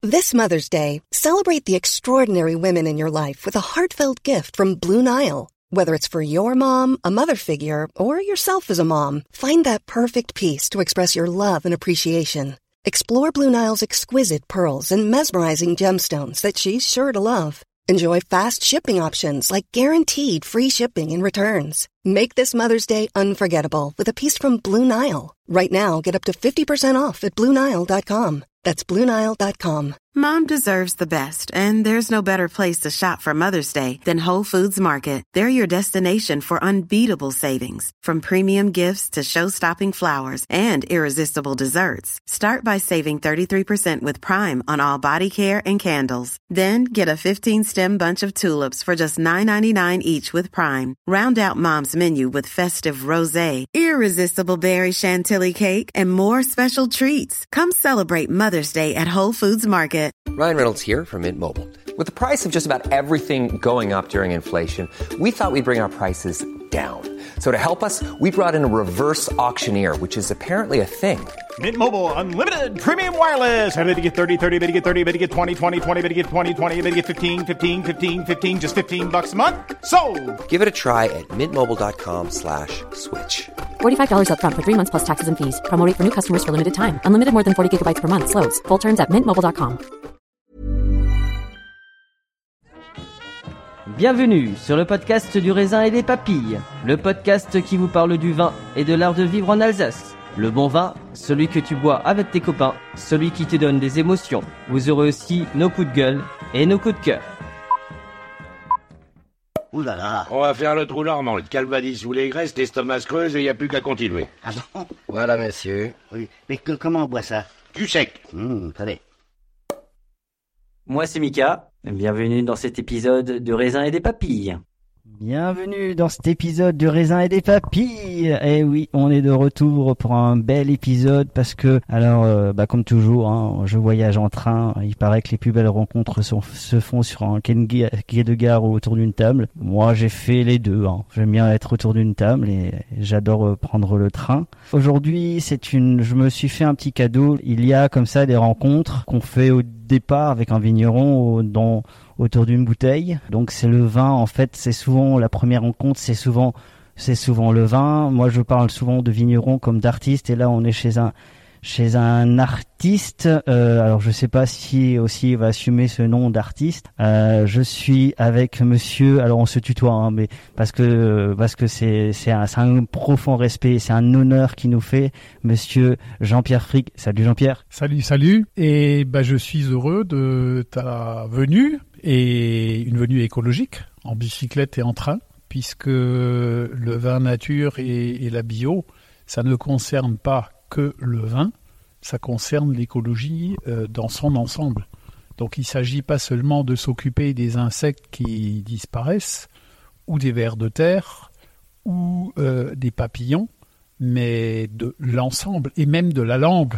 This Mother's Day, celebrate the extraordinary women in your life with a heartfelt gift from Blue Nile. Whether it's for your mom, a mother figure, or yourself as a mom, find that perfect piece to express your love and appreciation. Explore Blue Nile's exquisite pearls and mesmerizing gemstones that she's sure to love. Enjoy fast shipping options like guaranteed free shipping and returns. Make this Mother's Day unforgettable with a piece from Blue Nile. Right now, get up to 50% off at BlueNile.com. That's BlueNile.com. Mom deserves the best, and there's no better place to shop for Mother's Day than Whole Foods Market. They're your destination for unbeatable savings, from premium gifts to show-stopping flowers and irresistible desserts. Start by saving 33% with Prime on all body care and candles. Then get a 15-stem bunch of tulips for just $9.99 each with Prime. Round out Mom's menu with festive rosé, irresistible berry chantilly cake, and more special treats. Come celebrate Mother's Day at Whole Foods Market. Ryan Reynolds here from Mint Mobile. With the price of just about everything going up during inflation, we thought we'd bring our prices down. So to help us, we brought in a reverse auctioneer, which is apparently a thing. Mint Mobile Unlimited Premium Wireless. How to get 30, 30, how to get 30, how to get 20, 20, 20, how to get 20, 20, how to get 15, 15, 15, 15, just $15 a month? Sold! Give it a try at mintmobile.com/switch. $45 up front for 3 months plus taxes and fees. Promo rate for new customers for limited time. Unlimited more than 40 gigabytes per month. Slows full terms at mintmobile.com. Bienvenue sur le podcast du raisin et des papilles, le podcast qui vous parle du vin et de l'art de vivre en Alsace. Le bon vin, celui que tu bois avec tes copains, celui qui te donne des émotions. Vous aurez aussi nos coups de gueule et nos coups de cœur. Ouh là là. On va faire le trou normand, le calvadis sous les graisses, l'estomac se creuse et il n'y a plus qu'à continuer. Ah bon? Voilà, monsieur. Oui. Mais comment on boit ça? Du sec. Attendez. Moi c'est Mika, bienvenue dans cet épisode de Raisin et des papilles. Bienvenue dans cet épisode de Raisin et des papilles. Eh oui, on est de retour pour un bel épisode parce que, alors, comme toujours, hein, je voyage en train. Il paraît que les plus belles rencontres se font sur un quai de gare ou autour d'une table. Moi, j'ai fait les deux. Hein. J'aime bien être autour d'une table et j'adore prendre le train. Aujourd'hui, je me suis fait un petit cadeau. Il y a comme ça des rencontres qu'on fait au départ avec un vigneron autour d'une bouteille. Donc c'est le vin, en fait, c'est souvent la première rencontre, c'est souvent le vin. Moi je parle souvent de vigneron comme d'artiste, et là on est chez un artiste. Alors je sais pas si aussi il va assumer ce nom d'artiste. Je suis avec monsieur, alors on se tutoie, hein, mais parce que c'est un profond respect, c'est un honneur qui nous fait, monsieur Jean-Pierre Frick. Salut Jean-Pierre. Salut. Et je suis heureux de ta venue, et une venue écologique en bicyclette et en train, puisque le vin nature et la bio, ça ne concerne pas que le vin, ça concerne l'écologie dans son ensemble. Donc il ne s'agit pas seulement de s'occuper des insectes qui disparaissent, ou des vers de terre, ou des papillons, mais de l'ensemble, et même de la langue.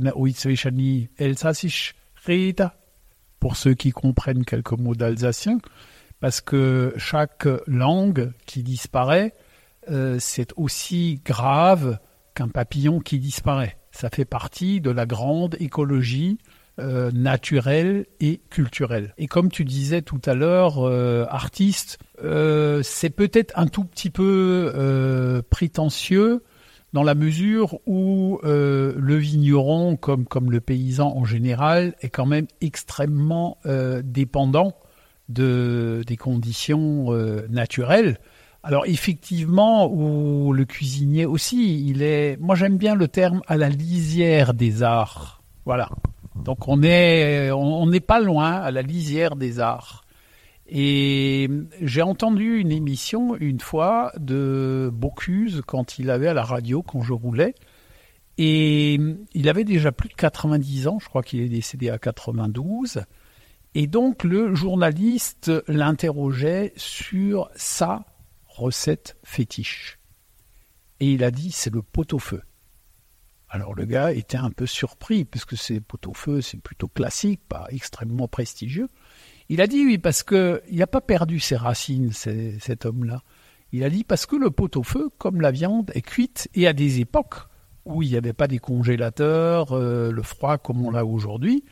Pour ceux qui comprennent quelques mots d'alsacien, parce que chaque langue qui disparaît, c'est aussi grave qu'un papillon qui disparaît. Ça fait partie de la grande écologie naturelle et culturelle. Et comme tu disais tout à l'heure, artiste, c'est peut-être un tout petit peu prétentieux dans la mesure où le vigneron, comme le paysan en général, est quand même extrêmement dépendant des conditions naturelles. Alors effectivement, ou le cuisinier aussi, moi j'aime bien le terme à la lisière des arts. Voilà. Donc on n'est pas loin, à la lisière des arts. Et j'ai entendu une émission une fois de Bocuse quand il avait à la radio, quand je roulais. Et il avait déjà plus de 90 ans, je crois qu'il est décédé à 92. Et donc le journaliste l'interrogeait sur sa recette fétiche. Et il a dit, c'est le pot-au-feu. Alors le gars était un peu surpris, puisque c'est pot-au-feu, c'est plutôt classique, pas extrêmement prestigieux. Il a dit oui, parce que il n'a pas perdu ses racines, cet homme-là. Il a dit parce que le pot-au-feu, comme la viande, est cuite, et à des époques où il n'y avait pas des congélateurs, le froid comme on l'a aujourd'hui,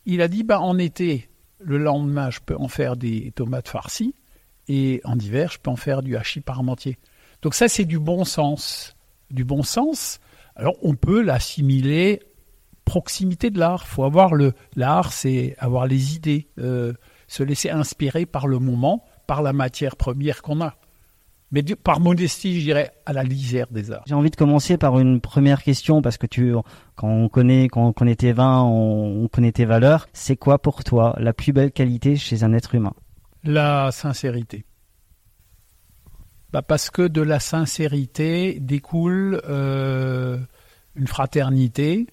Il a dit, en été, le lendemain, je peux en faire des tomates farcies, et en hiver, je peux en faire du hachis parmentier. Donc ça, c'est du bon sens. Du bon sens. Alors, on peut l'assimiler proximité de l'art. Faut avoir l'art, c'est avoir les idées, se laisser inspirer par le moment, par la matière première qu'on a. Mais par modestie, je dirais à la lisière des arts. J'ai envie de commencer par une première question parce que quand on connaît tes vins, on connaît tes valeurs. C'est quoi pour toi la plus belle qualité chez un être humain? La sincérité. Parce que de la sincérité découle une fraternité.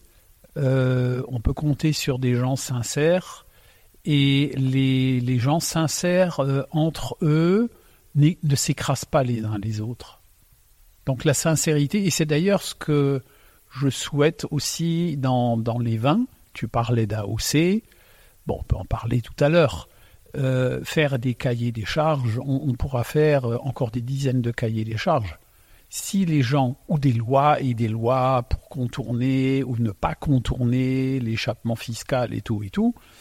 On peut compter sur des gens sincères et les gens sincères entre eux ne s'écrasent pas les uns les autres. Donc la sincérité, et c'est d'ailleurs ce que je souhaite aussi dans les vins. Tu parlais d'AOC, on peut en parler tout à l'heure. Faire des cahiers des charges, on pourra faire encore des dizaines de cahiers des charges. Si les gens, ou des lois pour contourner ou ne pas contourner l'échappement fiscal et tout,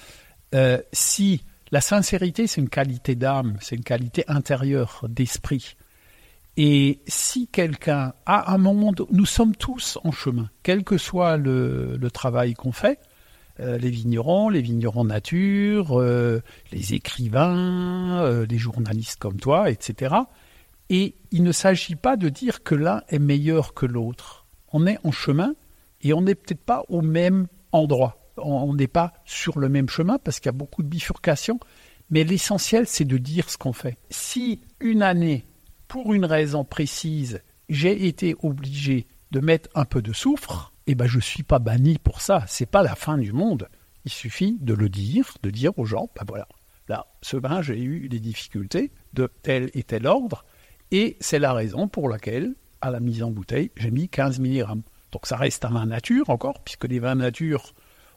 si la sincérité, c'est une qualité d'âme, c'est une qualité intérieure, d'esprit. Et si quelqu'un a un moment, nous sommes tous en chemin, quel que soit le travail qu'on fait, les vignerons nature, les écrivains, les journalistes comme toi, etc. Et il ne s'agit pas de dire que l'un est meilleur que l'autre. On est en chemin et on n'est peut-être pas au même endroit. On n'est pas sur le même chemin parce qu'il y a beaucoup de bifurcations, mais l'essentiel, c'est de dire ce qu'on fait. Si une année, pour une raison précise, j'ai été obligé de mettre un peu de soufre, je ne suis pas banni pour ça. Ce n'est pas la fin du monde. Il suffit de le dire, de dire aux gens, voilà, là, ce vin, j'ai eu des difficultés de tel et tel ordre, et c'est la raison pour laquelle, à la mise en bouteille, j'ai mis 15 mg. Donc ça reste un vin nature encore, puisque les vins nature,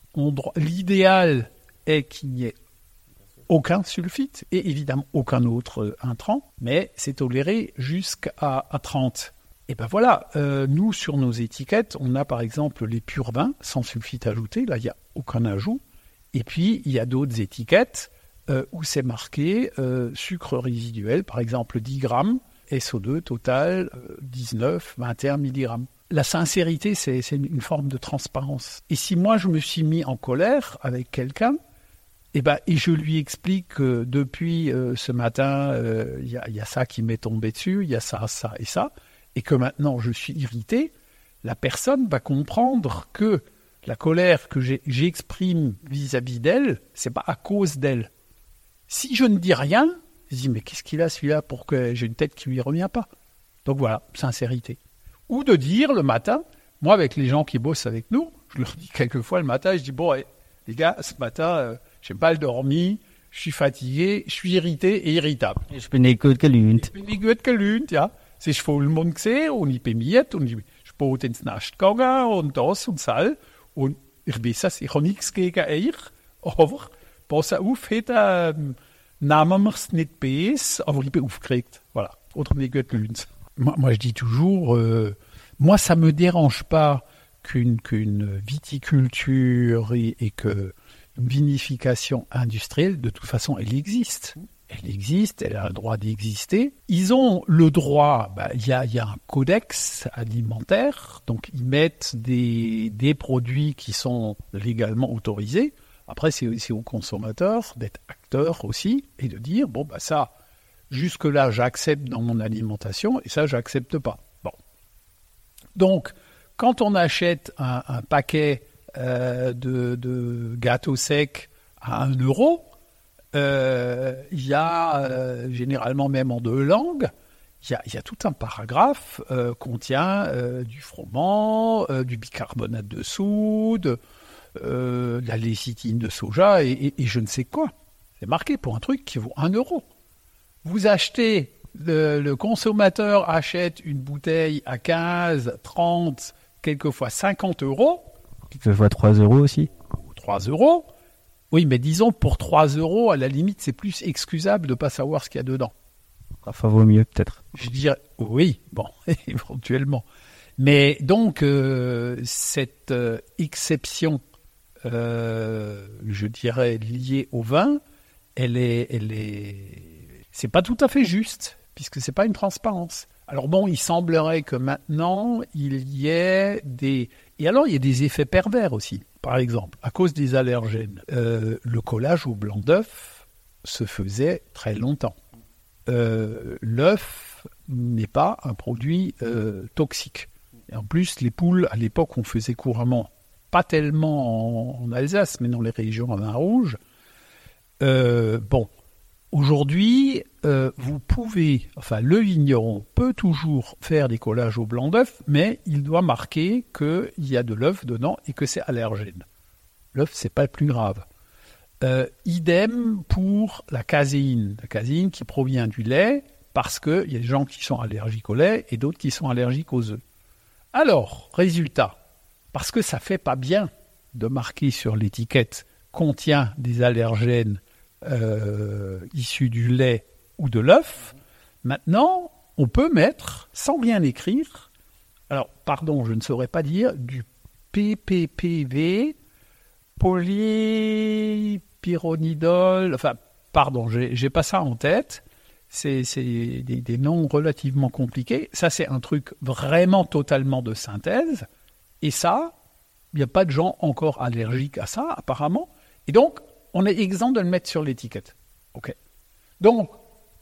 l'idéal est qu'il n'y ait aucun sulfite et évidemment aucun autre intrant, mais c'est toléré jusqu'à 30. Et voilà, nous sur nos étiquettes, on a par exemple les purs vins sans sulfite ajouté, là il n'y a aucun ajout, et puis il y a d'autres étiquettes où c'est marqué sucre résiduel, par exemple 10 grammes, SO2 total 19, 21 mg. La sincérité, c'est une forme de transparence. Et si moi, je me suis mis en colère avec quelqu'un, et je lui explique que depuis ce matin, il y a ça qui m'est tombé dessus, il y a ça, ça et ça, et que maintenant je suis irrité, la personne va comprendre que la colère que j'exprime vis-à-vis d'elle, c'est pas à cause d'elle. Si je ne dis rien, je dis mais qu'est-ce qu'il a celui-là pour que j'ai une tête qui lui revient pas. Donc voilà, sincérité. Ou de dire le matin, moi avec les gens qui bossent avec nous, je leur dis quelquefois le matin, je dis les gars, ce matin, j'ai mal dormi, je suis fatigué, je suis irrité et irritable. Ich bin nicht gut gelaunt. Ich bin nicht gut gelaunt, ja. Es ist Vollmond gesehen und ich bin müde und ich bin ins Nest gegangen und das und das. Und ich weiß es, ich habe nichts gegen euch, aber pass auf, heute nehmen wir es nicht besser, aber ich bin aufgeregt. Voilà, oder nicht gut gelaunt. Moi, je dis toujours, moi, ça me dérange pas qu'une viticulture et que une vinification industrielle, de toute façon, elle existe. Elle existe, elle a le droit d'exister. Ils ont le droit, il y a un codex alimentaire, donc ils mettent des produits qui sont légalement autorisés. Après, c'est aux consommateurs d'être acteurs aussi et de dire, ça, jusque-là, j'accepte dans mon alimentation et ça, j'accepte pas. Bon. Donc, quand on achète un paquet de gâteaux secs à 1 euro, il y a généralement même en 2 langues, il y a tout un paragraphe contient du froment, du bicarbonate de soude, de la lécithine de soja et je ne sais quoi. C'est marqué pour un truc qui vaut 1 euro. Vous achetez, le consommateur achète une bouteille à 15, 30, quelquefois 50 euros. Quelquefois 3 euros aussi. 3 euros. Oui, mais disons, pour 3 euros, à la limite, c'est plus excusable de ne pas savoir ce qu'il y a dedans. Parfois, vaut mieux, peut-être. Je dirais, oui, éventuellement. Mais donc, cette exception je dirais, liée au vin, c'est pas tout à fait juste, puisque c'est pas une transparence. Alors bon, il semblerait que maintenant, il y ait des... Et alors, il y a des effets pervers aussi. Par exemple, à cause des allergènes, le collage au blanc d'œuf se faisait très longtemps. L'œuf n'est pas un produit toxique. Et en plus, les poules, à l'époque, on faisait couramment, pas tellement en Alsace, mais dans les régions à vin rouge. Aujourd'hui, le vigneron peut toujours faire des collages au blanc d'œuf, mais il doit marquer qu'il y a de l'œuf dedans et que c'est allergène. L'œuf, c'est pas le plus grave. Idem pour la caséine. La caséine qui provient du lait, parce qu'il y a des gens qui sont allergiques au lait et d'autres qui sont allergiques aux œufs. Alors, résultat, parce que ça fait pas bien de marquer sur l'étiquette contient des allergènes issus du lait ou de l'œuf, maintenant, on peut mettre, sans bien écrire, alors, pardon, je ne saurais pas dire, du PPPV, polypyronidol, enfin, pardon, j'ai pas ça en tête, c'est des noms relativement compliqués, ça c'est un truc vraiment totalement de synthèse, et ça, il n'y a pas de gens encore allergiques à ça, apparemment, et donc, on est exempt de le mettre sur l'étiquette. Ok. Donc,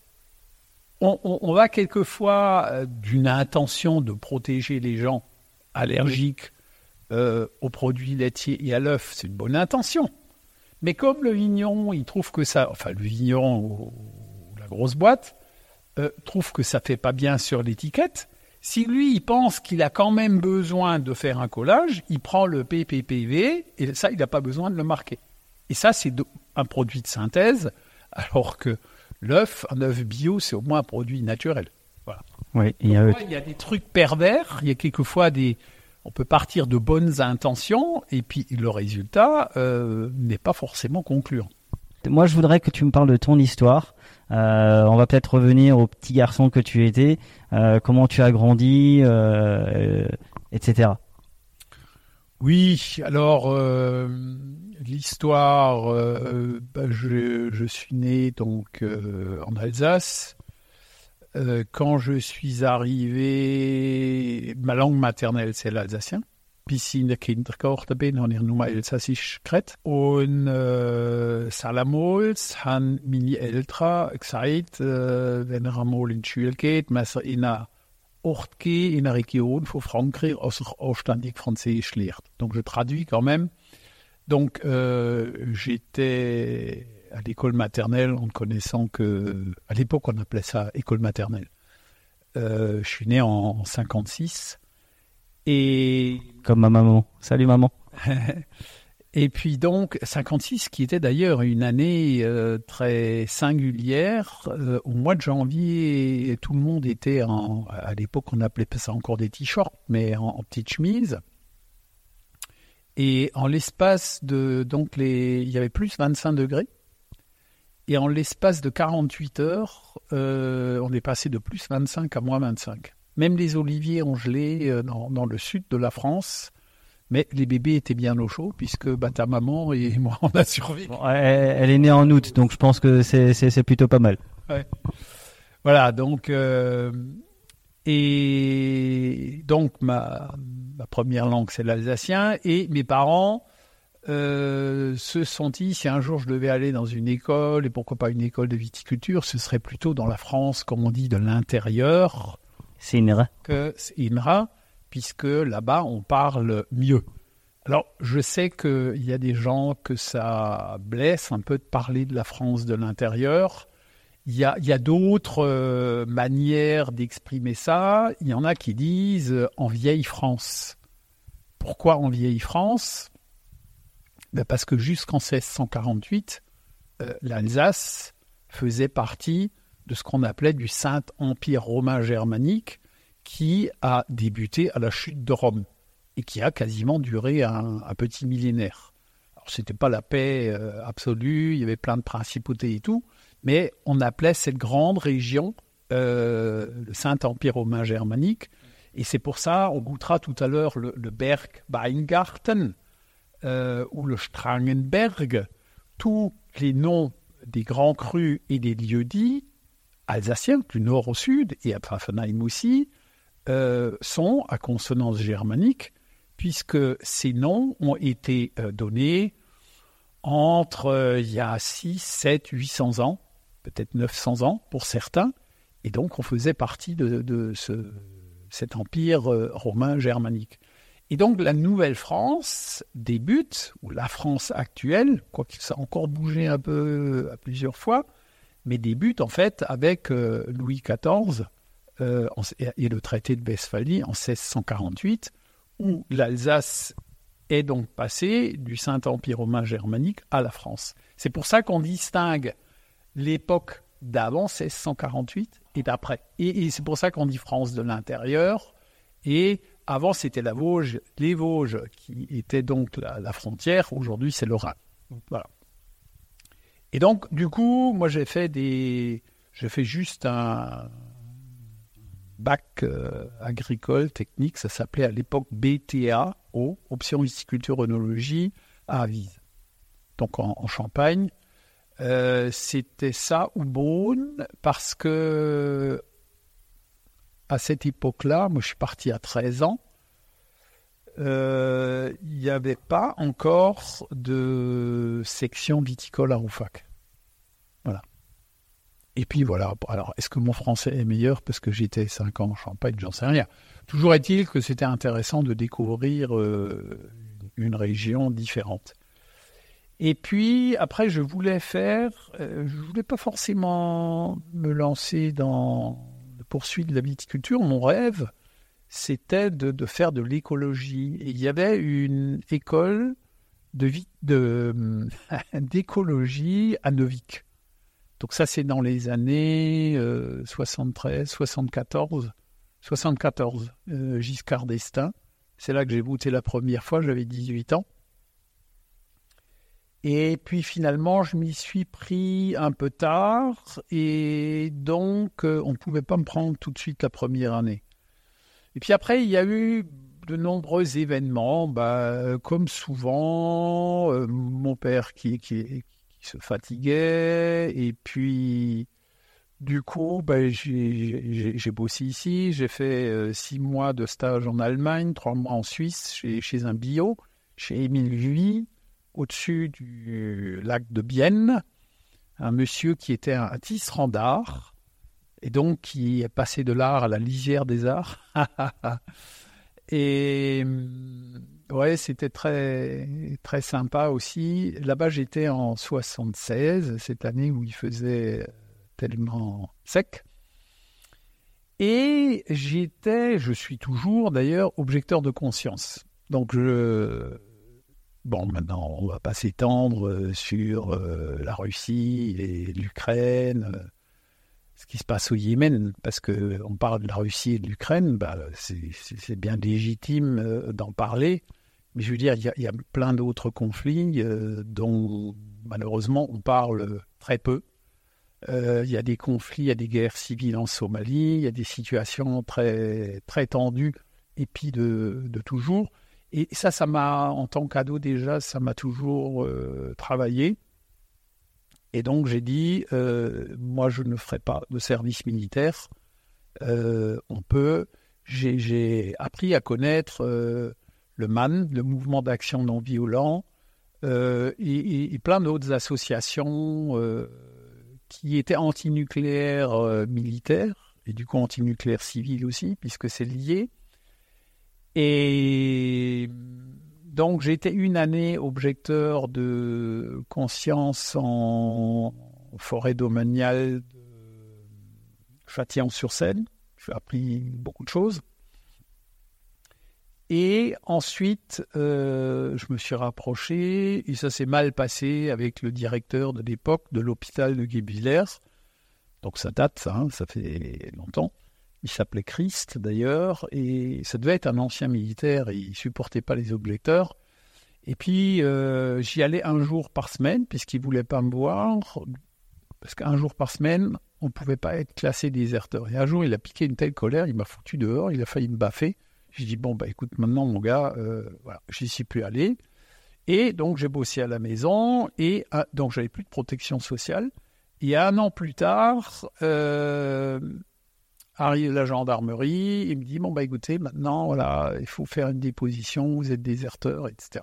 on va quelquefois d'une intention de protéger les gens allergiques aux produits laitiers et à l'œuf, c'est une bonne intention. Mais comme le vigneron, il trouve que ça, enfin le vigneron ou la grosse boîte, trouve que ça fait pas bien sur l'étiquette, si lui, il pense qu'il a quand même besoin de faire un collage, il prend le PPPV et ça, il n'a pas besoin de le marquer. Et ça, c'est un produit de synthèse, alors que l'œuf, un œuf bio, c'est au moins un produit naturel. Voilà. Oui, il y a des trucs pervers, il y a quelquefois on peut partir de bonnes intentions, et puis le résultat n'est pas forcément concluant. Moi, je voudrais que tu me parles de ton histoire. On va peut-être revenir au petit garçon que tu étais, comment tu as grandi, etc. Oui, alors l'histoire, je suis né donc en Alsace. Quand je suis arrivé, ma langue maternelle c'est l'alsacien. Bis ich in der Kindergarten bin, habe ich nur Elsassisch geredet. Und Salamals haben meine Eltern gesagt, wenn einmal in die Schule geht, muss in eine Ort gehen, in eine Region von Frankreich, où sich anständig Französisch lernt. Donc je traduis quand même. Donc j'étais à l'école maternelle en connaissant que, à l'époque on appelait ça école maternelle. Je suis né en 56. Et... Comme ma maman. Salut maman. Et puis donc, 56, qui était d'ailleurs une année très singulière. Au mois de janvier, tout le monde était à l'époque, on appelait ça encore des t-shirts, mais en petite chemise. Et en l'espace de... Donc, il y avait plus 25 degrés. Et en l'espace de 48 heures, on est passé de plus 25 à moins 25. Même les oliviers ont gelé dans le sud de la France, mais les bébés étaient bien au chaud, puisque ta maman et moi, on a survécu. Bon, elle est née en août, donc je pense que c'est plutôt pas mal. Ouais. Voilà, donc... et donc, ma première langue, c'est l'alsacien, et mes parents se sont dit, si un jour je devais aller dans une école, et pourquoi pas une école de viticulture, ce serait plutôt dans la France, comme on dit, de l'intérieur... C'est INRA. Que c'est INRA, puisque là-bas, on parle mieux. Alors, je sais qu'il y a des gens que ça blesse un peu de parler de la France de l'intérieur. Il y a d'autres manières d'exprimer ça. Il y en a qui disent en vieille France. Pourquoi en vieille France ? Parce que jusqu'en 1648, l'Alsace faisait partie de ce qu'on appelait du Saint-Empire romain germanique, qui a débuté à la chute de Rome et qui a quasiment duré un petit millénaire. Alors, c'était pas la paix absolue, il y avait plein de principautés et tout, mais on appelait cette grande région le Saint-Empire romain germanique, et c'est pour ça, on goûtera tout à l'heure le Berg Weingarten, ou le Strangenberg, tous les noms des grands crus et des lieux-dits alsaciens, du nord au sud, et à Pfaffenheim aussi, sont à consonance germanique, puisque ces noms ont été donnés entre il y a 6, 7, 800 ans, peut-être 900 ans pour certains, et donc on faisait partie de cet empire romain germanique. Et donc la Nouvelle-France débute, ou la France actuelle, quoique ça a encore bougé un peu à plusieurs fois, mais débute en fait avec Louis XIV et le traité de Westphalie en 1648, où l'Alsace est donc passée du Saint-Empire romain germanique à la France. C'est pour ça qu'on distingue l'époque d'avant 1648 et d'après. Et c'est pour ça qu'on dit France de l'intérieur. Et avant, c'était la Vosges, les Vosges qui étaient donc la frontière. Aujourd'hui, c'est le Rhin. Voilà. Et donc, du coup, moi, j'ai fait juste un bac agricole technique. Ça s'appelait à l'époque BTA, option viticulture œnologie à Avise. Donc, en Champagne. C'était ça ou Beaune, parce que à cette époque-là, moi je suis parti à 13 ans, il n'y avait pas encore de section viticole à Rouffach. Voilà. Et puis voilà, alors est-ce que mon français est meilleur parce que j'étais 5 ans en Champagne, j'en sais rien. Toujours est-il que c'était intéressant de découvrir une région différente. Et puis, après, je voulais pas forcément me lancer dans la poursuite de la viticulture. Mon rêve, c'était de faire de l'écologie. Et il y avait une école d'écologie à Neuvic. Donc ça, c'est dans les années 74, Giscard d'Estaing. C'est là que j'ai goûté la première fois, j'avais 18 ans. Et puis finalement, je m'y suis pris un peu tard et donc on ne pouvait pas me prendre tout de suite la première année. Et puis après, il y a eu de nombreux événements, comme souvent, mon père qui se fatiguait et puis du coup, j'ai bossé ici, j'ai fait 6 mois de stage en Allemagne, 3 mois en Suisse chez un bio, chez Émile Vuy, au-dessus du lac de Bienne, un monsieur qui était un tisserand d'art, et donc qui est passé de l'art à la lisière des arts. Et ouais, c'était très, très sympa aussi. Là-bas, j'étais en 76, cette année où il faisait tellement sec. Et je suis toujours d'ailleurs objecteur de conscience. Donc bon, maintenant, on ne va pas s'étendre sur la Russie et l'Ukraine, ce qui se passe au Yémen, parce qu'on parle de la Russie et de l'Ukraine, c'est bien légitime d'en parler. Mais je veux dire, il y a plein d'autres conflits dont, malheureusement, on parle très peu. Il y a des conflits, il y a des guerres civiles en Somalie, il y a des situations très, très tendues, et puis de toujours. Et ça m'a, en tant qu'ado déjà, ça m'a toujours travaillé. Et donc j'ai dit, moi je ne ferai pas de service militaire. J'ai appris à connaître le MAN, le Mouvement d'Action Non-Violent, et plein d'autres associations qui étaient antinucléaires militaires, et du coup antinucléaires civils aussi, puisque c'est lié. Et donc, j'ai été une année objecteur de conscience en forêt domaniale de Châtillon-sur-Seine. J'ai appris beaucoup de choses. Et ensuite, je me suis rapproché, et ça s'est mal passé avec le directeur de l'époque de l'hôpital de Guebwiller. Donc, ça date, ça fait longtemps. Il s'appelait Christ, d'ailleurs, et ça devait être un ancien militaire, et il ne supportait pas les objecteurs. Et puis, j'y allais un jour par semaine, puisqu'il ne voulait pas me voir, parce qu'un jour par semaine, on ne pouvait pas être classé déserteur. Et un jour, il a piqué une telle colère, il m'a foutu dehors, il a failli me baffer. J'ai dit, bon, écoute, maintenant, mon gars, voilà, je n'y suis plus allé. Et donc, j'ai bossé à la maison, et donc j'avais plus de protection sociale. Et 1 an plus tard, arrive la gendarmerie, il me dit, bon, écoutez, maintenant, voilà, il faut faire une déposition, vous êtes déserteur, etc.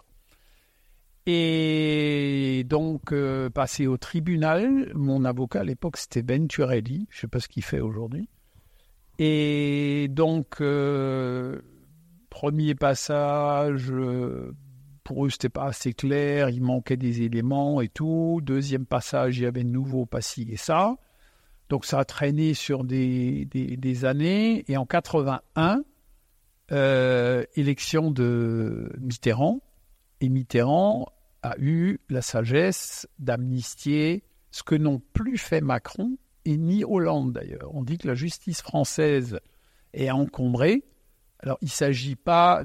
Et donc, passé au tribunal, mon avocat à l'époque, c'était Venturelli, je ne sais pas ce qu'il fait aujourd'hui. Et donc, premier passage, pour eux, c'était pas assez clair, il manquait des éléments et tout. Deuxième passage, il y avait de nouveau pas ci et ça. Donc, ça a traîné sur des années. Et en 81, élection de Mitterrand. Et Mitterrand a eu la sagesse d'amnistier ce que n'ont plus fait Macron et ni Hollande d'ailleurs. On dit que la justice française est encombrée. Alors, il ne s'agit pas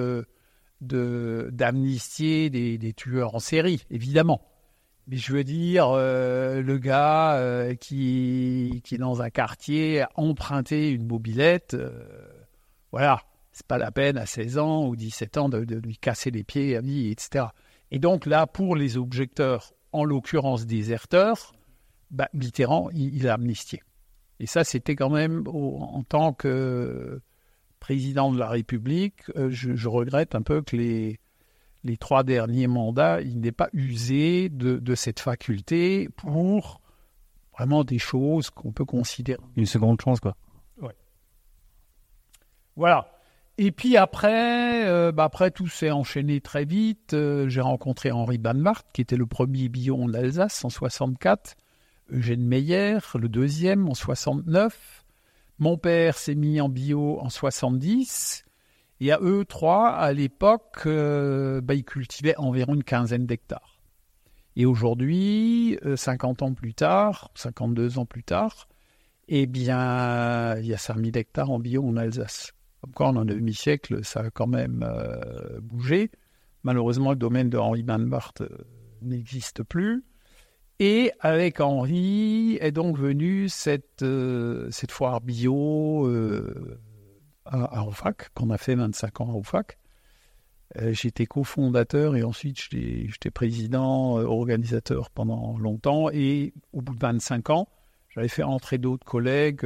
d'amnistier des tueurs en série, évidemment. Mais je veux dire, le gars qui dans un quartier a emprunté une mobilette, voilà, c'est pas la peine à 16 ans ou 17 ans de lui casser les pieds, etc. Et donc là, pour les objecteurs, en l'occurrence déserteurs, Mitterrand, il a amnistié. Et ça, c'était quand même, en tant que président de la République, je regrette un peu que les 3 derniers mandats, il n'ait pas usé de cette faculté pour vraiment des choses qu'on peut considérer. Une seconde chance, quoi. Ouais. Voilà. Et puis après, après tout s'est enchaîné très vite. J'ai rencontré Henri Banmart, qui était le premier bio en Alsace en 64. Eugène Meyer, le deuxième en 69. Mon père s'est mis en bio en 70. Et à eux 3, à l'époque, ils cultivaient environ une 15aine d'hectares. Et aujourd'hui, 50 ans plus tard, 52 ans plus tard, eh bien, il y a 5000 hectares en bio en Alsace. Comme quoi, en un demi-siècle, ça a quand même bougé. Malheureusement, le domaine de Henri Banmart n'existe plus. Et avec Henri est donc venue cette foire bio à Rouffach, qu'on a fait 25 ans à Rouffach. J'étais cofondateur et ensuite j'étais président, organisateur pendant longtemps. Et au bout de 25 ans, j'avais fait entrer d'autres collègues.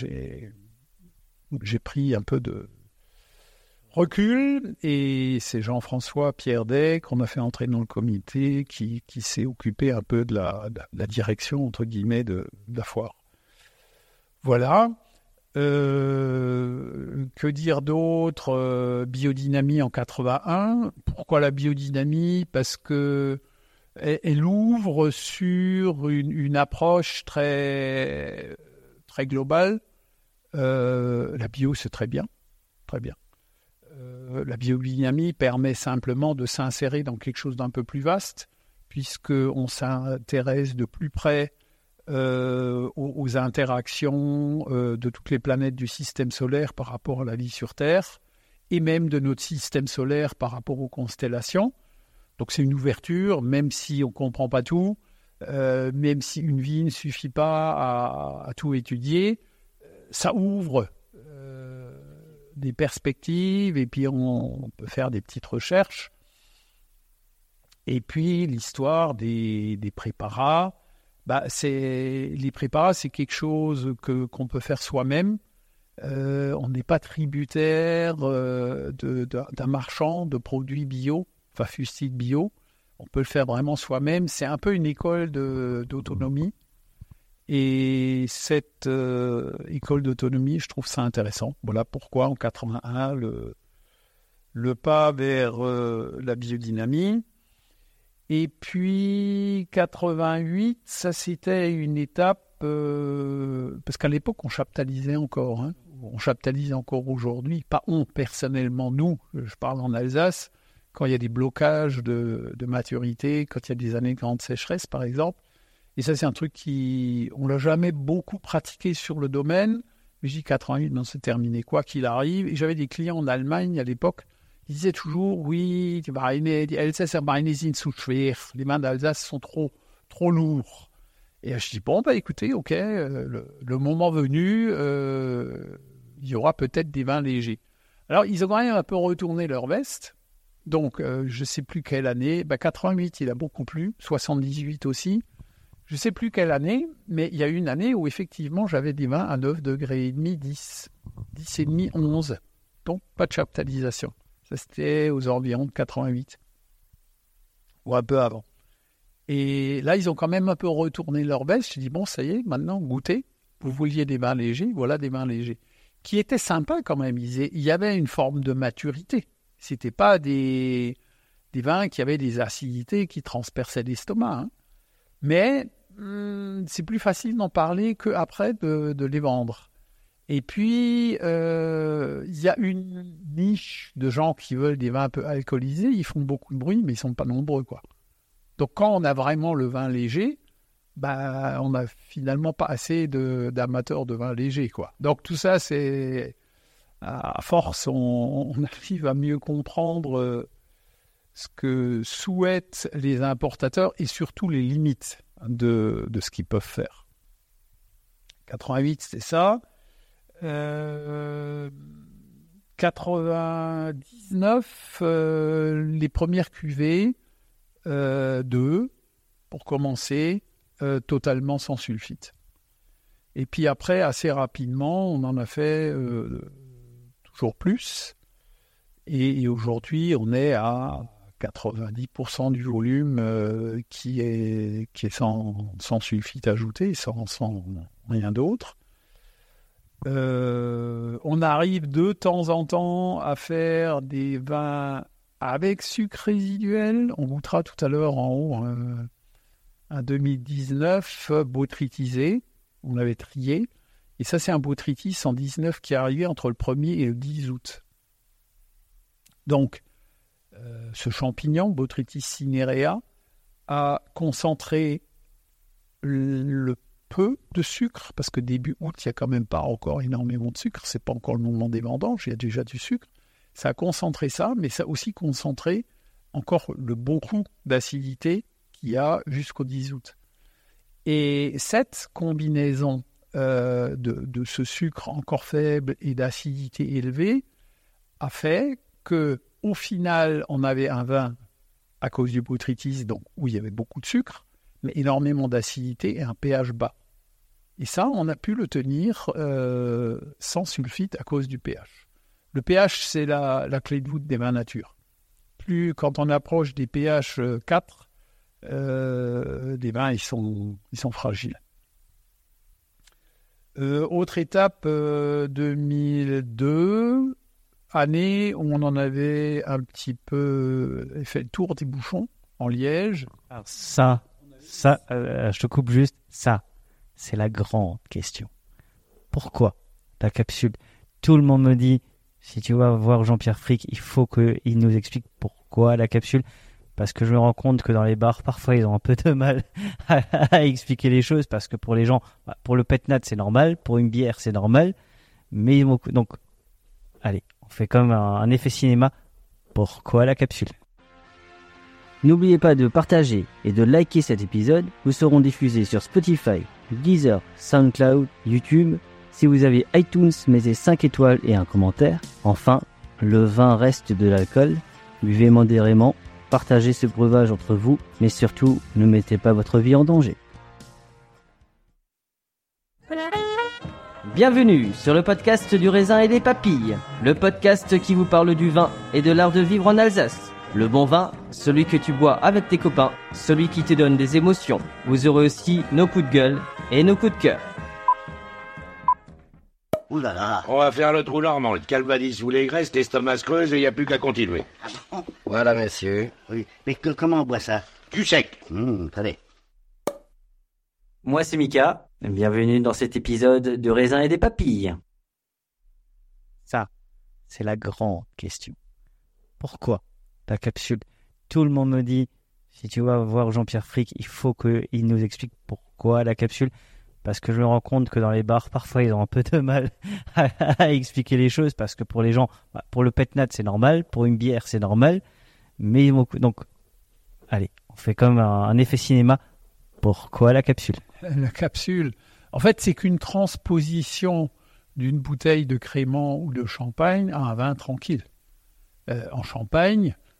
J'ai pris un peu de recul et c'est Jean-François Pierdet qu'on a fait entrer dans le comité qui s'est occupé un peu de la direction, entre guillemets, de la foire. Voilà. Que dire d'autre? Biodynamie en 81. Pourquoi la biodynamie? Parce que elle ouvre sur une approche très, très globale. La bio, c'est très bien. Très bien. La biodynamie permet simplement de s'insérer dans quelque chose d'un peu plus vaste, puisqu'on s'intéresse de plus près aux interactions de toutes les planètes du système solaire par rapport à la vie sur Terre, et même de notre système solaire par rapport aux constellations. Donc c'est une ouverture, même si on ne comprend pas tout, même si une vie ne suffit pas à tout étudier, ça ouvre des perspectives, et puis on peut faire des petites recherches. Et puis l'histoire des préparats, les préparats, c'est quelque chose qu'on peut faire soi-même. On n'est pas tributaire d'un marchand de produits bio, enfin fustides bio. On peut le faire vraiment soi-même. C'est un peu une école d'autonomie. Et cette école d'autonomie, je trouve ça intéressant. Voilà pourquoi en 81, le pas vers la biodynamie. Et puis 88, ça c'était une étape, parce qu'à l'époque on chaptalisait encore, hein. On chaptalise encore aujourd'hui, pas on personnellement, nous, je parle en Alsace, quand il y a des blocages de maturité, quand il y a des années de grande sécheresse par exemple. Et ça c'est un truc on l'a jamais beaucoup pratiqué sur le domaine, mais j'ai dit 88, non, c'est terminé, quoi qu'il arrive. Et j'avais des clients en Allemagne à l'époque, ils disaient toujours, oui, die Elsässer Beine sind zu schwer, les mains d'Alsace sont trop lourds. Et je dis, bon, écoutez, ok, le moment venu, il y aura peut-être des vins légers. Alors, ils ont quand même un peu retourné leur veste, Donc, je ne sais plus quelle année. 88, il a beaucoup plu. 78 aussi. Je ne sais plus quelle année, mais il y a eu une année où effectivement j'avais des vins à 9 degrés et demi, 10 et demi, 11. Donc, pas de chaptalisation. Ça, c'était aux environs de 88. Ou un peu avant. Et là, ils ont quand même un peu retourné leur veste. Je dis, bon, ça y est, maintenant, goûtez. Vous vouliez des vins légers, voilà des vins légers. Qui étaient sympas quand même. Il y avait une forme de maturité. C'était pas des vins qui avaient des acidités qui transperçaient l'estomac. Hein. Mais c'est plus facile d'en parler qu'après de les vendre. Et puis, il y a une niche de gens qui veulent des vins un peu alcoolisés. Ils font beaucoup de bruit, mais ils sont pas nombreux, quoi. Donc, quand on a vraiment le vin léger, on n'a finalement pas assez d'amateurs de vin léger, quoi. Donc, tout ça, c'est... À force, on arrive à mieux comprendre ce que souhaitent les importateurs et surtout les limites de ce qu'ils peuvent faire. 88, c'était ça. 99, les premières cuvées, 2, pour commencer, totalement sans sulfite. Et puis après, assez rapidement, on en a fait toujours plus. Et aujourd'hui, on est à 90% du volume qui est sans sulfite ajouté, sans rien d'autre. On arrive de temps en temps à faire des vins avec sucre résiduel. On goûtera tout à l'heure en haut un 2019 botrytisé. On l'avait trié. Et ça, c'est un botrytis 119 qui est arrivé entre le 1er et le 10 août. Donc, ce champignon, Botrytis cinerea, a concentré le peu de sucre, parce que début août, il n'y a quand même pas encore énormément de sucre, c'est pas encore le moment des vendanges, il y a déjà du sucre. Ça a concentré ça, mais ça a aussi concentré encore le beaucoup d'acidité qu'il y a jusqu'au 10 août. Et cette combinaison de ce sucre encore faible et d'acidité élevée a fait que au final, on avait un vin à cause du botrytis, donc où il y avait beaucoup de sucre, mais énormément d'acidité et un pH bas. Et ça, on a pu le tenir sans sulfite à cause du pH. Le pH, c'est la clé de voûte des vins nature. Plus quand on approche des pH 4, les vins ils sont fragiles. Autre étape, 2002, année où on en avait un petit peu fait le tour des bouchons en liège. Alors ça, je te coupe juste, ça, c'est la grande question. Pourquoi la capsule? Tout le monde me dit, si tu vas voir Jean-Pierre Frick, il faut qu'il nous explique pourquoi la capsule. Parce que je me rends compte que dans les bars, parfois, ils ont un peu de mal à expliquer les choses. Parce que pour les gens, pour le pet nat, c'est normal. Pour une bière, c'est normal. Mais donc, allez, on fait comme un effet cinéma. Pourquoi la capsule? N'oubliez pas de partager et de liker cet épisode. Nous serons diffusés sur Spotify, Deezer, SoundCloud, YouTube. Si vous avez iTunes, mettez 5 étoiles et un commentaire. Enfin, le vin reste de l'alcool. Buvez modérément. Partagez ce breuvage entre vous, mais surtout, ne mettez pas votre vie en danger. Bienvenue sur le podcast du raisin et des papilles, le podcast qui vous parle du vin et de l'art de vivre en Alsace. Le bon vin, celui que tu bois avec tes copains, celui qui te donne des émotions. Vous aurez aussi nos coups de gueule et nos coups de cœur. Ouh là là. On va faire le trou normand, le calvadis sous les graisses, l'estomac se creuse et il n'y a plus qu'à continuer. Ah bon? Voilà, monsieur. Oui. Mais comment on boit ça? Du sec. Attendez. Moi c'est Mika, bienvenue dans cet épisode de Raisin et des papilles. Ça, c'est la grande question. Pourquoi la capsule? Tout le monde me dit, si tu vas voir Jean-Pierre Frick, il faut qu'il nous explique pourquoi la capsule. Parce que je me rends compte que dans les bars, parfois, ils ont un peu de mal à expliquer les choses. Parce que pour les gens, pour le pet nat, c'est normal. Pour une bière, c'est normal. Mais donc, allez, on fait comme un effet cinéma. Pourquoi la capsule? La capsule, en fait, c'est qu'une transposition d'une bouteille de crément ou de champagne à un vin tranquille. En Champagne,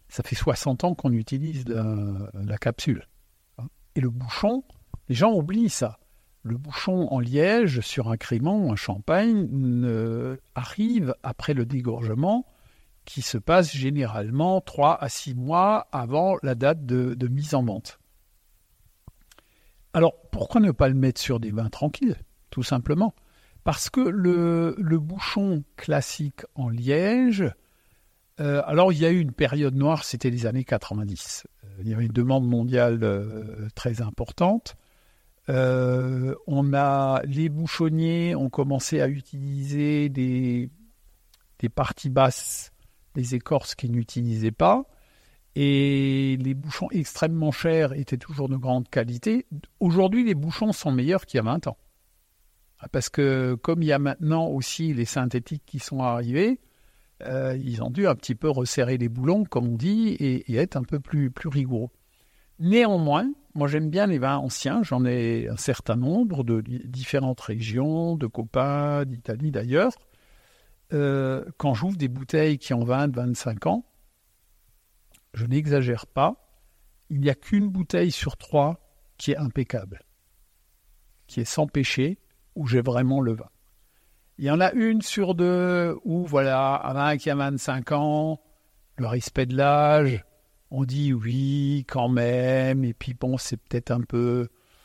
Ça fait 60 ans qu'on utilise la capsule. Et le bouchon, les gens oublient ça. Le bouchon en liège sur un crémant, un champagne, arrive après le dégorgement qui se passe généralement 3 à 6 mois avant la date de mise en vente. Alors, pourquoi ne pas le mettre sur des vins tranquilles, tout simplement ? Parce que le bouchon classique en liège, alors il y a eu une période noire, c'était les années 90. Il y avait une demande mondiale très importante. Les bouchonniers ont commencé à utiliser des parties basses, des écorces qu'ils n'utilisaient pas. Et les bouchons extrêmement chers étaient toujours de grande qualité. Aujourd'hui, les bouchons sont meilleurs qu'il y a 20 ans. Parce que comme il y a maintenant aussi les synthétiques qui sont arrivés, ils ont dû un petit peu resserrer les boulons, comme on dit, et être un peu plus rigoureux. Néanmoins, moi j'aime bien les vins anciens, j'en ai un certain nombre de différentes régions, de copains, d'Italie d'ailleurs. Quand j'ouvre des bouteilles qui ont 20-25 ans, je n'exagère pas, il n'y a qu'une bouteille sur 3 qui est impeccable, qui est sans péché, où j'ai vraiment le vin. Il y en a une sur 2 où, voilà, un vin qui a 25 ans, le respect de l'âge, on dit oui, quand même, et puis bon, c'est peut-être un peu...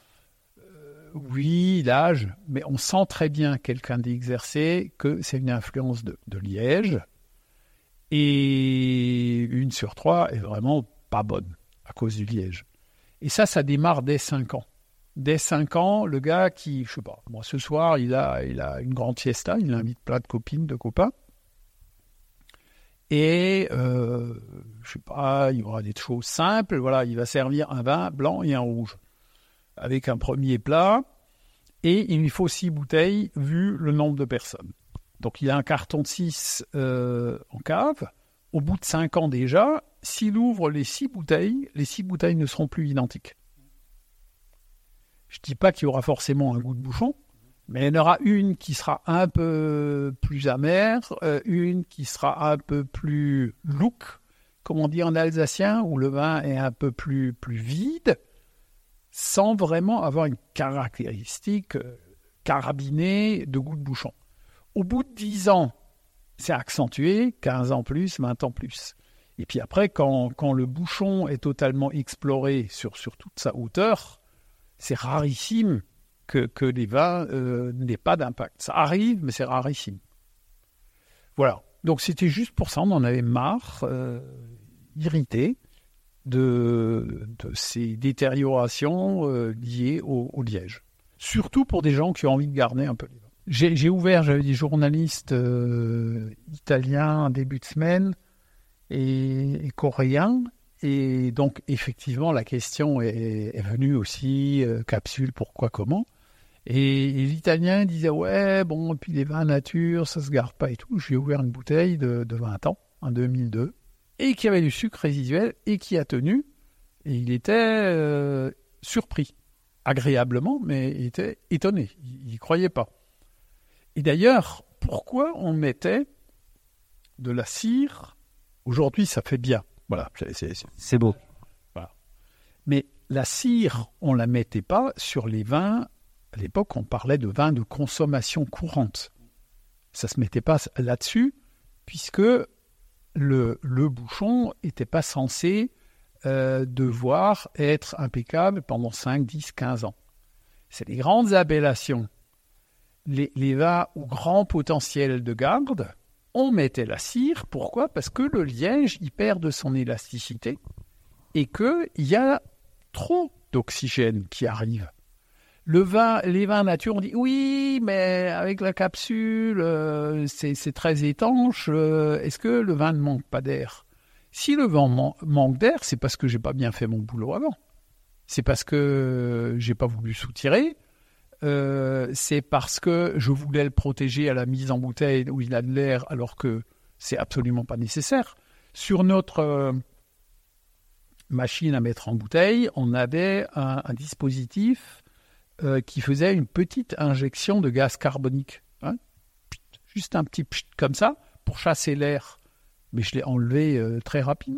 oui, l'âge, mais on sent très bien, quelqu'un d'exercé, que c'est une influence de liège, et une sur 3 est vraiment pas bonne à cause du liège. Et ça démarre dès 5 ans. Dès 5 ans, le gars qui, je sais pas, moi ce soir, il a une grande fiesta, il invite plein de copines, de copains. Et, je sais pas, il y aura des choses simples, voilà, il va servir un vin blanc et un rouge. Avec un premier plat, et il lui faut 6 bouteilles, vu le nombre de personnes. Donc il a un carton de 6 en cave. Au bout de 5 ans déjà, s'il ouvre les 6 bouteilles ne seront plus identiques. Je ne dis pas qu'il y aura forcément un goût de bouchon, mais il y en aura une qui sera un peu plus amère, une qui sera un peu plus look, comme on dit en alsacien, où le vin est un peu plus vide, sans vraiment avoir une caractéristique carabinée de goût de bouchon. Au bout de 10 ans, c'est accentué, 15 ans plus, 20 ans plus. Et puis après, quand le bouchon est totalement exploré sur toute sa hauteur, c'est rarissime que les vins n'aient pas d'impact. Ça arrive, mais c'est rarissime. Voilà. Donc c'était juste pour ça, on en avait marre, irrité de ces détériorations liées au liège. Surtout pour des gens qui ont envie de garder un peu les vins. J'avais des journalistes italiens en début de semaine et coréens. Et donc, effectivement, la question est venue aussi, capsule, pourquoi, comment. Et l'Italien disait, ouais, bon, et puis les vins nature, ça se garde pas et tout. J'ai ouvert une bouteille de 20 ans, en 2002, et qui avait du sucre résiduel et qui a tenu. Et il était surpris, agréablement, mais il était étonné. Il n'y croyait pas. Et d'ailleurs, pourquoi on mettait de la cire? Aujourd'hui, ça fait bien. Voilà, c'est beau. Voilà. Mais la cire, on ne la mettait pas sur les vins. À l'époque, on parlait de vins de consommation courante. Ça ne se mettait pas là-dessus, puisque le bouchon n'était pas censé devoir être impeccable pendant 5, 10, 15 ans. C'est les grandes appellations. Les vins au grand potentiel de garde, on mettait la cire. Pourquoi ? Parce que le liège, il perd de son élasticité et qu'il y a trop d'oxygène qui arrive. Les vins nature, on dit oui, mais avec la capsule, c'est très étanche. Est-ce que le vin ne manque pas d'air ? Si le vin manque d'air, c'est parce que j'ai pas bien fait mon boulot avant. C'est parce que j'ai pas voulu soutirer. C'est parce que je voulais le protéger à la mise en bouteille où il a de l'air alors que c'est absolument pas nécessaire. Sur notre machine à mettre en bouteille, on avait un dispositif qui faisait une petite injection de gaz carbonique. Hein, juste un petit comme ça pour chasser l'air. Mais je l'ai enlevé très rapidement.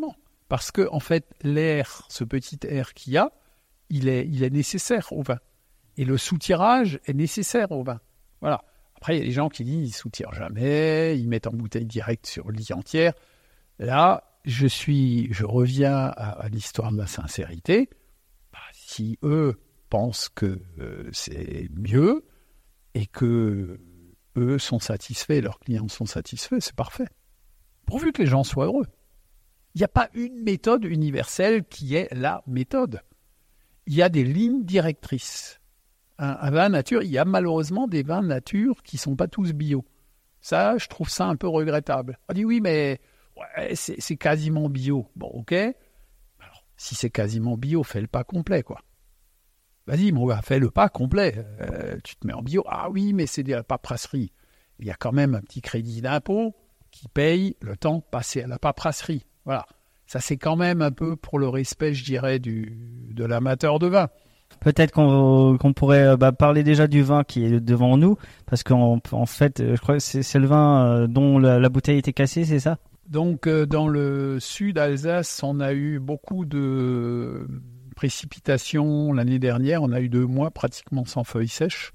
Parce que, en fait, l'air, ce petit air qu'il y a, il est nécessaire au vin. Et le soutirage est nécessaire au vin. Voilà. Après, il y a des gens qui disent, ils soutirent jamais, ils mettent en bouteille directe sur lit entière. Là, je reviens à l'histoire de la sincérité. Bah, si eux pensent que c'est mieux et que eux sont satisfaits, leurs clients sont satisfaits, c'est parfait. Pourvu que les gens soient heureux. Il n'y a pas une méthode universelle qui est la méthode. Il y a des lignes directrices. Un vin nature, il y a malheureusement des vins nature qui ne sont pas tous bio. Ça, je trouve ça un peu regrettable. On dit oui, mais ouais, c'est quasiment bio. Bon, ok. Alors, si c'est quasiment bio, fais le pas complet, quoi. Vas-y, mon gars, fais le pas complet. Tu te mets en bio. Ah oui, mais c'est de la paperasserie. Il y a quand même un petit crédit d'impôt qui paye le temps passé à la paperasserie. Voilà. Ça, c'est quand même un peu pour le respect, je dirais, de l'amateur de vin. Peut-être qu'on pourrait parler déjà du vin qui est devant nous, parce qu'en fait, je crois que c'est le vin dont la bouteille était cassée, c'est ça ? Donc, dans le sud Alsace, on a eu beaucoup de précipitations l'année dernière. On a eu 2 mois pratiquement sans feuilles sèches.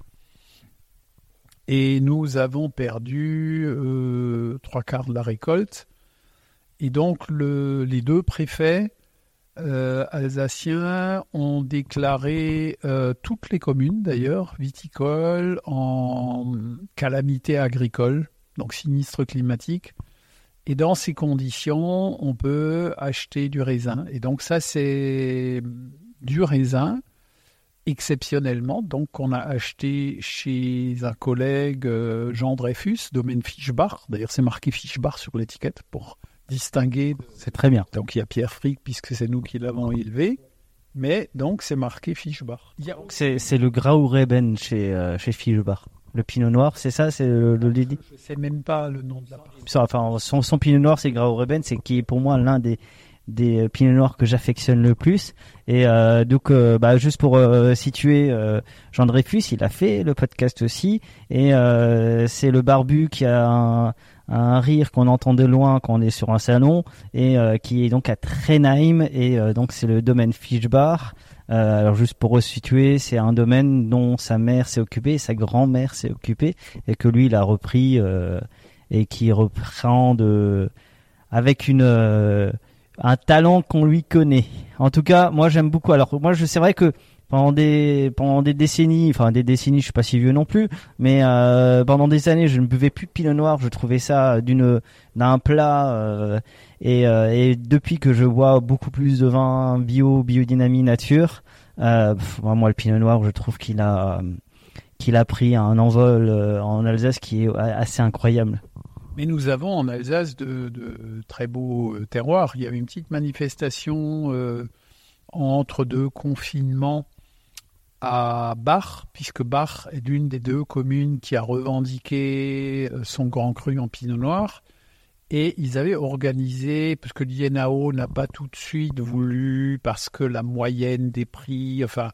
Et nous avons perdu 3/4 de la récolte. Et donc, les 2 préfets alsaciens ont déclaré toutes les communes, d'ailleurs, viticoles, en calamité agricole, donc sinistre climatique. Et dans ces conditions, on peut acheter du raisin. Et donc ça, c'est du raisin, exceptionnellement. Donc on a acheté chez un collègue, Jean Dreyfus, domaine Fischbach. D'ailleurs, c'est marqué Fischbach sur l'étiquette pour distinguer. C'est très bien. Donc il y a Pierre Frick, puisque c'est nous qui l'avons élevé. Mais donc c'est marqué Fischbach. C'est le Graureiben chez Fischbach. Le pinot noir, c'est ça, c'est le Lily. Je ne sais même pas le nom de la partie. Enfin, son pinot noir, c'est Graureiben, c'est qui est pour moi l'un des pinots noirs que j'affectionne le plus. Et donc, juste pour situer Jean Dreyfus, il a fait le podcast aussi. Et c'est le barbu qui a un rire qu'on entend de loin quand on est sur un salon, et qui est donc à Trenheim. Et donc, c'est le domaine Fischbach. Alors juste pour resituer, c'est un domaine dont sa mère s'est occupée, sa grand-mère s'est occupée, et que lui il a repris et qui reprend avec un talent qu'on lui connaît. En tout cas, moi j'aime beaucoup. Alors moi c'est vrai que pendant des décennies, je suis pas si vieux non plus, mais pendant des années je ne buvais plus de pinot noir. Je trouvais ça d'un plat. Et depuis que je bois beaucoup plus de vin biodynamie nature, moi le pinot noir, je trouve qu'il a pris un envol en Alsace qui est assez incroyable. Mais nous avons en Alsace de très beaux terroirs. Il y avait une petite manifestation entre 2 confinements à Bach, puisque Bach est l'une des 2 communes qui a revendiqué son grand cru en pinot noir. Et ils avaient organisé, parce que l'INAO n'a pas tout de suite voulu, parce que la moyenne des prix, enfin,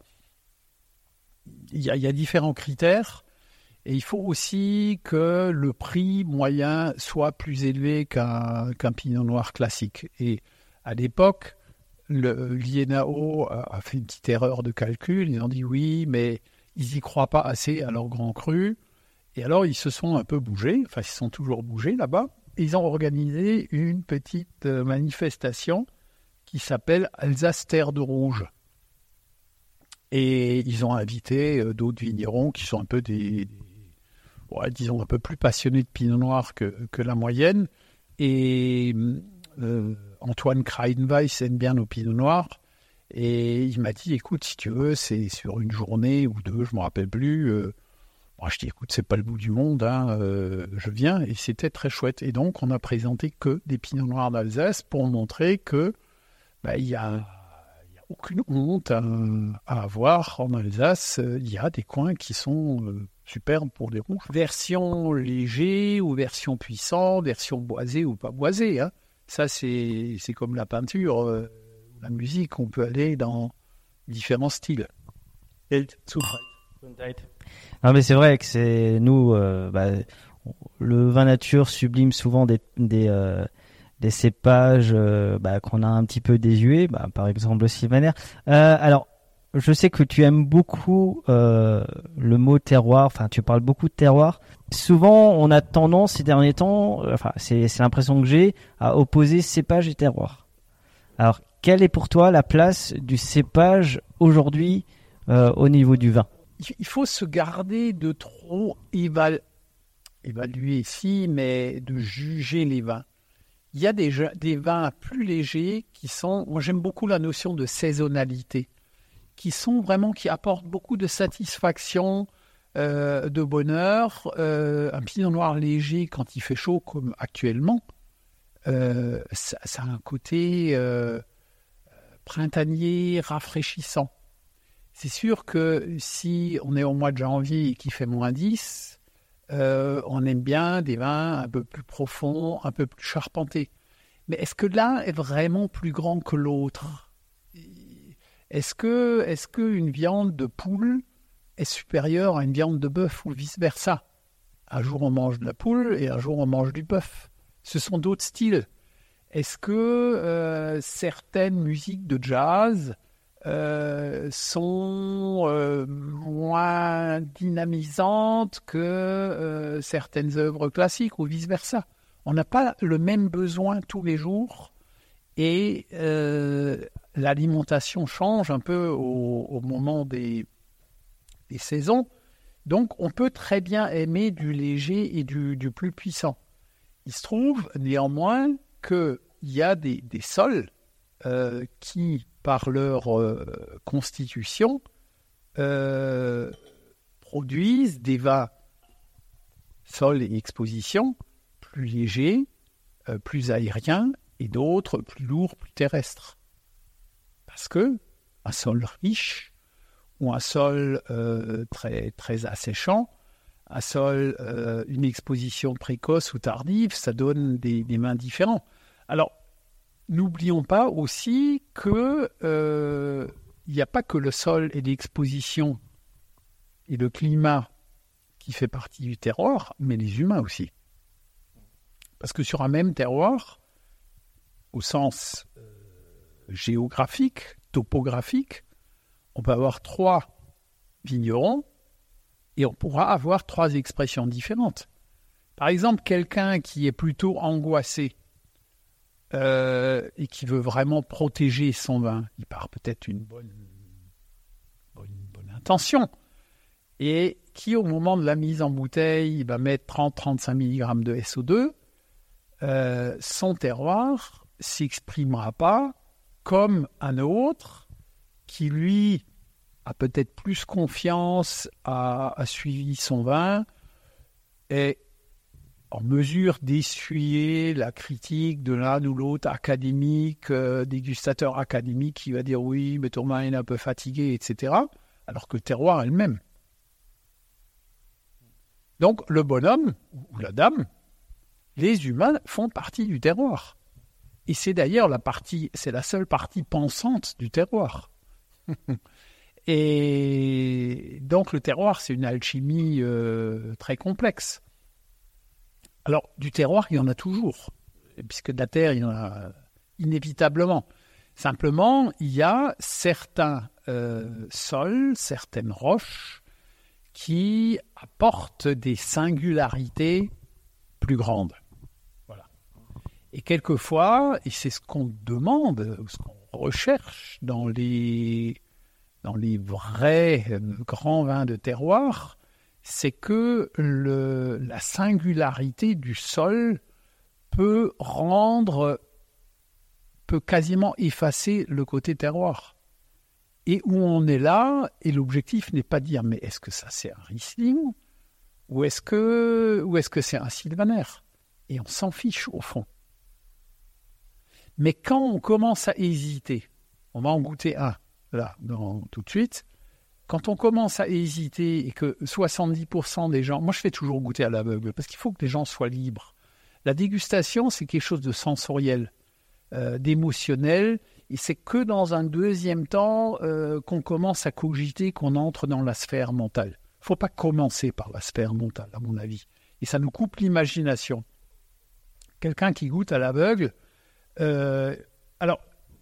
il y a différents critères. Et il faut aussi que le prix moyen soit plus élevé qu'un pinot noir classique. Et à l'époque, l'INAO a fait une petite erreur de calcul. Ils ont dit oui, mais ils n'y croient pas assez à leur grand cru. Et alors, ils se sont un peu bougés, enfin, ils se sont toujours bougés là-bas. Ils ont organisé une petite manifestation qui s'appelle Alsace Terre de Rouge. Et ils ont invité d'autres vignerons qui sont un peu disons un peu plus passionnés de pinot noir que la moyenne. Et Antoine Kreinweiss aime bien nos pinots noirs. Et il m'a dit, écoute, si tu veux, c'est sur une journée ou 2, je ne me rappelle plus. Moi, je dis, écoute, c'est pas le bout du monde, je viens, et c'était très chouette. Et donc, on a présenté que des pinots noirs d'Alsace pour montrer que il y a aucune honte à avoir en Alsace. Il y a des coins qui sont superbes pour des rouges. Version léger ou version puissante, version boisée ou pas boisée. Ça, c'est comme la peinture, la musique, on peut aller dans différents styles. Non mais c'est vrai que c'est nous le vin nature sublime souvent des des cépages qu'on a un petit peu désuets, par exemple le sylvaner. Alors, je sais que tu aimes beaucoup le mot terroir, enfin tu parles beaucoup de terroir. Souvent, on a tendance ces derniers temps, c'est l'impression que j'ai, à opposer cépage et terroir. Alors, quelle est pour toi la place du cépage aujourd'hui au niveau du vin ? Il faut se garder de trop évaluer ici, mais de juger les vins. Il y a des vins plus légers qui sont, moi j'aime beaucoup la notion de saisonnalité, qui apportent beaucoup de satisfaction, de bonheur. Un pinot noir léger quand il fait chaud comme actuellement, ça a un côté printanier, rafraîchissant. C'est sûr que si on est au mois de janvier et qu'il fait -10, on aime bien des vins un peu plus profonds, un peu plus charpentés. Mais est-ce que l'un est vraiment plus grand que l'autre ? Est-ce que une viande de poule est supérieure à une viande de bœuf ou vice-versa ? Un jour on mange de la poule et un jour on mange du bœuf. Ce sont d'autres styles. Est-ce que certaines musiques de jazz sont moins dynamisantes que certaines œuvres classiques ou vice-versa ? On n'a pas le même besoin tous les jours et l'alimentation change un peu au moment des saisons. Donc, on peut très bien aimer du léger et du plus puissant. Il se trouve néanmoins qu'il y a des sols qui, par leur constitution, produisent des vins, sol et exposition, plus légers, plus aériens, et d'autres plus lourds, plus terrestres. Parce que un sol riche ou un sol très, très asséchant, un sol, une exposition précoce ou tardive, ça donne des vins différents. Alors, n'oublions pas aussi que il n'y a pas que le sol et l'exposition et le climat qui fait partie du terroir, mais les humains aussi. Parce que sur un même terroir, au sens géographique, topographique, on peut avoir 3 vignerons et on pourra avoir 3 expressions différentes. Par exemple, quelqu'un qui est plutôt angoissé et qui veut vraiment protéger son vin, il part peut-être une bonne intention, et qui, au moment de la mise en bouteille, il va mettre 30-35 mg de SO2, son terroir ne s'exprimera pas comme un autre qui, lui, a peut-être plus confiance, a suivi son vin, est en mesure d'essuyer la critique de l'un ou l'autre académique, dégustateur académique qui va dire « oui, mais ton vin est un peu fatigué », etc., alors que le terroir est le même. Donc, le bonhomme ou la dame, les humains font partie du terroir. Et c'est d'ailleurs c'est la seule partie pensante du terroir. Et donc, le terroir, c'est une alchimie très complexe. Alors, du terroir, il y en a toujours, puisque de la terre, il y en a inévitablement. Simplement, il y a certains sols, certaines roches qui apportent des singularités plus grandes. Voilà. Et quelquefois, et c'est ce qu'on demande, ce qu'on recherche dans les vrais grands vins de terroir, c'est que la singularité du sol peut quasiment effacer le côté terroir. Et où on est là, et l'objectif n'est pas de dire, mais est-ce que ça c'est un Riesling ou est-ce que c'est un Sylvaner ? Et on s'en fiche au fond. Mais quand on commence à hésiter, on va en goûter un, là, tout de suite. Quand on commence à hésiter et que 70% des gens... Moi, je fais toujours goûter à l'aveugle parce qu'il faut que les gens soient libres. La dégustation, c'est quelque chose de sensoriel, d'émotionnel. Et c'est que dans un deuxième temps qu'on commence à cogiter, qu'on entre dans la sphère mentale. Il ne faut pas commencer par la sphère mentale, à mon avis. Et ça nous coupe l'imagination. Quelqu'un qui goûte à l'aveugle, Alors,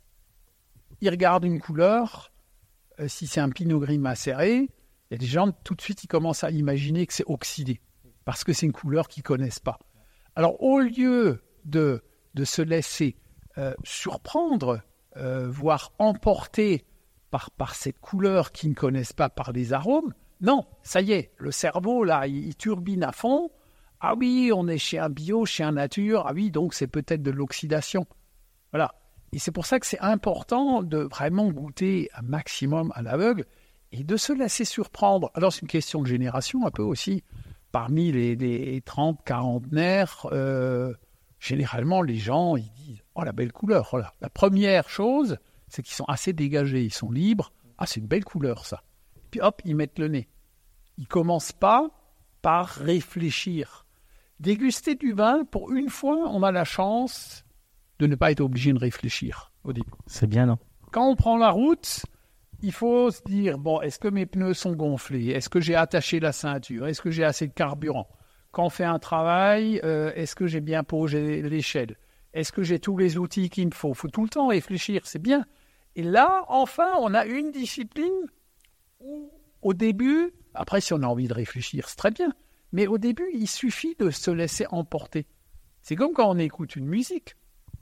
ils regardent une couleur, si c'est un pinot gris macéré, il y a des gens, tout de suite, ils commencent à imaginer que c'est oxydé, parce que c'est une couleur qu'ils ne connaissent pas. Alors, au lieu de se laisser surprendre, voire emporter par cette couleur qu'ils ne connaissent pas, par les arômes, non, ça y est, le cerveau, là, il turbine à fond. Ah oui, on est chez un bio, chez un nature. Ah oui, donc c'est peut-être de l'oxydation. Voilà. Et c'est pour ça que c'est important de vraiment goûter un maximum à l'aveugle et de se laisser surprendre. Alors, c'est une question de génération un peu aussi. Parmi les 30, quarantenaires, généralement, les gens, ils disent « Oh, la belle couleur !» Voilà. La première chose, c'est qu'ils sont assez dégagés, ils sont libres. « Ah, c'est une belle couleur, ça !» Puis hop, ils mettent le nez. Ils ne commencent pas par réfléchir. Déguster du vin, pour une fois, on a la chance de ne pas être obligé de réfléchir au début. C'est bien, non? Quand on prend la route, il faut se dire, bon, est-ce que mes pneus sont gonflés? Est-ce que j'ai attaché la ceinture? Est-ce que j'ai assez de carburant? Quand on fait un travail, est-ce que j'ai bien posé l'échelle? Est-ce que j'ai tous les outils qu'il me faut? Il faut tout le temps réfléchir, c'est bien. Et là, enfin, on a une discipline où, au début, après, si on a envie de réfléchir, c'est très bien. Mais au début, il suffit de se laisser emporter. C'est comme quand on écoute une musique.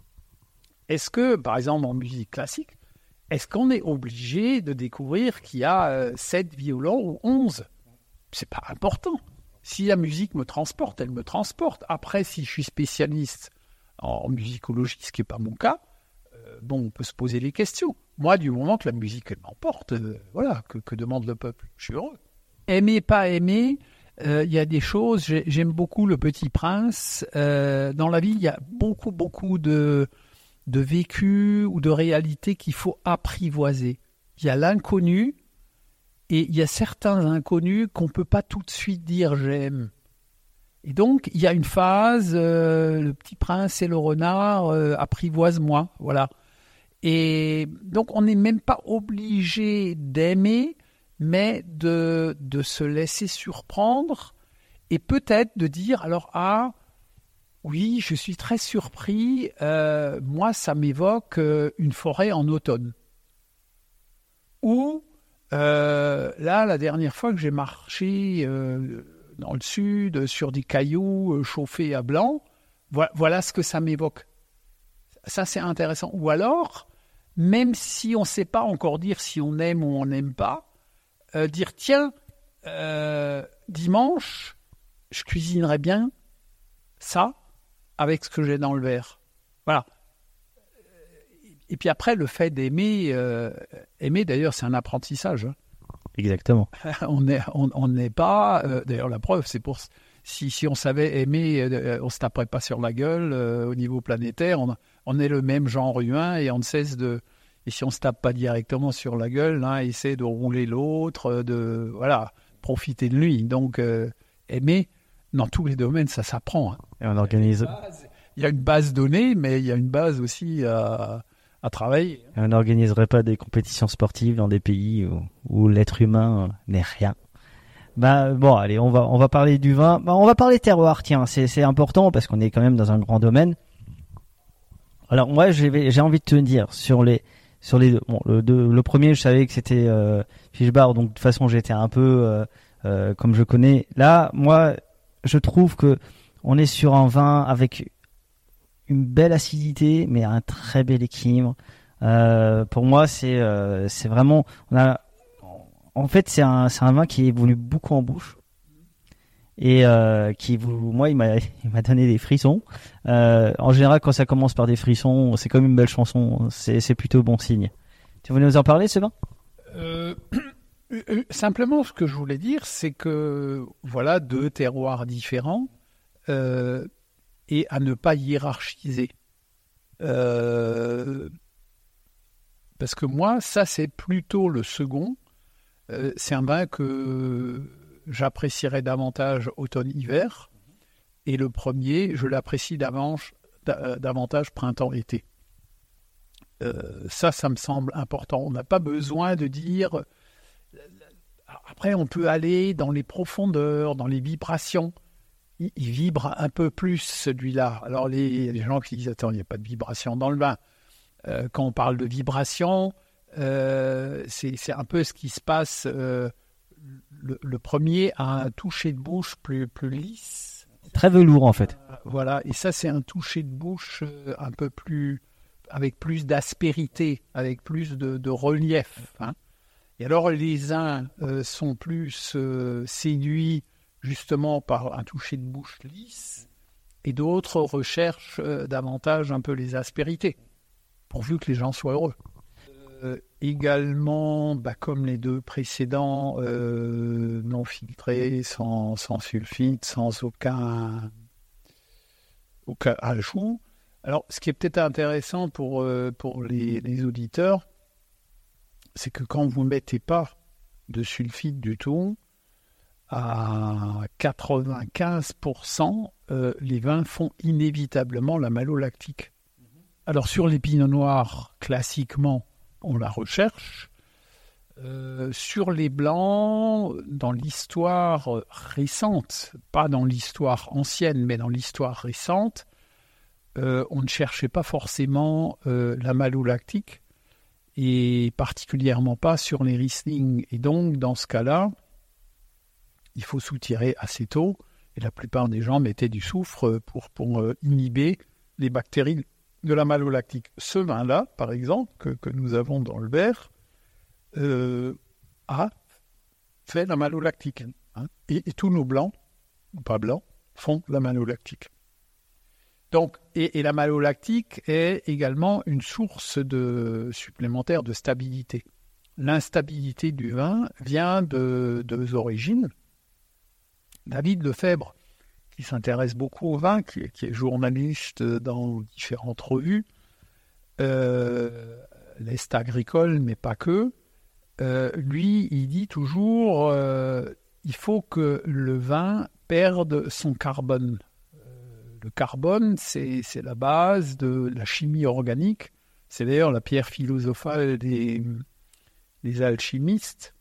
Est-ce que, par exemple, en musique classique, est-ce qu'on est obligé de découvrir qu'il y a 7 violons ou 11? C'est pas important. Si la musique me transporte, elle me transporte. Après, si je suis spécialiste en musicologie, ce qui n'est pas mon cas, on peut se poser les questions. Moi, du moment que la musique, elle m'emporte, voilà, que demande le peuple? Je suis heureux. Aimer, pas aimer, il y a des choses, j'aime beaucoup Le Petit Prince. Dans la vie, il y a beaucoup de vécu ou de réalité qu'il faut apprivoiser. Il y a l'inconnu et il y a certains inconnus qu'on ne peut pas tout de suite dire « j'aime ». Et donc, il y a une phase, Le Petit Prince et le renard, apprivoise-moi, voilà. Et donc, on n'est même pas obligé d'aimer, mais de se laisser surprendre et peut-être de dire, alors, ah, oui, je suis très surpris, moi, ça m'évoque une forêt en automne. Ou, là, la dernière fois que j'ai marché dans le sud, sur des cailloux chauffés à blanc, voilà ce que ça m'évoque. Ça, c'est intéressant. Ou alors, même si on ne sait pas encore dire si on aime ou on n'aime pas, dire, tiens, dimanche, je cuisinerais bien ça avec ce que j'ai dans le verre. Voilà. Et puis après, le fait d'aimer, aimer d'ailleurs, c'est un apprentissage. Hein. Exactement. On n'est pas... d'ailleurs, la preuve, c'est pour... Si on savait aimer, on ne se taperait pas sur la gueule au niveau planétaire. On est le même genre humain et on ne cesse de... Et si on ne se tape pas directement sur la gueule, l'un essaie de rouler l'autre, de profiter de lui. Donc, aimer, dans tous les domaines, ça s'apprend. Hein. Et on organise... Il y a une base donnée, mais il y a une base aussi à travailler. Et on n'organiserait pas des compétitions sportives dans des pays où l'être humain n'est rien. Bon, allez, on va parler du vin. On va parler terroir, tiens, c'est important parce qu'on est quand même dans un grand domaine. Alors moi, j'ai envie de te dire sur les deux. Bon, le premier, je savais que c'était Fischbach, donc de toute façon, j'étais un peu comme je connais. Là, moi, je trouve que on est sur un vin avec une belle acidité, mais un très bel équilibre. Pour moi, c'est vraiment, en fait, c'est un vin qui évolue beaucoup en bouche et moi, il m'a donné des frissons. En général, quand ça commence par des frissons, c'est comme une belle chanson. C'est plutôt bon signe. Tu voulais nous en parler, ce vin? Simplement, ce que je voulais dire, c'est que voilà 2 terroirs différents. Et à ne pas hiérarchiser. Parce que moi, ça, c'est plutôt le second. C'est un vin que j'apprécierais davantage automne-hiver. Et le premier, je l'apprécie davantage printemps-été. Ça me semble important. On n'a pas besoin de dire... Après, on peut aller dans les profondeurs, dans les vibrations. il vibre un peu plus celui-là. Alors les gens qui disent attends, il n'y a pas de vibration dans le vin. Quand on parle de vibration, c'est un peu ce qui se passe. Le premier a un toucher de bouche plus lisse. Très velours en fait. Voilà, et ça c'est un toucher de bouche un peu plus, avec plus d'aspérité, avec plus de relief. Hein. Et alors les uns sont plus séduits justement par un toucher de bouche lisse, et d'autres recherchent davantage un peu les aspérités, pourvu que les gens soient heureux. Également, comme les deux précédents, non filtrés, sans sulfite, sans aucun ajout. Alors, ce qui est peut-être intéressant pour les auditeurs, c'est que quand vous ne mettez pas de sulfite du tout, à 95%, les vins font inévitablement la malolactique. Alors, sur les pinots noirs, classiquement, on la recherche. Sur les blancs, dans l'histoire récente, pas dans l'histoire ancienne, mais dans l'histoire récente, on ne cherchait pas forcément la malolactique, et particulièrement pas sur les Riesling. Et donc, dans ce cas-là, il faut soutirer assez tôt, et la plupart des gens mettaient du soufre pour inhiber les bactéries de la malolactique. Ce vin-là, par exemple, que nous avons dans le verre, a fait la malolactique. Hein, et tous nos blancs, ou pas blancs, font la malolactique. Donc, et la malolactique est également une source supplémentaire de stabilité. L'instabilité du vin vient de deux origines. David Lefebvre, qui s'intéresse beaucoup au vin, qui est journaliste dans différentes revues, l'Est agricole, mais pas que, lui, il dit toujours il faut que le vin perde son carbone. Le carbone, c'est la base de la chimie organique. C'est d'ailleurs la pierre philosophale des alchimistes.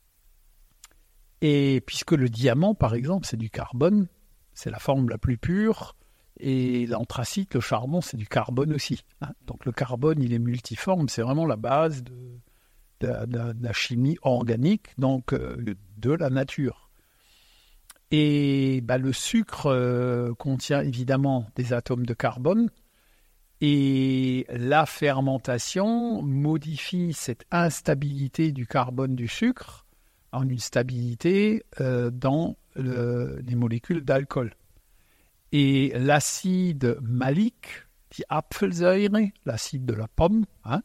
Et puisque le diamant, par exemple, c'est du carbone, c'est la forme la plus pure, et l'anthracite, le charbon, c'est du carbone aussi. Hein. Donc le carbone, il est multiforme, c'est vraiment la base de la chimie organique, donc de la nature. Et le sucre contient évidemment des atomes de carbone, et la fermentation modifie cette instabilité du carbone du sucre en une stabilité dans les molécules d'alcool. Et l'acide malique, dit Apfelsäure, l'acide de la pomme, hein,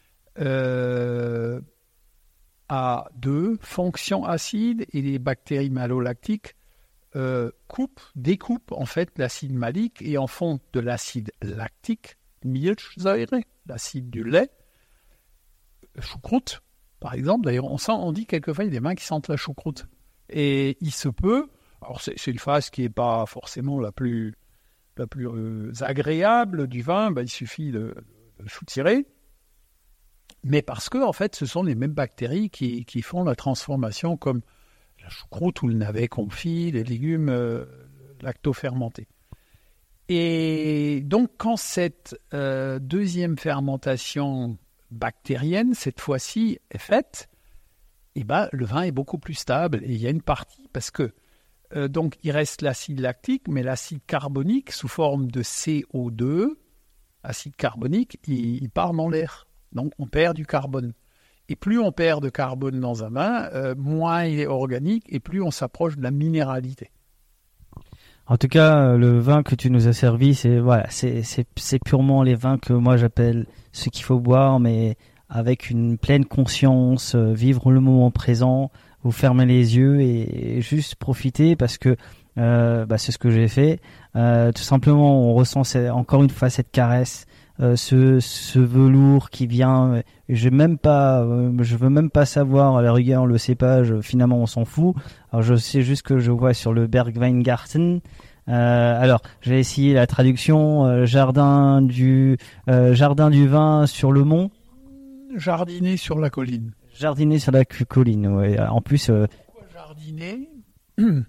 a deux fonctions acides, et les bactéries malolactiques découpent en fait l'acide malique et en font de l'acide lactique, Milchsäure, l'acide du lait, choucroute, par exemple. D'ailleurs, on dit quelquefois il y a des vins qui sentent la choucroute. Et il se peut, alors c'est une phase qui n'est pas forcément la plus agréable du vin, il suffit de soutirer, mais parce que en fait ce sont les mêmes bactéries qui font la transformation, comme la choucroute ou le navet confit, les légumes lactofermentés. Et donc quand cette deuxième fermentation bactérienne, cette fois-ci, est faite, le vin est beaucoup plus stable. Et il y a une partie, parce que donc il reste l'acide lactique, mais l'acide carbonique, sous forme de CO2, acide carbonique, il part dans l'air. Donc on perd du carbone. Et plus on perd de carbone dans un vin, moins il est organique, et plus on s'approche de la minéralité. En tout cas, le vin que tu nous as servi, c'est purement les vins que moi j'appelle ce qu'il faut boire, mais avec une pleine conscience, vivre le moment présent, vous fermez les yeux et juste profiter, parce que c'est ce que j'ai fait. Tout simplement, on ressent encore une fois cette caresse, ce velours qui vient. Je veux même pas savoir à la rigueur le cépage. Finalement, on s'en fout. Alors je sais juste que je vois sur le Bergweingarten. Alors j'ai essayé la traduction, jardin du vin sur le mont. Jardiner sur la colline. Jardiner sur la colline, ouais. En plus. Pourquoi jardiner ?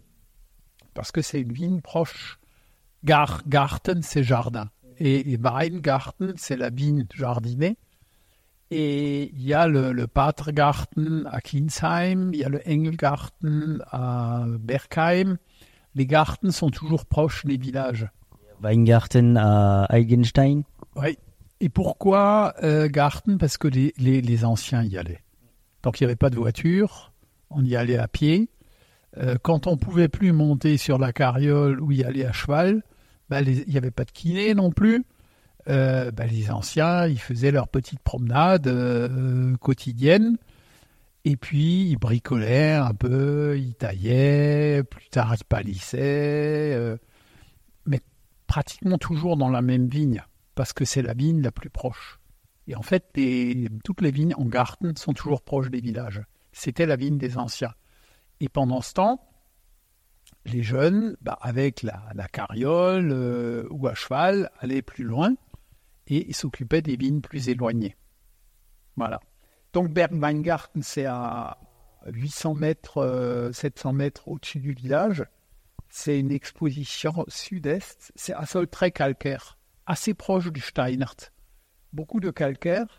parce que c'est une vigne proche. Garten, c'est jardin. Et Weingarten, c'est la vigne jardinée. Et il y a le Patergarten à Kinsheim, il y a le Engelgarten à Bergheim. Les Garten sont toujours proches des villages. Weingarten à Eigenstein. Oui. Et pourquoi Garten? Parce que les anciens y allaient. Donc il n'y avait pas de voiture, on y allait à pied. Quand on ne pouvait plus monter sur la carriole ou y aller à cheval, il n'y avait pas de kiné non plus. Les anciens, ils faisaient leur petite promenade quotidienne. Et puis, ils bricolaient un peu, ils taillaient, plus tard, ils palissaient. Mais pratiquement toujours dans la même vigne, parce que c'est la vigne la plus proche. Et en fait, toutes les vignes en Garten sont toujours proches des villages. C'était la vigne des anciens. Et pendant ce temps, les jeunes, avec la carriole ou à cheval, allaient plus loin et ils s'occupaient des vignes plus éloignées. Voilà. Donc Berg-Weingarten, c'est à 800 mètres, 700 mètres au-dessus du village. C'est une exposition sud-est. C'est un sol très calcaire, assez proche du Steinert. Beaucoup de calcaire.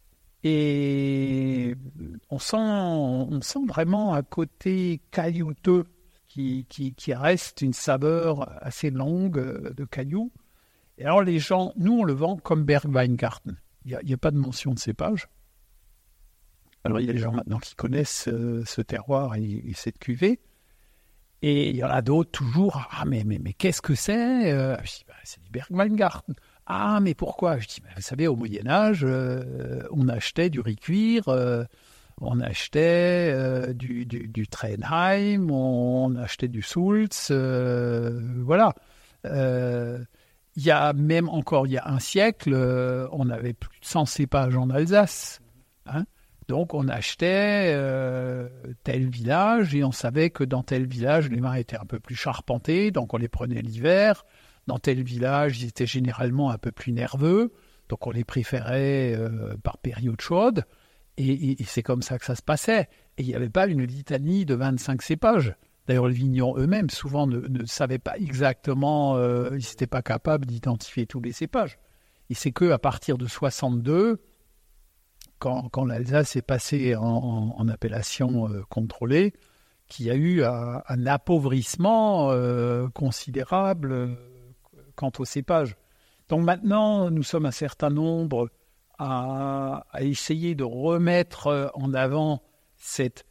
Et on sent vraiment un côté caillouteux qui reste une saveur assez longue de cailloux. Et alors les gens, nous on le vend comme Berg-Weingarten. Il n'y a pas de mention de cépage. Alors il y a des gens maintenant qui connaissent ce terroir et cette cuvée. Et il y en a d'autres toujours, mais qu'est-ce que c'est? Je dis, c'est du Berg-Weingarten. Ah, mais pourquoi? Je dis, vous savez, au Moyen-Âge, on achetait du riz-cuir, on achetait du Trenheim, on achetait du Sulz, voilà. Il y a même encore il y a un siècle, on avait plus de 100 cépages en Alsace. Hein. Donc on achetait tel village et on savait que dans tel village, les vins étaient un peu plus charpentés, donc on les prenait l'hiver. Dans tel village, ils étaient généralement un peu plus nerveux, donc on les préférait par période chaude. Et c'est comme ça que ça se passait. Et il n'y avait pas une litanie de 25 cépages. D'ailleurs, les vignerons eux-mêmes, souvent, ne savaient pas exactement, ils n'étaient pas capables d'identifier tous les cépages. Et c'est qu'à partir de 62, quand l'Alsace est passée en appellation contrôlée, qu'il y a eu un appauvrissement considérable quant aux cépages. Donc maintenant, nous sommes un certain nombre à essayer de remettre en avant cette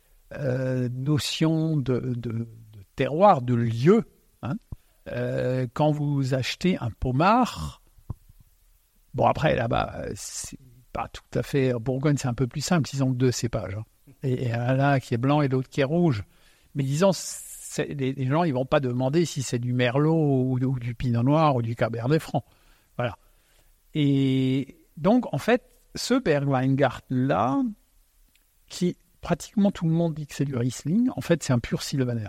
notion de terroir, de lieu. Hein. Quand vous achetez un pommard, bon après là-bas, c'est pas tout à fait... En Bourgogne, c'est un peu plus simple, ils ont que 2 cépages. Hein. Et un là qui est blanc et l'autre qui est rouge. Mais disons, les gens, ils vont pas demander si c'est du Merlot ou du Pinot Noir ou du Cabernet Franc. Voilà. Et donc, en fait, ce Berg-Weingarten-là, qui pratiquement tout le monde dit que c'est du Riesling, en fait, c'est un pur Sylvaner.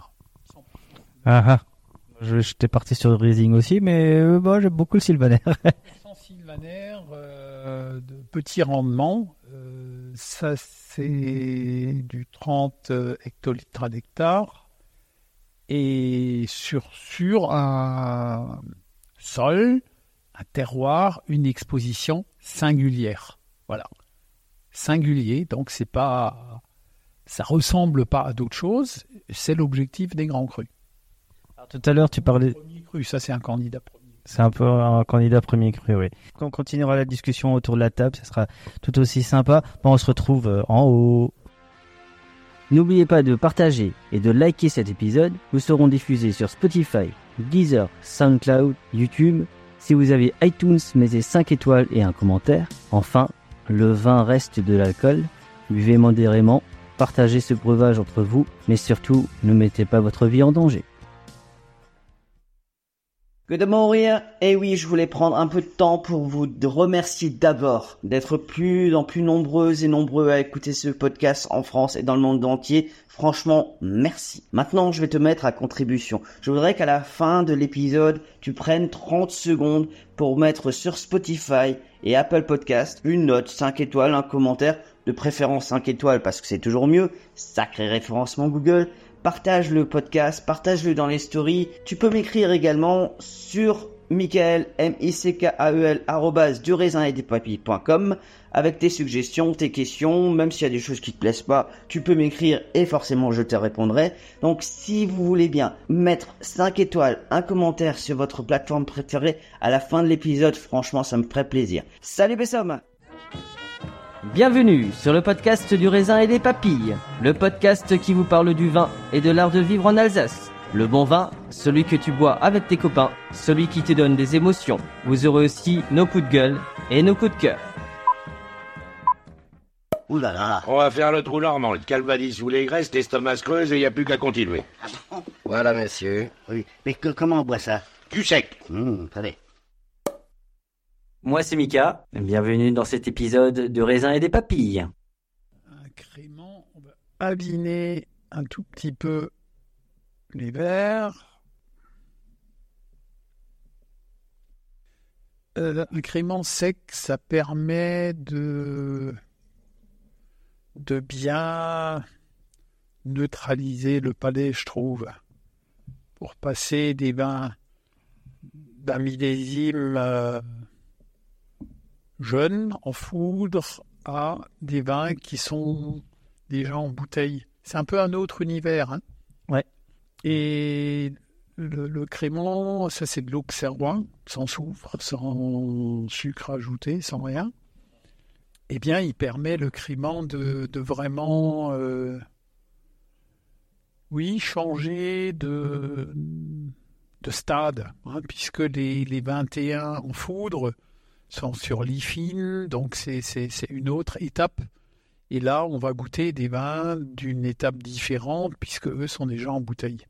J'étais parti sur le Riesling aussi, mais j'aime beaucoup le Sylvaner. Sans Sylvaner, de petit rendement, ça c'est du 30 hectolitres à l'hectare, et sur un sol, un terroir, une exposition singulière. Voilà. Singulier, donc c'est pas, ça ressemble pas à d'autres choses, c'est l'objectif des grands crus. Alors, tout à l'heure, tu parlais... Premier cru, ça c'est un candidat premier. C'est un peu un candidat premier cru, oui. Quand on continuera la discussion autour de la table, ça sera tout aussi sympa. Bon, on se retrouve en haut. N'oubliez pas de partager et de liker cet épisode. Nous serons diffusés sur Spotify, Deezer, SoundCloud, YouTube. Si vous avez iTunes, mettez 5 étoiles et un commentaire. Enfin, le vin reste de l'alcool. Buvez modérément, partagez ce breuvage entre vous, mais surtout, ne mettez pas votre vie en danger. Good morning. Eh oui, je voulais prendre un peu de temps pour vous remercier d'abord d'être plus nombreuses et nombreux à écouter ce podcast en France et dans le monde entier. Franchement, merci. Maintenant, je vais te mettre à contribution. Je voudrais qu'à la fin de l'épisode, tu prennes 30 secondes pour mettre sur Spotify et Apple Podcast une note, 5 étoiles, un commentaire, de préférence 5 étoiles parce que c'est toujours mieux, sacré référencement Google, partage le podcast, partage-le dans les stories. Tu peux m'écrire également sur Michael, MICKAEL, @duraisinetdespapiers.com avec tes suggestions, tes questions, même s'il y a des choses qui te plaisent pas, tu peux m'écrire et forcément je te répondrai. Donc si vous voulez bien mettre 5 étoiles, un commentaire sur votre plateforme préférée à la fin de l'épisode, franchement ça me ferait plaisir. Salut Bessom! Bienvenue sur le podcast du raisin et des papilles, le podcast qui vous parle du vin et de l'art de vivre en Alsace. Le bon vin, celui que tu bois avec tes copains, celui qui te donne des émotions. Vous aurez aussi nos coups de gueule et nos coups de cœur. Ouh là là. On va faire le trou normand, le calvadis sous les graisses, l'estomac se creuse et il n'y a plus qu'à continuer. Voilà, monsieur. Oui, mais comment on boit ça? Cul sec. Allez. Moi, c'est Mika. Bienvenue dans cet épisode de Raisin et des papilles. Un crément, on va abîmer un tout petit peu les verres. Un crément sec, ça permet de bien neutraliser le palais, je trouve, pour passer des vins d'un millésime jeunes, en foudre, à des vins qui sont déjà en bouteille. C'est un peu un autre univers. Hein. Ouais. Et le crément, ça c'est de l'auxerrois, sans soufre, sans sucre ajouté, sans rien. Eh bien, il permet le crément de vraiment, changer de stade, hein, puisque les 21 en foudre sont sur lit fine, donc c'est une autre étape. Et là, on va goûter des vins d'une étape différente, puisque eux sont déjà en bouteille.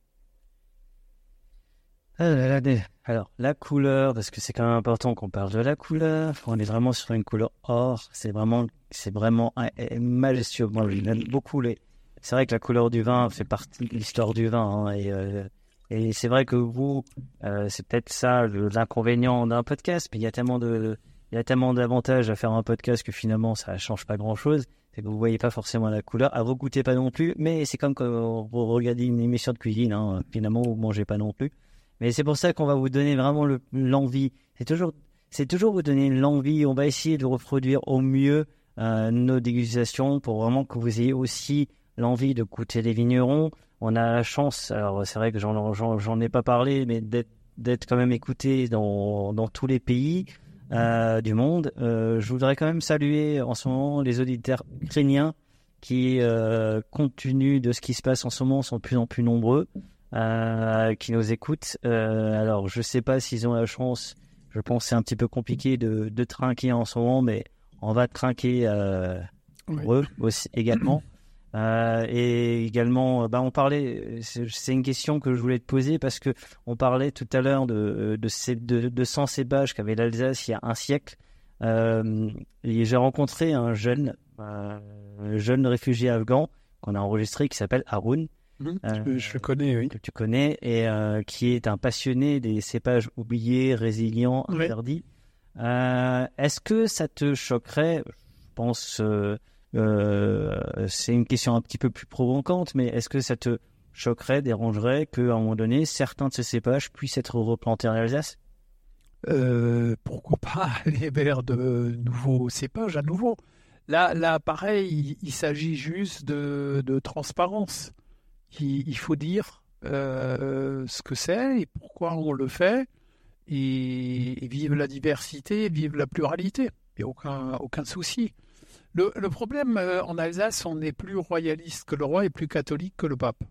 Alors, la couleur, parce que c'est quand même important qu'on parle de la couleur. On est vraiment sur une couleur or. C'est vraiment majestueux. Moi, j'aime beaucoup c'est vrai que la couleur du vin fait partie de l'histoire du vin. Hein, et c'est vrai que vous, c'est peut-être ça l'inconvénient d'un podcast, mais il y a tellement d'avantages à faire un podcast que finalement, ça ne change pas grand-chose. C'est que vous ne voyez pas forcément la couleur. Vous ne goûtez pas non plus, mais c'est comme quand vous regardez une émission de cuisine. Hein, finalement, vous ne mangez pas non plus. Mais c'est pour ça qu'on va vous donner vraiment l'envie. C'est toujours vous donner l'envie. On va essayer de reproduire au mieux nos dégustations pour vraiment que vous ayez aussi l'envie de goûter les vignerons. On a la chance, alors c'est vrai que j'en ai pas parlé, mais d'être quand même écouté dans tous les pays du monde. Je voudrais quand même saluer en ce moment les auditeurs ukrainiens qui, compte tenu de ce qui se passe en ce moment, sont de plus en plus nombreux. Qui nous écoutent. Alors, je sais pas s'ils ont la chance. Je pense que c'est un petit peu compliqué de trinquer en ce moment, mais on va trinquer pour eux aussi également. Et également, on parlait. C'est une question que je voulais te poser parce que on parlait tout à l'heure de 100 cépages qu'avait l'Alsace il y a un siècle. Et j'ai rencontré un jeune réfugié afghan qu'on a enregistré qui s'appelle Haroun. Je le connais, oui. Que tu connais, et qui est un passionné des cépages oubliés, résilients, interdits. Est-ce que ça te choquerait? Je pense c'est une question un petit peu plus provocante, mais est-ce que ça te choquerait, dérangerait qu'à un moment donné, certains de ces cépages puissent être replantés en Alsace? Pourquoi pas aller vers de nouveaux cépages à nouveau? Là, pareil, il s'agit juste de transparence. Il faut dire ce que c'est et pourquoi on le fait, et vive la diversité, vive la pluralité. Il n'y a aucun souci. Le problème, en Alsace, on est plus royaliste que le roi et plus catholique que le pape.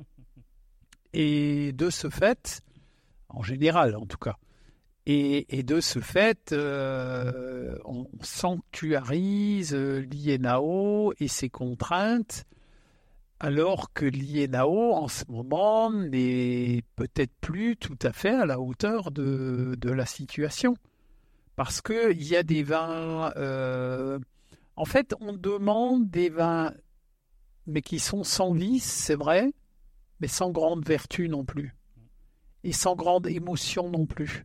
Et de ce fait, en général en tout cas, et de ce fait, on sanctuarise l'INAO et ses contraintes, alors que l'INAO, en ce moment, n'est peut-être plus tout à fait à la hauteur de la situation. Parce qu'il y a des vins... en fait, on demande des vins, mais qui sont sans vice, c'est vrai, mais sans grande vertu non plus. Et sans grande émotion non plus.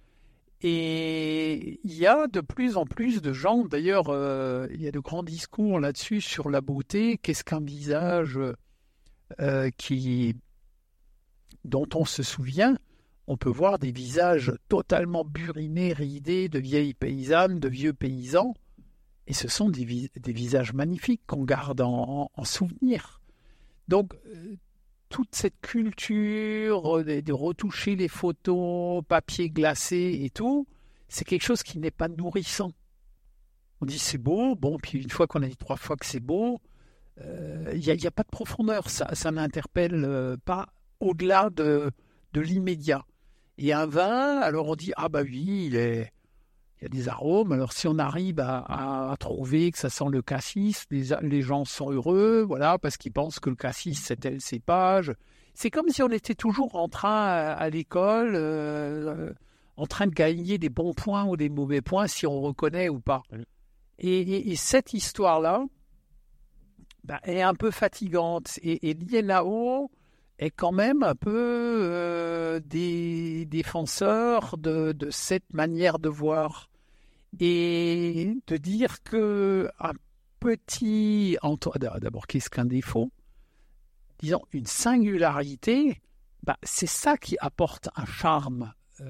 Et il y a de plus en plus de gens, d'ailleurs, il y a de grands discours là-dessus sur la beauté. Qu'est-ce qu'un visage dont on se souvient, on peut voir des visages totalement burinés, ridés, de vieilles paysannes, de vieux paysans, et ce sont des visages magnifiques qu'on garde en souvenir. Donc, toute cette culture de retoucher les photos, papier glacé et tout, c'est quelque chose qui n'est pas nourrissant. On dit c'est beau, bon, puis une fois qu'on a dit 3 fois que c'est beau, il n'y a pas de profondeur, ça n'interpelle pas au-delà de l'immédiat. Et un vin, alors on dit, ah bah oui, il y a des arômes, alors si on arrive à trouver que ça sent le cassis, les gens sont heureux, voilà, parce qu'ils pensent que le cassis c'est tel cépage. C'est comme si on était toujours en train à l'école, en train de gagner des bons points ou des mauvais points, si on reconnaît ou pas. Oui. Et cette histoire-là est un peu fatigante. Et Liénao est quand même un peu des défenseurs de cette manière de voir. Et de dire que un petit... D'abord, qu'est-ce qu'un défaut ? Disons, une singularité, c'est ça qui apporte un charme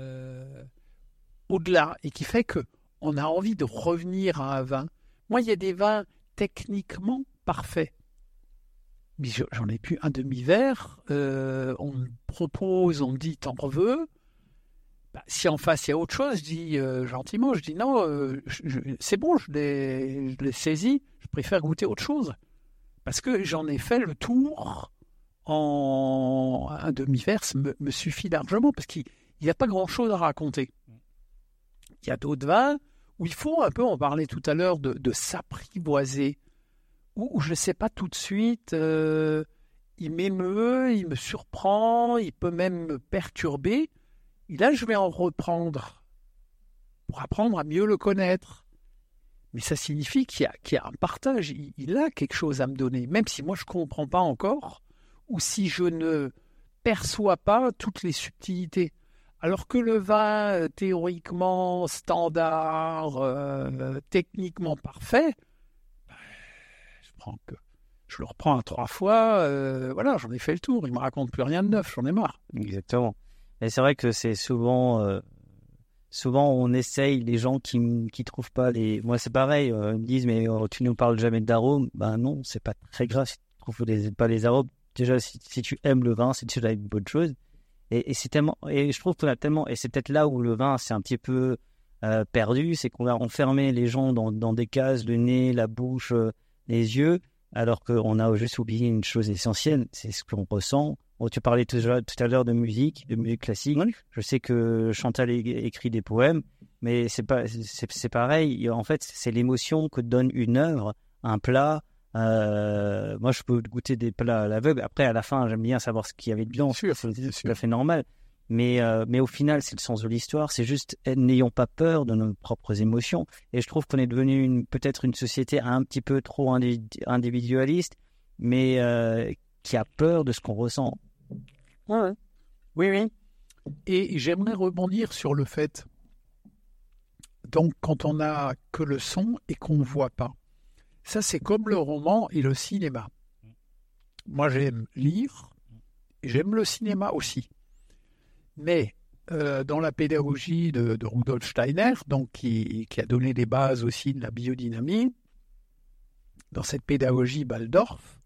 au-delà et qui fait qu'on a envie de revenir à un vin. Moi, il y a des vins techniquement parfaits. Mais j'en ai plus un demi-verre. On me propose, on me dit, t'en veux ? Si en face il y a autre chose, je dis gentiment, je dis non, c'est bon, je l'ai saisi, je préfère goûter autre chose. Parce que j'en ai fait le tour en un demi-verre, me suffit largement, parce qu'il n'y a pas grand-chose à raconter. Il y a d'autres vins où il faut un peu, on parlait tout à l'heure de s'apprivoiser, où je ne sais pas tout de suite, il m'émeut, il me surprend, il peut même me perturber. Et là, je vais en reprendre pour apprendre à mieux le connaître. Mais ça signifie qu'il y a un partage, il a quelque chose à me donner, même si moi je ne comprends pas encore, ou si je ne perçois pas toutes les subtilités. Alors que le vin, théoriquement standard, techniquement parfait, je le reprends à 3 fois, voilà, j'en ai fait le tour, il ne me raconte plus rien de neuf, j'en ai marre. Exactement. Et c'est vrai que c'est souvent on essaye, les gens qui trouvent pas les... Moi, c'est pareil, ils me disent, mais tu nous parles jamais d'arômes. Ben non, c'est pas très grave si tu trouves pas les arômes. Déjà, si tu aimes le vin, c'est déjà une bonne chose. Et c'est tellement... Et je trouve qu'on a tellement... Et c'est peut-être là où le vin, c'est un petit peu perdu, c'est qu'on a enfermé les gens dans des cases, le nez, la bouche, les yeux, alors qu'on a juste oublié une chose essentielle, c'est ce qu'on ressent. Oh, tu parlais tout à l'heure de musique classique. Oui. Je sais que Chantal écrit des poèmes, mais c'est pareil. En fait, c'est l'émotion que donne une œuvre, un plat. Moi, je peux goûter des plats à l'aveugle. Après, à la fin, j'aime bien savoir ce qu'il y avait dedans. C'est tout à fait normal. Mais au final, c'est le sens de l'histoire. C'est juste, n'ayons pas peur de nos propres émotions. Et je trouve qu'on est devenu peut-être une société un petit peu trop individualiste, mais qui a peur de ce qu'on ressent. Ouais. Oui. Et j'aimerais rebondir sur le fait, donc quand on n'a que le son et qu'on ne voit pas, ça c'est comme le roman et le cinéma. Moi j'aime lire, et j'aime le cinéma aussi. Mais dans la pédagogie de Rudolf Steiner, donc qui a donné les bases aussi de la biodynamie, dans cette pédagogie Waldorf,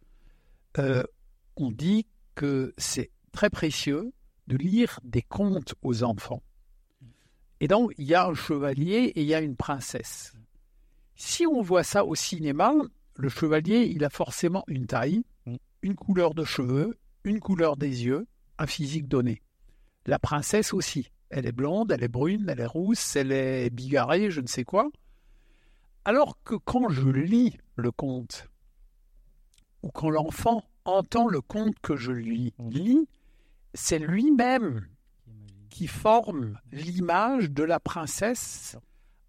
on dit que c'est très précieux de lire des contes aux enfants. Et donc, il y a un chevalier et il y a une princesse. Si on voit ça au cinéma, le chevalier, il a forcément une taille, une couleur de cheveux, une couleur des yeux, un physique donné. La princesse aussi. Elle est blonde, elle est brune, elle est rousse, elle est bigarrée, je ne sais quoi. Alors que quand je lis le conte, ou quand l'enfant entend le conte que je lui lis, c'est lui-même qui forme l'image de la princesse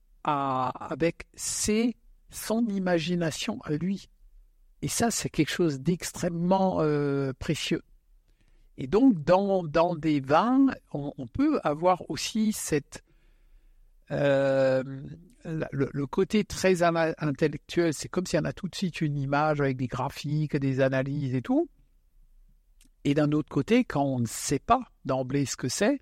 avec son imagination à lui. Et ça, c'est quelque chose d'extrêmement précieux. Et donc, dans des vins, on peut avoir aussi le côté très intellectuel. C'est comme si on a tout de suite une image avec des graphiques, des analyses et tout. Et d'un autre côté, quand on ne sait pas d'emblée ce que c'est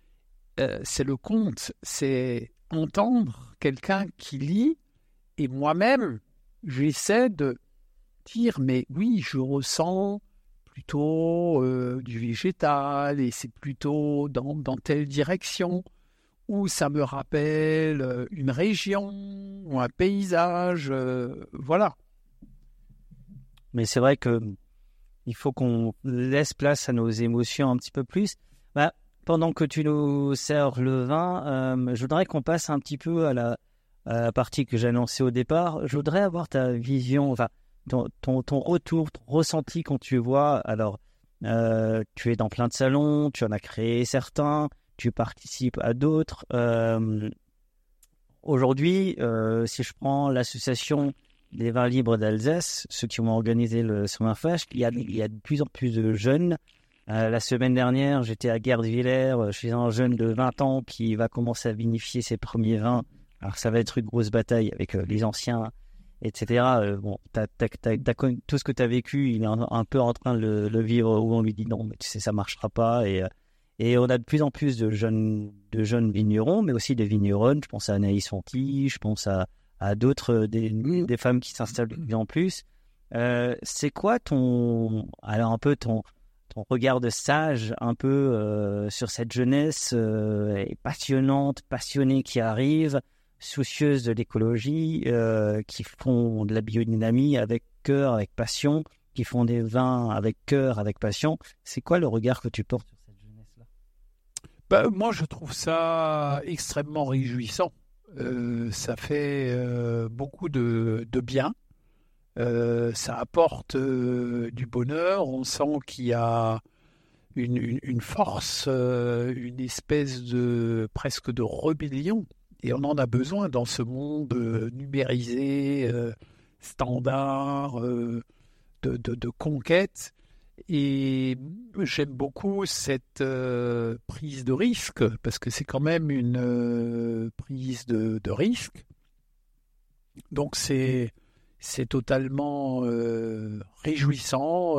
le conte, c'est entendre quelqu'un qui lit, et moi-même, j'essaie de dire, mais oui, je ressens plutôt du végétal, et c'est plutôt dans telle direction, ou ça me rappelle une région, ou un paysage, voilà. Mais c'est vrai que il faut qu'on laisse place à nos émotions un petit peu plus. Pendant que tu nous sers le vin, je voudrais qu'on passe un petit peu à la partie que j'ai annoncée au départ. Je voudrais avoir ta vision, enfin ton retour, ton ressenti quand tu vois. Alors, tu es dans plein de salons, tu en as créé certains, tu participes à d'autres. Aujourd'hui, si je prends l'association des vins libres d'Alsace, ceux qui ont organisé le Sauvin Flash, il y a de plus en plus de jeunes. La semaine dernière, j'étais à Guerdvillers chez un jeune de 20 ans qui va commencer à vinifier ses premiers vins. Alors ça va être une grosse bataille avec les anciens, etc. Bon, tout ce que tu as vécu, il est un peu en train de le vivre, où on lui dit non, mais tu sais, ça marchera pas. Et on a de plus en plus de jeunes vignerons, mais aussi de vigneronnes. Je pense à Anaïs Fonti, je pense à d'autres, des femmes qui s'installent de plus en plus. C'est quoi ton regard de sage un peu sur cette jeunesse passionnée qui arrive, soucieuse de l'écologie, qui font de la biodynamie avec cœur, avec passion, qui font des vins avec cœur, avec passion. C'est quoi le regard que tu portes sur cette jeunesse-là ? Moi, je trouve ça extrêmement réjouissant. Ça fait beaucoup de bien. Ça apporte du bonheur. On sent qu'il y a une force, une espèce de presque de rébellion, et on en a besoin dans ce monde numérisé, standard, de conquête. Et j'aime beaucoup cette prise de risque, parce que c'est quand même une prise de risque. Donc c'est totalement réjouissant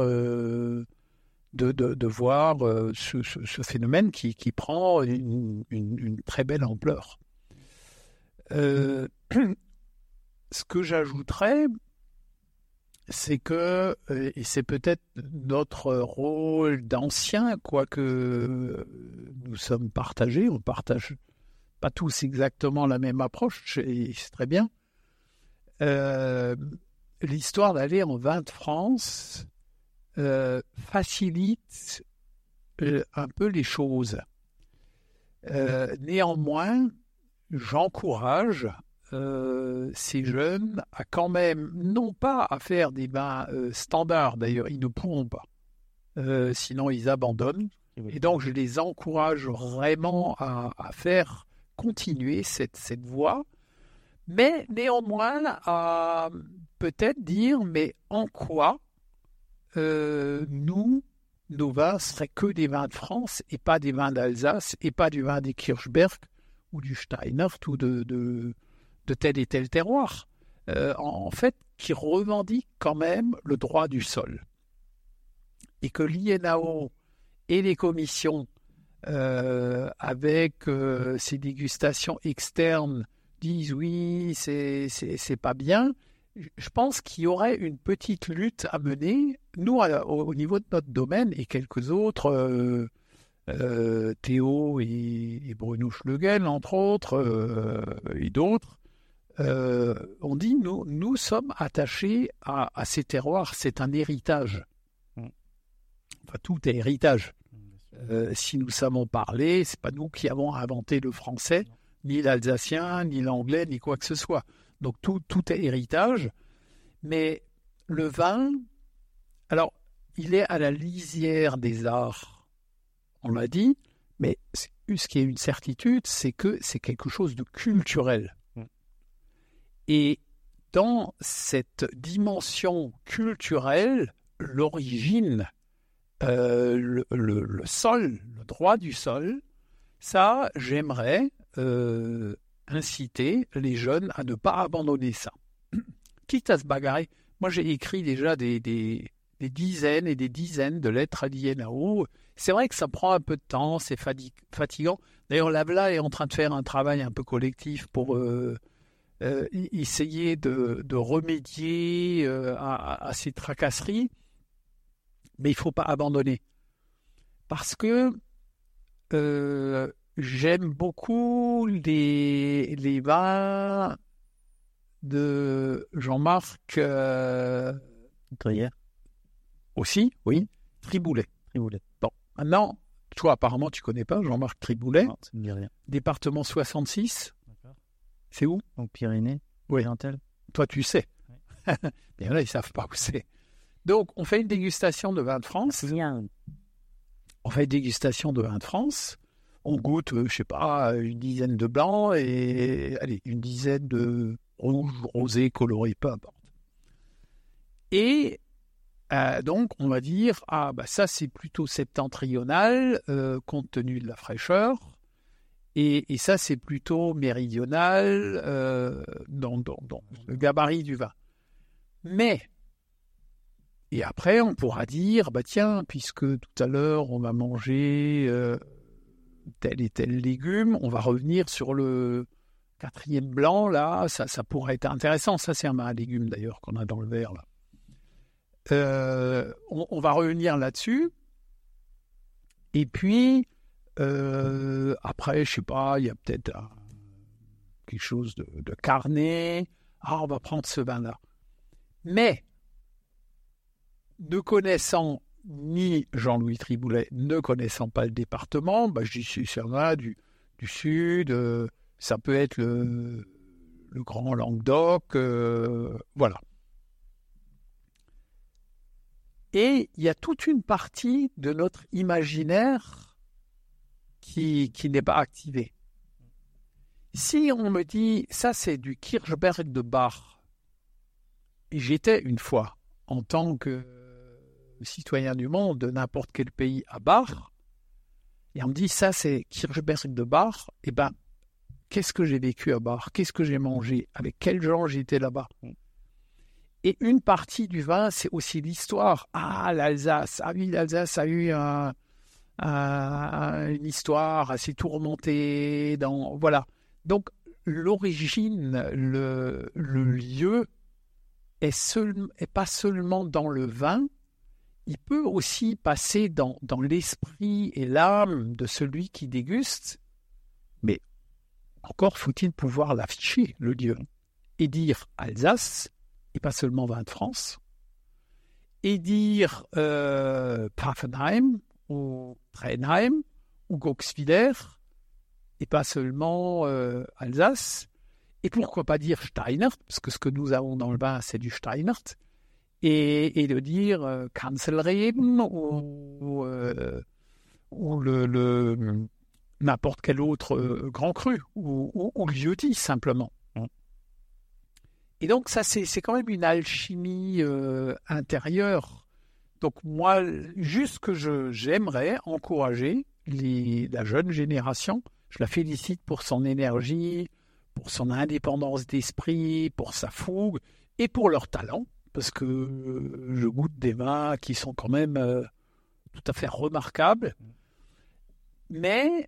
de voir ce phénomène qui prend une très belle ampleur. Ce que j'ajouterais, c'est que, et c'est peut-être notre rôle d'ancien, quoique nous sommes partagés, on partage pas tous exactement la même approche, et c'est très bien. L'histoire d'aller en vin de France facilite un peu les choses. Néanmoins, j'encourage ces jeunes à quand même, non pas à faire des vins standards, d'ailleurs, ils ne pourront pas, sinon ils abandonnent. Et donc, je les encourage vraiment à faire continuer cette voie, mais néanmoins à peut-être dire, mais en quoi nos vins seraient que des vins de France et pas des vins d'Alsace et pas du vin des Kirchberg ou du Steinert ou de tel et tel terroir, en fait, qui revendiquent quand même le droit du sol. Et que l'INAO et les commissions, avec ces dégustations externes, disent oui, c'est pas bien. Je pense qu'il y aurait une petite lutte à mener, nous, au niveau de notre domaine, et quelques autres, Théo et Bruno Schlegel, entre autres, et d'autres, on dit, nous sommes attachés à ces terroirs, c'est un héritage. Enfin, tout est héritage. Si nous savons parler, c'est pas nous qui avons inventé le français, ni l'alsacien, ni l'anglais, ni quoi que ce soit. Donc tout est héritage. Mais le vin, alors, il est à la lisière des arts, on l'a dit, mais ce qui est une certitude, c'est que c'est quelque chose de culturel. Et dans cette dimension culturelle, l'origine, le sol, le droit du sol, ça, j'aimerais inciter les jeunes à ne pas abandonner ça. Quitte à se bagarrer. Moi, j'ai écrit déjà des des dizaines et des dizaines de lettres aliées là-haut. C'est vrai que ça prend un peu de temps, c'est fatigant. D'ailleurs, l'AVLA est en train de faire un travail un peu collectif pour essayer de remédier à ces tracasseries. Mais il ne faut pas abandonner. Parce que j'aime beaucoup les vins de Jean-Marc Gruyère. Aussi, oui. Triboulet. Bon, maintenant, toi, apparemment, tu connais pas Jean-Marc Triboulet. Non, ça ne me dit rien. Département 66. D'accord. C'est où? Donc Pyrénées. Oui. Orientales. Toi, tu sais. Oui. Mais là, ils savent pas où c'est. Donc, on fait une dégustation de vin de France. Bien. On fait une dégustation de vin de France. On goûte, je sais pas, une dizaine de blancs et une dizaine de rouges, rosés, colorés, peu importe. Et donc, on va dire, ça c'est plutôt septentrional, compte tenu de la fraîcheur, et ça c'est plutôt méridional, dans le gabarit du vin. Mais, et après on pourra dire, tiens, puisque tout à l'heure on va manger tel et tel légume, on va revenir sur le 4e blanc, là, ça pourrait être intéressant. Ça c'est un légume d'ailleurs qu'on a dans le verre, là. On va revenir là-dessus. Et puis, après, je sais pas, il y a peut-être quelque chose de carné. On va prendre ce vin-là. Mais, ne connaissant ni Jean-Louis Triboulet, ne connaissant pas le département, je dis c'est un vin du sud, ça peut être le Grand Languedoc, voilà. Et il y a toute une partie de notre imaginaire qui n'est pas activée. Si on me dit, ça c'est du Kirchberg de Bach, et j'étais une fois, en tant que citoyen du monde de n'importe quel pays à Bach, et on me dit, ça c'est Kirchberg de Bach, qu'est-ce que j'ai vécu à Bach? Qu'est-ce que j'ai mangé? Avec quels gens j'étais là-bas? Et une partie du vin, c'est aussi l'histoire. L'Alsace. Oui, l'Alsace a eu une histoire assez tourmentée. Voilà. Donc, l'origine, le lieu, est pas seulement dans le vin, il peut aussi passer dans l'esprit et l'âme de celui qui déguste. Mais encore faut-il pouvoir l'afficher, le lieu, et dire Alsace, et pas seulement vin de France, et dire Pfaffenheim, ou Trenheim, ou Goxwiller, et pas seulement Alsace, et pourquoi pas dire Steinert, parce que ce que nous avons dans le vin, c'est du Steinert, et de dire Kanzelreben, ou n'importe quel autre grand cru, ou lieu-dit, simplement. Et donc, ça, c'est quand même une alchimie intérieure. Donc, moi, juste que j'aimerais encourager la jeune génération, je la félicite pour son énergie, pour son indépendance d'esprit, pour sa fougue et pour leur talent, parce que je goûte des vins qui sont quand même tout à fait remarquables. Mais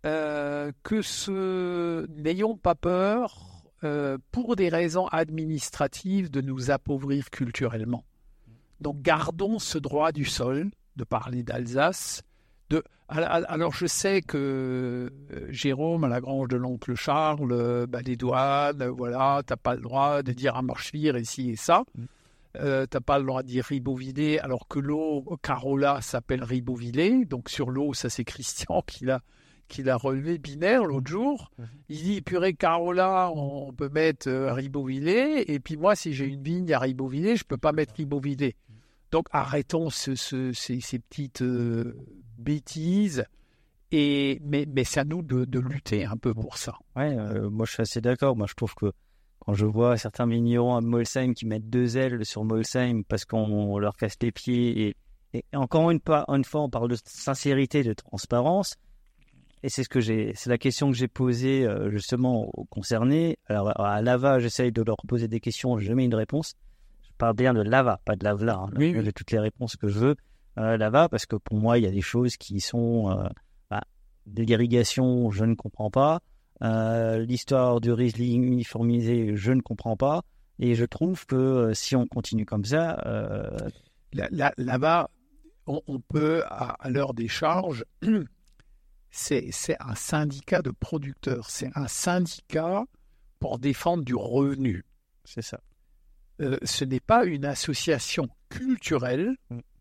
n'ayons pas peur, pour des raisons administratives, de nous appauvrir culturellement. Donc gardons ce droit du sol de parler d'Alsace. Alors je sais que Jérôme, à la grange de l'oncle Charles, les douanes, voilà, t'as pas le droit de dire à Marchevire ici et ça. T'as pas le droit de dire Ribeauvillé, alors que l'eau Carola s'appelle Ribeauvillé. Donc sur l'eau, ça c'est Christian qui l'a relevé binaire l'autre jour. Il dit, purée Carola, on peut mettre Ribeauvillé, et puis moi, si j'ai une vigne à Ribeauvillé, je peux pas mettre Ribeauvillé. Donc arrêtons ces petites bêtises, mais c'est à nous de lutter un peu pour ça. Ouais, moi je suis assez d'accord. Moi je trouve que quand je vois certains vignerons à Molsheim qui mettent 2 ailes sur Molsheim parce qu'on leur casse les pieds, et encore une fois, on parle de sincérité, de transparence. Et c'est la question que j'ai posée justement aux concernés. Alors à Lava, j'essaye de leur poser des questions, j'ai jamais une réponse. parle bien de Lava, pas de Lavela, hein, de toutes les réponses que je veux. Lava, parce que pour moi, il y a des choses qui sont de l'irrigation, je ne comprends pas. L'histoire du Riesling uniformisé, je ne comprends pas. Et je trouve que si on continue comme ça... Là-bas, on peut, à l'heure des charges, c'est un syndicat de producteurs. C'est un syndicat pour défendre du revenu. C'est ça. Ce n'est pas une association culturelle.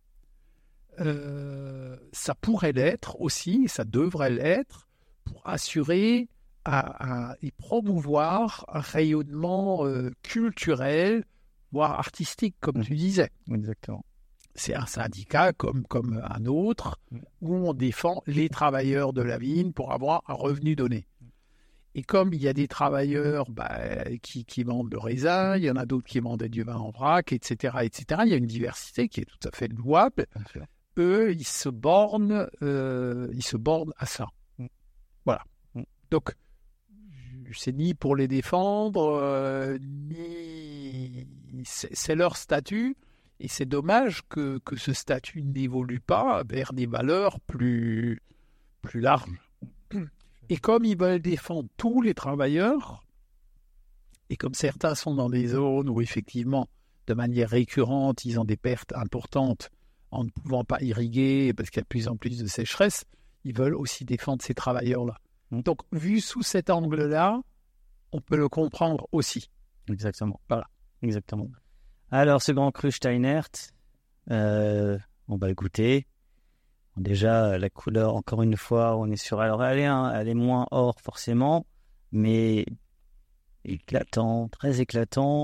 Ça pourrait l'être aussi, ça devrait l'être, pour assurer et promouvoir un rayonnement culturel, voire artistique, comme tu disais. Exactement. C'est un syndicat comme un autre, où on défend les travailleurs de la vigne pour avoir un revenu donné. Et comme il y a des travailleurs qui vendent le raisin, il y en a d'autres qui vendent du vin en vrac, etc., il y a une diversité qui est tout à fait louable. Eux, ils se bornent à ça. Voilà. Donc, c'est ni pour les défendre, ni... C'est leur statut, et c'est dommage que ce statut n'évolue pas vers des valeurs plus larges. Et comme ils veulent défendre tous les travailleurs, et comme certains sont dans des zones où effectivement, de manière récurrente, ils ont des pertes importantes en ne pouvant pas irriguer parce qu'il y a de plus en plus de sécheresse, ils veulent aussi défendre ces travailleurs-là. Donc, vu sous cet angle-là, on peut le comprendre aussi. Exactement. Voilà. Exactement. Alors, ce grand cru Steinert, on va le goûter. Déjà, la couleur, encore une fois, on est sur... Alors, elle est moins or, forcément, mais éclatant, très éclatant.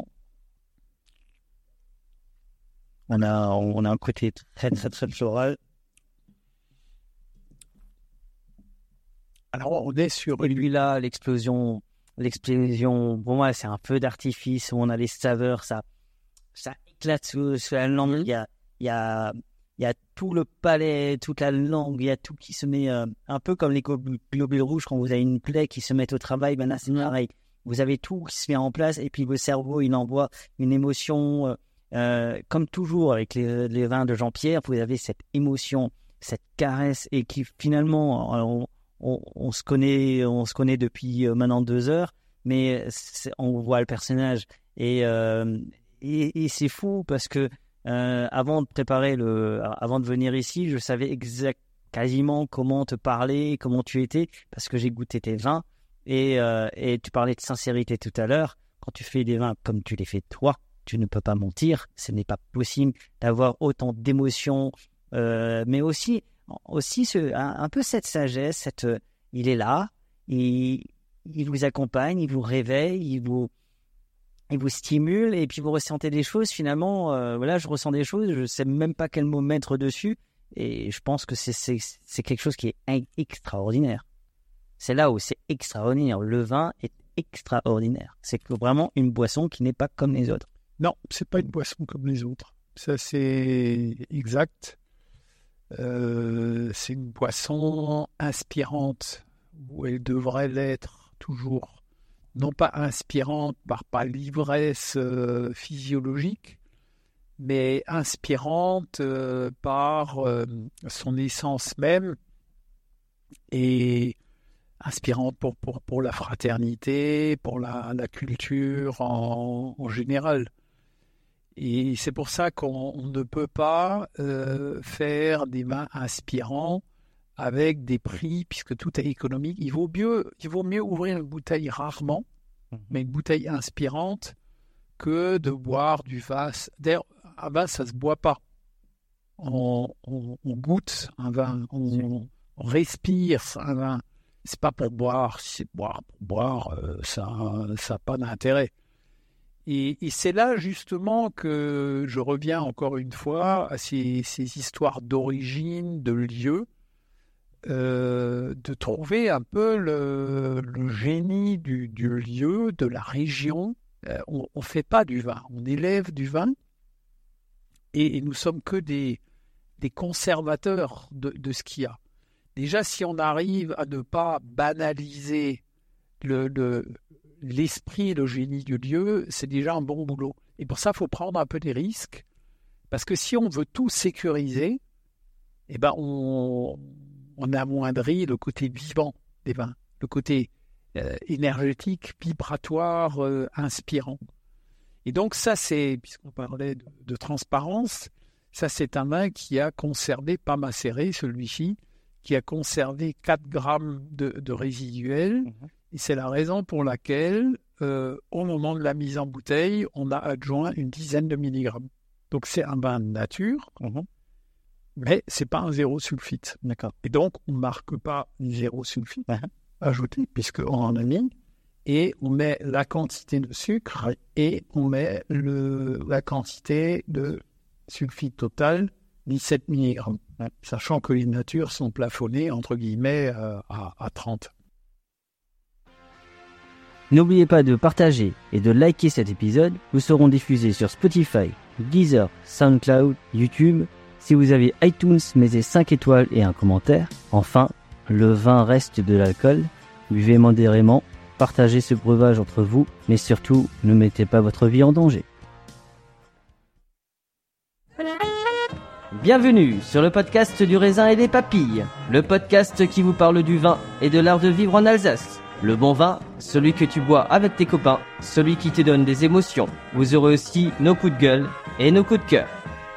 On a un côté très, très, très floral. Alors, on est sur... Et lui, là, l'explosion, pour moi, c'est un feu d'artifice où on a les saveurs, ça éclate sous la langue. Il y a tout le palais, toute la langue, il y a tout qui se met un peu comme les globules rouges quand vous avez une plaie qui se met au travail. Ben là, c'est pareil. Vous avez tout qui se met en place et puis le cerveau, il envoie une émotion. Comme toujours avec les vins de Jean-Pierre, vous avez cette émotion, cette caresse et qui finalement, on se connaît depuis maintenant 2 heures, mais on voit le personnage et c'est fou parce que avant de venir ici, je savais quasiment comment te parler, comment tu étais, parce que j'ai goûté tes vins et tu parlais de sincérité tout à l'heure. Quand tu fais des vins comme tu les fais toi, tu ne peux pas mentir. Ce n'est pas possible d'avoir autant d'émotions, mais aussi un peu cette sagesse. Il est là, il vous accompagne, il vous réveille, il vous stimule et puis vous ressentez des choses. Finalement, je ressens des choses, je sais même pas quel mot mettre dessus et je pense que c'est quelque chose qui est extraordinaire. C'est là où c'est extraordinaire. Le vin est extraordinaire. C'est vraiment une boisson qui n'est pas comme les autres. Non, c'est pas une boisson comme les autres. Ça, c'est exact. C'est une boisson inspirante où elle devrait l'être toujours. Non pas inspirante par l'ivresse physiologique, mais inspirante par son essence même et inspirante pour la fraternité, pour la culture en général. Et c'est pour ça qu'on ne peut pas faire des vins inspirants avec des prix, puisque tout est économique. Il vaut mieux ouvrir une bouteille rarement, mais une bouteille inspirante, que de boire du vin. D'ailleurs, un vin, ça ne se boit pas. On goûte un vin, on respire un vin. C'est pas pour boire, si c'est boire pour boire, ça n'a pas d'intérêt. Et c'est là justement que je reviens encore une fois à ces histoires d'origine, de lieu, de trouver un peu le génie du lieu, de la région. On ne fait pas du vin, on élève du vin et nous sommes que des conservateurs de ce qu'il y a. Déjà, si on arrive à ne pas banaliser l'esprit, le génie du lieu, c'est déjà un bon boulot. Et pour ça, il faut prendre un peu des risques, parce que si on veut tout sécuriser, eh ben on amoindrit le côté vivant des vins, le côté énergétique, vibratoire, inspirant. Et donc ça, puisqu'on parlait de transparence, ça c'est un vin qui a conservé, pas macéré celui-ci, qui a conservé 4 grammes de résiduel. Et c'est la raison pour laquelle, au moment de la mise en bouteille, on a adjoint une dizaine de milligrammes. Donc c'est un vin de nature, mais c'est pas un zéro sulfite. D'accord. Et donc on ne marque pas zéro sulfite ajouté, puisqu'on en a mis, et on met la quantité de sucre et on met la quantité de sulfite total, 17 mg, sachant que les natures sont plafonnées, entre guillemets, à 30. N'oubliez pas de partager et de liker cet épisode. Nous serons diffusés sur Spotify, Deezer, SoundCloud, YouTube. Si vous avez iTunes, mettez 5 étoiles et un commentaire. Enfin, le vin reste de l'alcool. Buvez modérément, partagez ce breuvage entre vous, mais surtout, ne mettez pas votre vie en danger. Bienvenue sur le podcast du raisin et des papilles, le podcast qui vous parle du vin et de l'art de vivre en Alsace. Le bon vin, celui que tu bois avec tes copains, celui qui te donne des émotions. Vous aurez aussi nos coups de gueule et nos coups de cœur.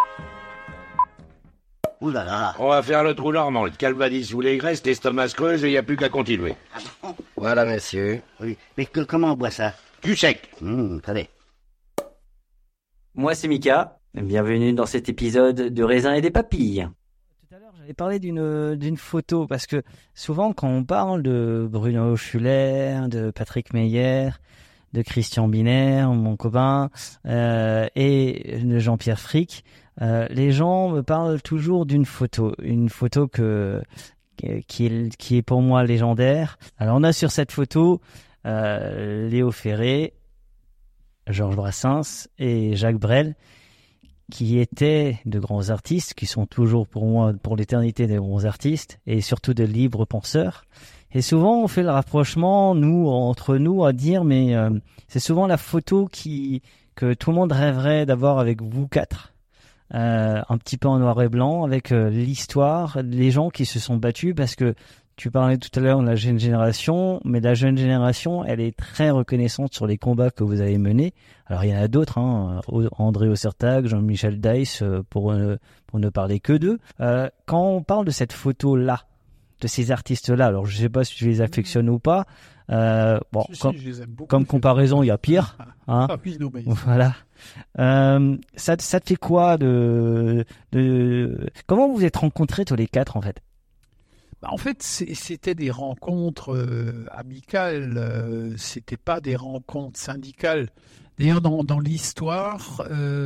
Ouh là là. On va faire le trou normand, le calvadis sous les graisses, l'estomac se creuse et il n'y a plus qu'à continuer. Voilà, monsieur. Oui. Mais comment on boit ça? Cul sec. Attendez. Moi, c'est Mika. Bienvenue dans cet épisode de Raisin et des papilles. Tout à l'heure, j'avais parlé d'une photo, parce que souvent, quand on parle de Bruno Schuller, de Patrick Meyer, de Christian Biner, mon copain, et de Jean-Pierre Frick, les gens me parlent toujours d'une photo. Une photo qui est pour moi légendaire. Alors, on a sur cette photo Léo Ferré, Georges Brassens et Jacques Brel, qui étaient de grands artistes, qui sont toujours pour moi, pour l'éternité, des grands artistes, et surtout de libres penseurs. Et souvent, on fait le rapprochement, entre nous, à dire, mais c'est souvent la photo que tout le monde rêverait d'avoir avec vous quatre. Un petit peu en noir et blanc, avec l'histoire, les gens qui se sont battus, parce que tu parlais tout à l'heure de la jeune génération, mais la jeune génération, elle est très reconnaissante sur les combats que vous avez menés. Alors, il y en a d'autres, André Ossertag, Jean-Michel Deiss, pour ne parler que d'eux. Quand on parle de cette photo-là, de ces artistes-là, alors je sais pas si je les affectionne ou pas, comme comparaison, il y a pire. Oui, non, mais... Voilà. Ça te fait quoi comment vous vous êtes rencontrés tous les quatre, en fait? En fait, c'était des rencontres amicales, c'était pas des rencontres syndicales. D'ailleurs, dans l'histoire,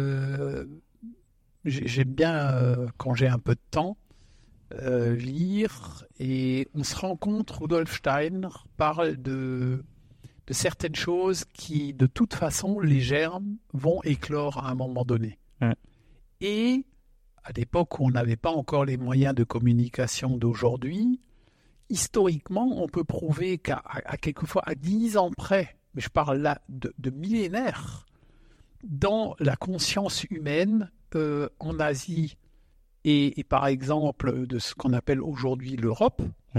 j'aime bien, quand j'ai un peu de temps, lire, et on se rend compte, Rudolf Steiner parle de certaines choses qui, de toute façon, les germes vont éclore à un moment donné. Et à l'époque où on n'avait pas encore les moyens de communication d'aujourd'hui, historiquement, on peut prouver qu'à quelquefois à 10 ans près, mais je parle là de millénaires, dans la conscience humaine, en Asie et par exemple de ce qu'on appelle aujourd'hui l'Europe,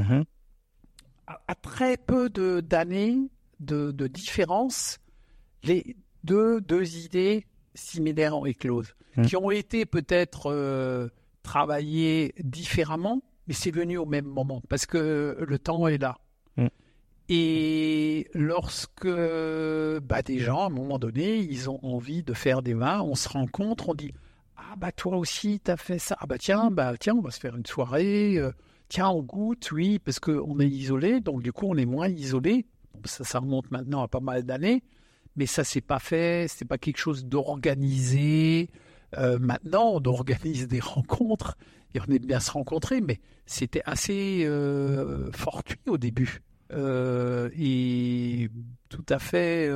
à très peu d'années de différence, les deux idées similaires ont éclose, qui ont été peut-être travaillées différemment, mais c'est venu au même moment, parce que le temps est là. Et lorsque des gens, à un moment donné, ils ont envie de faire des vins, on se rencontre, on dit « Ah, toi aussi, t'as fait ça. Ah, tiens, on va se faire une soirée. Tiens, on goûte, oui, parce qu'on est isolé, donc du coup, on est moins isolé. » Ça remonte maintenant à pas mal d'années. Mais ça, c'est pas fait, c'est pas quelque chose d'organisé. Maintenant, on organise des rencontres et on aime bien se rencontrer, mais c'était assez fortuit au début et tout à fait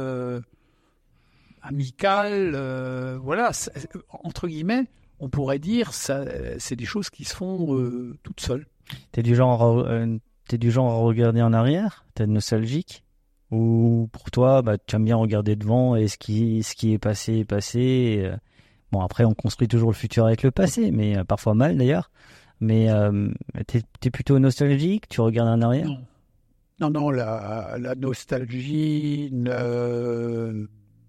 amical. Voilà, entre guillemets, on pourrait dire ça, c'est des choses qui se font toutes seules. T'es du genre à regarder en arrière? T'es nostalgique? Ou pour toi, tu aimes bien regarder devant et ce qui est passé est passé. Bon, après, on construit toujours le futur avec le passé, mais parfois mal d'ailleurs. Mais t'es plutôt nostalgique, tu regardes en arrière? Non, la nostalgie, non.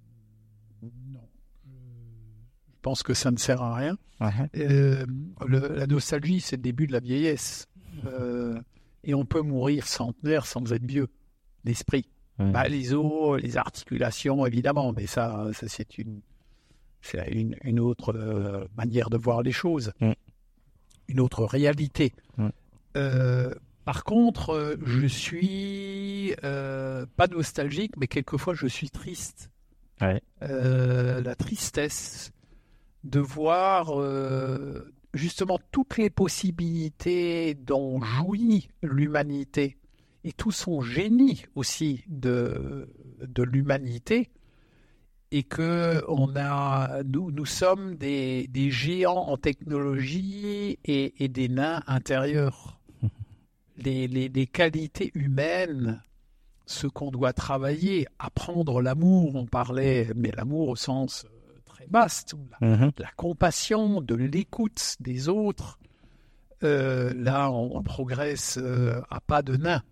Je pense que ça ne sert à rien. La nostalgie, c'est le début de la vieillesse. Et on peut mourir centenaire sans être vieux, l'esprit. Les os, les articulations, évidemment, mais ça c'est une autre manière de voir les choses, une autre réalité. Par contre, je suis pas nostalgique, mais quelquefois je suis triste. La tristesse de voir justement toutes les possibilités dont jouit l'humanité et tout son génie aussi de l'humanité, et que nous sommes des géants en technologie et des nains intérieurs. Les qualités humaines, ce qu'on doit travailler, apprendre l'amour, on parlait, mais l'amour au sens très vaste, de la compassion, de l'écoute des autres. Là, on progresse à pas de nain.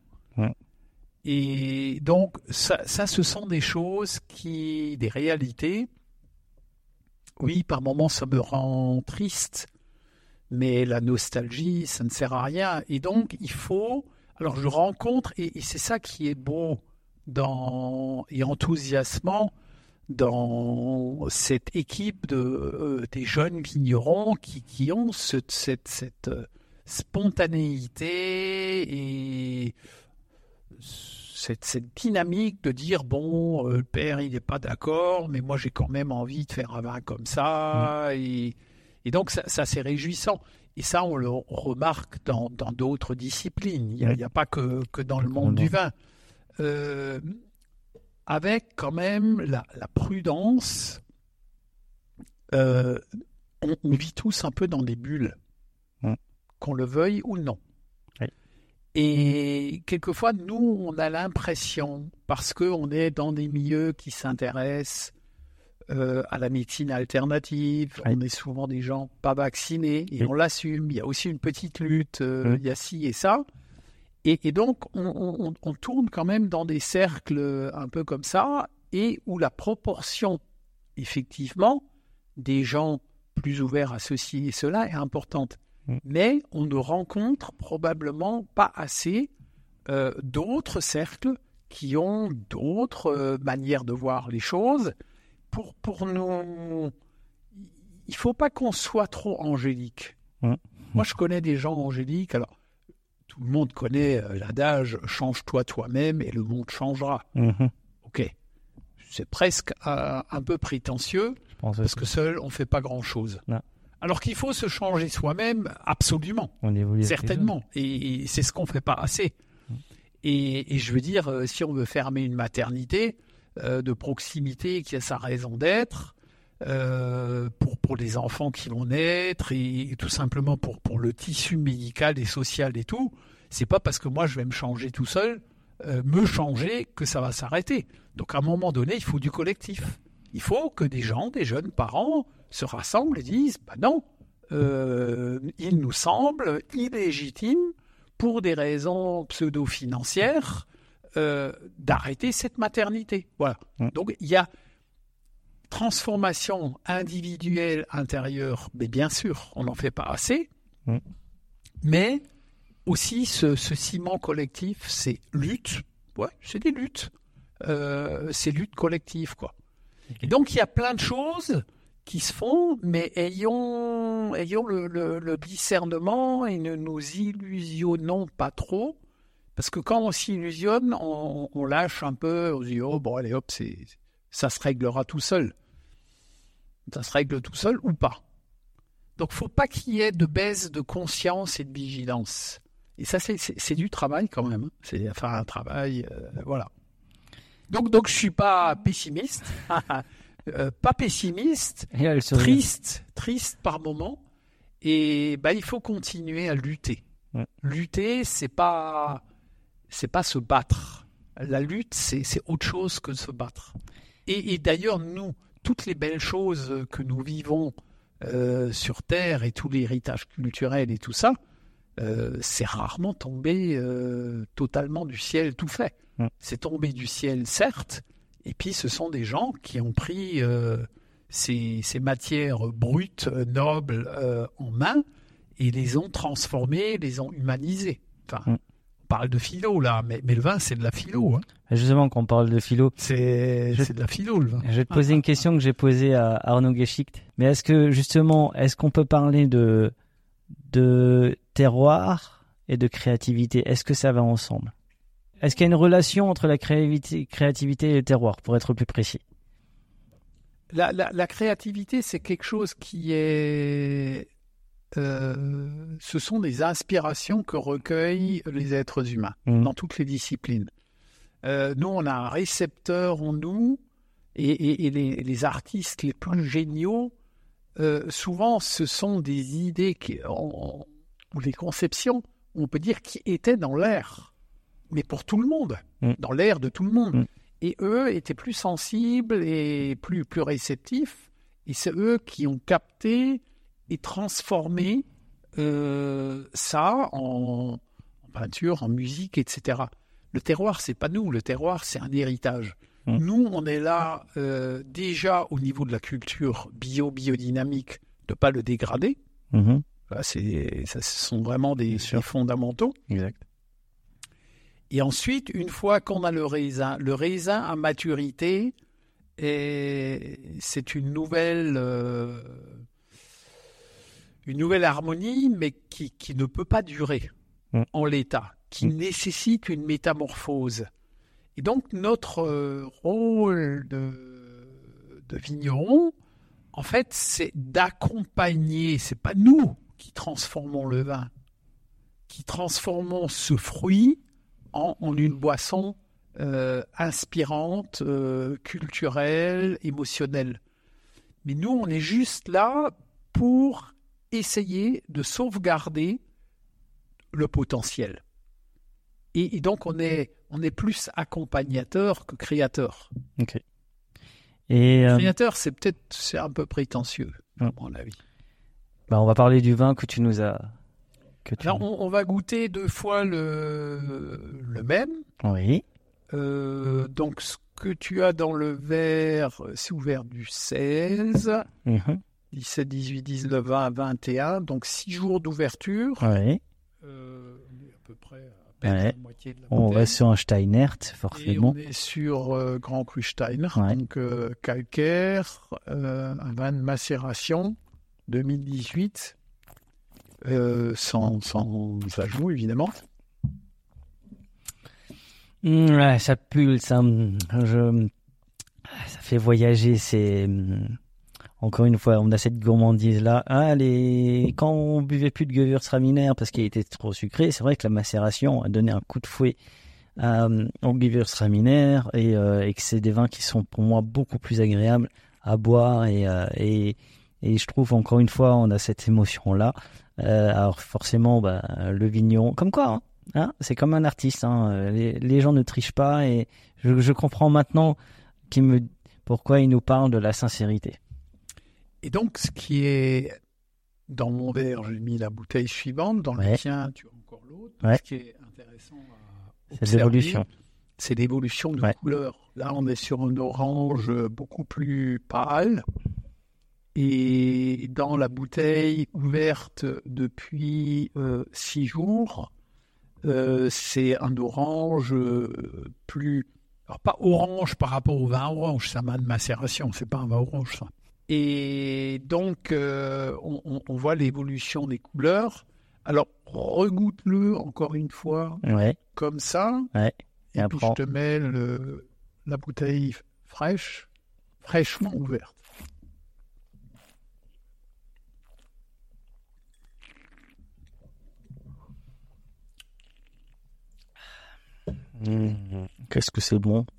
Et donc, ça, ce sont des choses des réalités. Oui, par moments, ça me rend triste, mais la nostalgie, ça ne sert à rien. Et donc, il faut... Alors, je rencontre, et c'est ça qui est beau et enthousiasmant dans cette équipe des jeunes vignerons qui ont cette spontanéité et cette dynamique de dire le père il n'est pas d'accord, mais moi j'ai quand même envie de faire un vin comme ça, et donc ça c'est réjouissant, et ça on le remarque dans d'autres disciplines. Il n'y a pas que dans le monde du vin, avec quand même la prudence. On vit tous un peu dans des bulles, qu'on le veuille ou non. Et quelquefois, nous, on a l'impression, parce qu'on est dans des milieux qui s'intéressent à la médecine alternative, on est souvent des gens pas vaccinés, et on l'assume. Il y a aussi une petite lutte, il y a ci et ça. Et donc, on tourne quand même dans des cercles un peu comme ça, et où la proportion, effectivement, des gens plus ouverts à ceci et cela est importante. Mais on ne rencontre probablement pas assez d'autres cercles qui ont d'autres manières de voir les choses. Pour nous, il ne faut pas qu'on soit trop angélique. Moi, je connais des gens angéliques. Alors, tout le monde connaît l'adage « change-toi toi-même et le monde changera ». Ok, c'est presque un peu prétentieux, parce que seul, on ne fait pas grand-chose. Alors qu'il faut se changer soi-même, absolument, certainement. Et c'est ce qu'on ne fait pas assez. Et je veux dire, si on veut fermer une maternité de proximité qui a sa raison d'être, pour les enfants qui vont naître, et tout simplement pour le tissu médical et social et tout, c'est pas parce que moi je vais me changer tout seul, que ça va s'arrêter. Donc à un moment donné, il faut du collectif. Il faut que des jeunes parents, se rassemblent et disent non, il nous semble illégitime, pour des raisons pseudo-financières, d'arrêter cette maternité. Voilà. Donc il y a transformation individuelle, intérieure, mais bien sûr, on n'en fait pas assez, mais aussi ce ciment collectif, c'est lutte. Ouais, c'est des luttes. C'est lutte collective, quoi. Et donc il y a plein de choses qui se font, mais ayons le discernement et ne nous illusionnons pas trop, parce que quand on s'illusionne, on lâche un peu, on se dit allez hop, ça se réglera tout seul. Ça se règle tout seul ou pas. Donc faut pas qu'il y ait de baisse de conscience et de vigilance. Et ça c'est du travail quand même. C'est un travail, voilà. Donc je suis pas pessimiste. Pas pessimiste, triste par moment, et il faut continuer à lutter. Lutter, c'est pas se battre. La lutte, c'est autre chose que de se battre. Et d'ailleurs, nous, toutes les belles choses que nous vivons sur Terre et tout l'héritage culturel et tout ça, c'est rarement tombé totalement du ciel tout fait. C'est tombé du ciel, certes, et puis ce sont des gens qui ont pris ces matières brutes, nobles, en main, et les ont transformées, les ont humanisées. Enfin, on parle de philo là, mais le vin, c'est de la philo. Hein. Justement, quand on parle de philo, c'est de la philo le vin. Je vais te poser une question que j'ai posée à Arnaud Geschicht. Mais est-ce qu'on peut parler de terroir et de créativité? Est-ce que ça va ensemble? Est-ce qu'il y a une relation entre la créativité et le terroir, pour être plus précis? La créativité, c'est quelque chose qui est... ce sont des inspirations que recueillent les êtres humains dans toutes les disciplines. Nous, on a un récepteur en nous, et les artistes les plus géniaux, souvent, ce sont des idées ou des conceptions, on peut dire, qui étaient dans l'air, mais pour tout le monde, dans l'air de tout le monde. Et eux étaient plus sensibles et plus réceptifs, et c'est eux qui ont capté et transformé ça en peinture, en musique, etc. Le terroir, c'est pas nous. Le terroir, c'est un héritage. Nous, on est là déjà au niveau de la culture biodynamique, de pas le dégrader. Là, ce sont vraiment des fondamentaux. Exact. Et ensuite, une fois qu'on a le raisin à maturité, c'est une nouvelle harmonie, mais qui ne peut pas durer en l'état, qui nécessite une métamorphose. Et donc, notre rôle de vigneron, en fait, c'est d'accompagner, c'est pas nous qui transformons le vin, qui transformons ce fruit en une boisson inspirante, culturelle, émotionnelle. Mais nous, on est juste là pour essayer de sauvegarder le potentiel. Et donc, on est plus accompagnateur que créateur. Ok. Et créateur, c'est un peu prétentieux, à mon avis. On va parler du vin que tu nous as... Alors, on va goûter 2 fois le même. Oui. Donc, ce que tu as dans le verre, c'est ouvert du 16, 17, 18, 19, 20, 21. Donc, 6 jours d'ouverture. Oui. On est à peu près à peine la moitié de la bouteille. On reste sur un Steinert, forcément. Et on est sur Grand Cru Steiner, donc calcaire, un vin de macération 2018. Sans ajout, évidemment. Ça pulse, ça fait voyager. Encore une fois, on a cette gourmandise-là. Quand on buvait plus de Gewürztraminer parce qu'il était trop sucré, c'est vrai que la macération a donné un coup de fouet au Gewürztraminer et que c'est des vins qui sont pour moi beaucoup plus agréables à boire et je trouve, encore une fois, on a cette émotion-là. Alors forcément, le vigneron, comme quoi, c'est comme un artiste. Les gens ne trichent pas et je comprends maintenant pourquoi ils nous parlent de la sincérité. Et donc, ce qui est dans mon verre, j'ai mis la bouteille suivante. Dans le tien, tu as encore l'autre. Ce qui est intéressant à observer, c'est l'évolution. C'est l'évolution de couleur. Là, on est sur un orange beaucoup plus pâle. Et dans la bouteille ouverte depuis 6 jours, c'est un orange plus... Alors, pas orange par rapport au vin orange, c'est un vin de macération, c'est pas un vin orange, ça. Et donc, on voit l'évolution des couleurs. Alors, regoute-le encore une fois, comme ça. Et puis, je te mets la bouteille fraîchement ouverte. Qu'est-ce que c'est bon.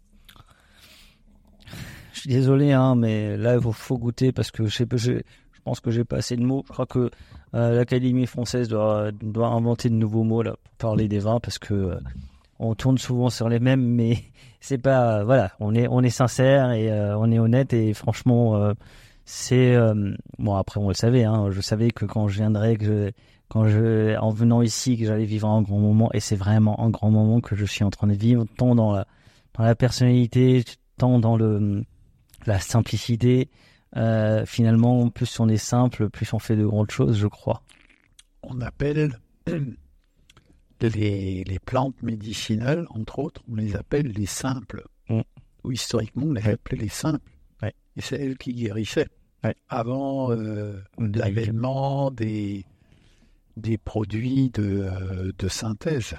Je suis désolé, mais là, il faut goûter parce que je pense que j'ai pas assez de mots. Je crois que l'Académie française doit inventer de nouveaux mots là, pour parler des vins parce que on tourne souvent sur les mêmes, mais c'est pas, voilà, on est sincère et on est honnête et franchement, c'est bon, après on le savait, hein, je savais que quand je viendrais, en venant ici, que j'allais vivre un grand moment, et c'est vraiment un grand moment que je suis en train de vivre, tant dans la personnalité, tant dans la simplicité. Finalement, plus on est simple, plus on fait de grandes choses, je crois. On appelle les plantes médicinales, entre autres, on les appelle les simples. Ou historiquement, on les appelait les simples. Et c'est elles qui guérissaient. Avant l'avènement des produits de synthèse.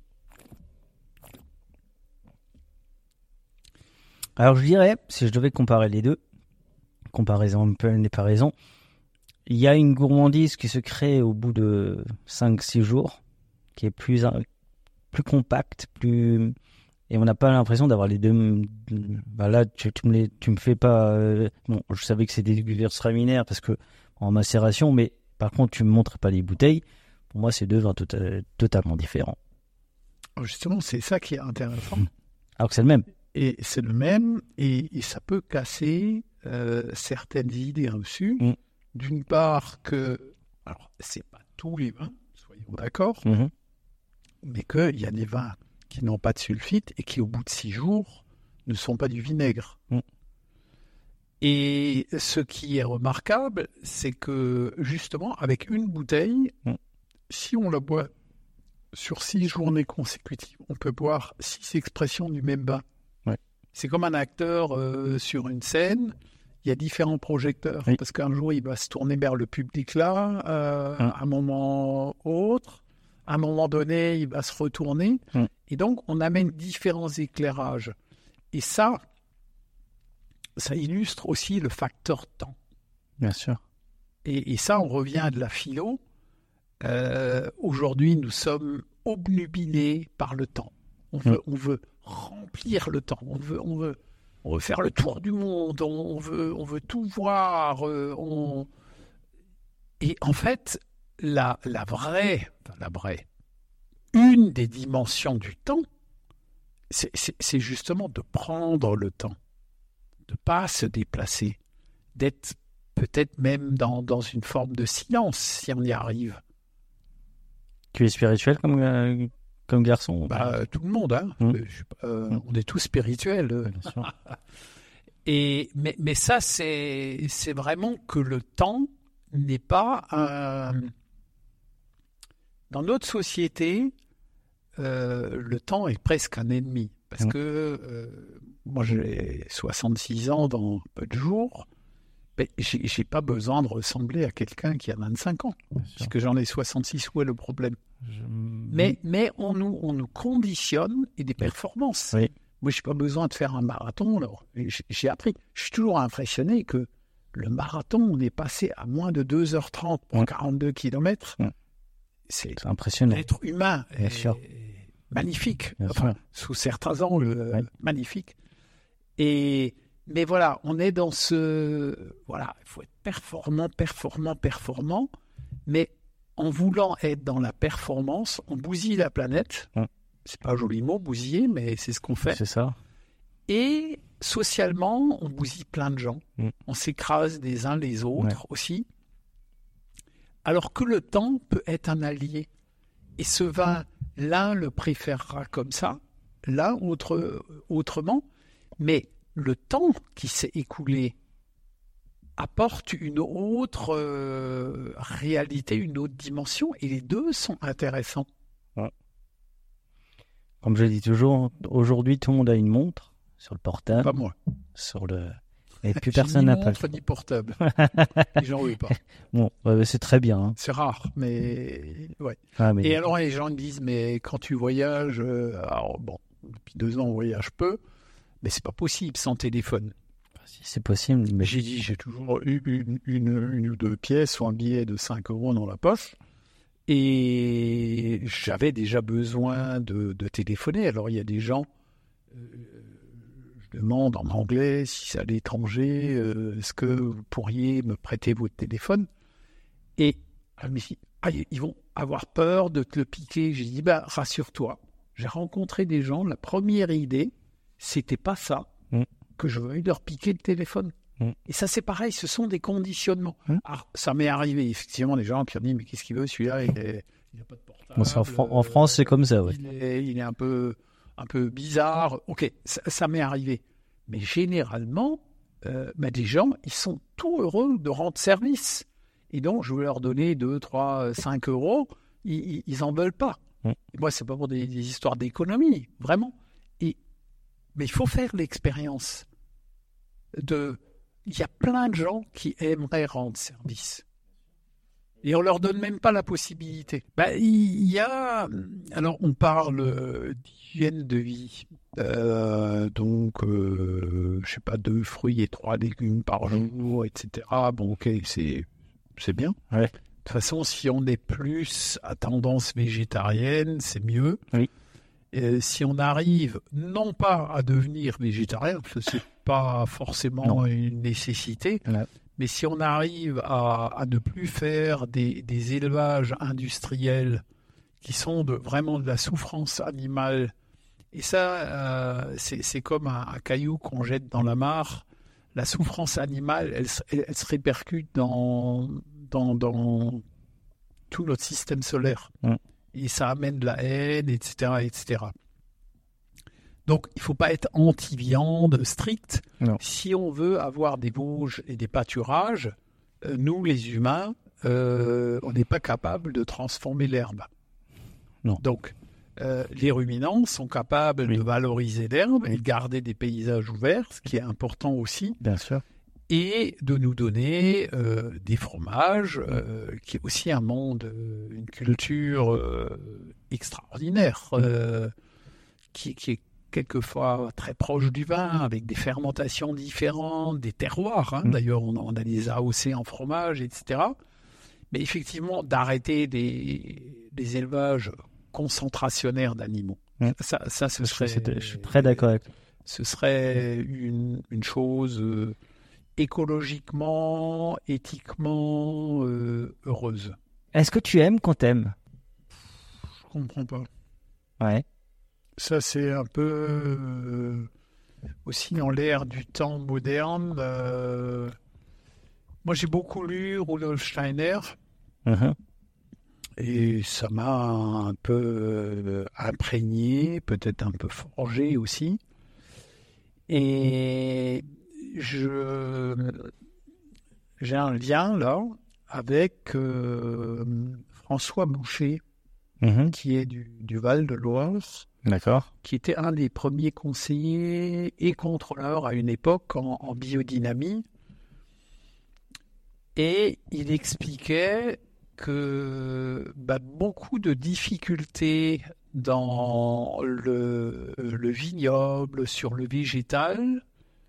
Alors je dirais, si je devais comparer les deux, comparaison un peu, n'est pas raison, il y a une gourmandise qui se crée au bout de 5-6 jours, qui est plus compacte, et on n'a pas l'impression d'avoir les deux. Là, tu me fais pas. Bon, je savais que c'était des surminaires parce que en macération, mais par contre, tu me montres pas les bouteilles. Pour moi, c'est deux vins totalement différents. Justement, c'est ça qui est intéressant. Alors que c'est le même. Et c'est le même, et ça peut casser certaines idées reçues. D'une part que, alors c'est pas tous les vins, soyons d'accord, mais qu'il y a des vins qui n'ont pas de sulfite et qui, au bout de 6 jours, ne sont pas du vinaigre. Et ce qui est remarquable, c'est que, justement, avec une bouteille, si on la boit sur 6 journées consécutives, on peut boire 6 expressions du même vin. C'est comme un acteur sur une scène, il y a différents projecteurs, parce qu'un jour, il va se tourner vers le public là, à un moment autre. À un moment donné, il va se retourner. Et donc, on amène différents éclairages. Et ça illustre aussi le facteur temps. Bien sûr. Et ça, on revient à de la philo. Aujourd'hui, nous sommes obnubilés par le temps. On veut remplir le temps. On veut faire le tour du monde. On veut tout voir. Et en fait, la vraie, une des dimensions du temps, c'est justement de prendre le temps, de ne pas se déplacer, d'être peut-être même dans une forme de silence, si on y arrive. Tu es spirituel comme garçon? Tout le monde, hein. On est tous spirituels. Bien sûr. Mais ça, c'est vraiment que le temps n'est pas un... Dans notre société, le temps est presque un ennemi. Parce que moi, j'ai 66 ans dans peu de jours. Mais j'ai pas besoin de ressembler à quelqu'un qui a 25 ans. Puisque j'en ai 66, où est le problème? Mais on nous conditionne et des performances. Moi, j'ai pas besoin de faire un marathon. Alors, j'ai appris. Je suis toujours impressionné que le marathon, on est passé à moins de 2h30 pour 42 km. C'est impressionnant. L'être humain est magnifique. Enfin, sous certains angles, magnifique. Mais voilà, on est dans ce... Voilà, il faut être performant. Mais en voulant être dans la performance, on bousille la planète. C'est pas un joli mot, bousiller, mais c'est ce qu'on fait. C'est ça. Et socialement, on bousille plein de gens. On s'écrase les uns les autres aussi. Alors que le temps peut être un allié. Et ce vin, l'un le préférera comme ça, l'un autrement. Mais le temps qui s'est écoulé apporte une autre réalité, une autre dimension. Et les deux sont intéressants. Comme je dis toujours, aujourd'hui, tout le monde a une montre sur le portable. Pas moi. Et plus personne n'a pas. Ni montre ni portable. J'en veux pas. Bon, c'est très bien. Hein. C'est rare, mais ouais. Mais... Et alors les gens me disent, mais quand tu voyages, alors bon, depuis 2 ans on voyage peu, mais c'est pas possible sans téléphone. Si c'est possible. Mais... J'ai toujours eu une ou 2 pièces ou un billet de 5 € dans la poche. Et j'avais déjà besoin de téléphoner. Alors il y a des gens, je demande en anglais si c'est à l'étranger, est-ce que vous pourriez me prêter votre téléphone? Et ils vont avoir peur de te le piquer. J'ai dit, rassure-toi, J'ai rencontré des gens, la première idée, c'était pas ça, que je veuille leur piquer le téléphone. Et ça, c'est pareil, ce sont des conditionnements. Alors, ça m'est arrivé, effectivement, des gens qui ont dit, mais qu'est-ce qu'il veut, celui-là, il n'a pas de portable. En France, c'est comme ça, oui. Il est un peu bizarre. Ok, ça m'est arrivé. Mais généralement, des gens, ils sont tout heureux de rendre service. Et donc, je veux leur donner 2, 3, 5 euros. Ils n'en veulent pas. Et moi, c'est pas pour des histoires d'économie, vraiment. Mais il faut faire l'expérience il y a plein de gens qui aimeraient rendre service. Et on leur donne même pas la possibilité. Il y a... Alors, on parle d'hygiène de vie. Donc, je sais pas, 2 fruits et 3 légumes par jour, etc. Bon, ok, c'est bien. Ouais. De toute façon, si on est plus à tendance végétarienne, c'est mieux. Oui. Si on arrive non pas à devenir végétarien, parce que c'est pas forcément une nécessité, mais si on arrive à ne plus faire des élevages industriels qui sont vraiment de la souffrance animale, et ça, c'est comme un caillou qu'on jette dans la mare. La souffrance animale, elle se répercute dans tout notre système solaire. Et ça amène de la haine, etc., etc. Donc, il ne faut pas être anti-viande strict. Non. Si on veut avoir des bouges et des pâturages, nous, les humains, on n'est pas capable de transformer l'herbe. Non. Donc, les ruminants sont capables de valoriser l'herbe et de garder des paysages ouverts, ce qui est important aussi. Bien sûr. Et de nous donner des fromages, qui est aussi un monde, une culture extraordinaire, qui est quelquefois très proche du vin, avec des fermentations différentes, des terroirs. D'ailleurs, on a des AOC en fromage, etc. Mais effectivement, d'arrêter des élevages concentrationnaires d'animaux. Ça, ce serait... Je suis très d'accord avec toi. Ce serait une chose... écologiquement, éthiquement heureuse. Est-ce que tu aimes qu'on t'aime ? Je comprends pas. Ouais. Ça, c'est un peu aussi dans l'ère du temps moderne. Moi, j'ai beaucoup lu Rudolf Steiner. Et ça m'a un peu imprégné, peut-être un peu forgé aussi. Et j'ai un lien là avec François Boucher, qui est du Val-de-Loire. D'accord. Qui était un des premiers conseillers et contrôleurs à une époque en biodynamie. Et il expliquait que beaucoup de difficultés dans le vignoble, sur le végétal,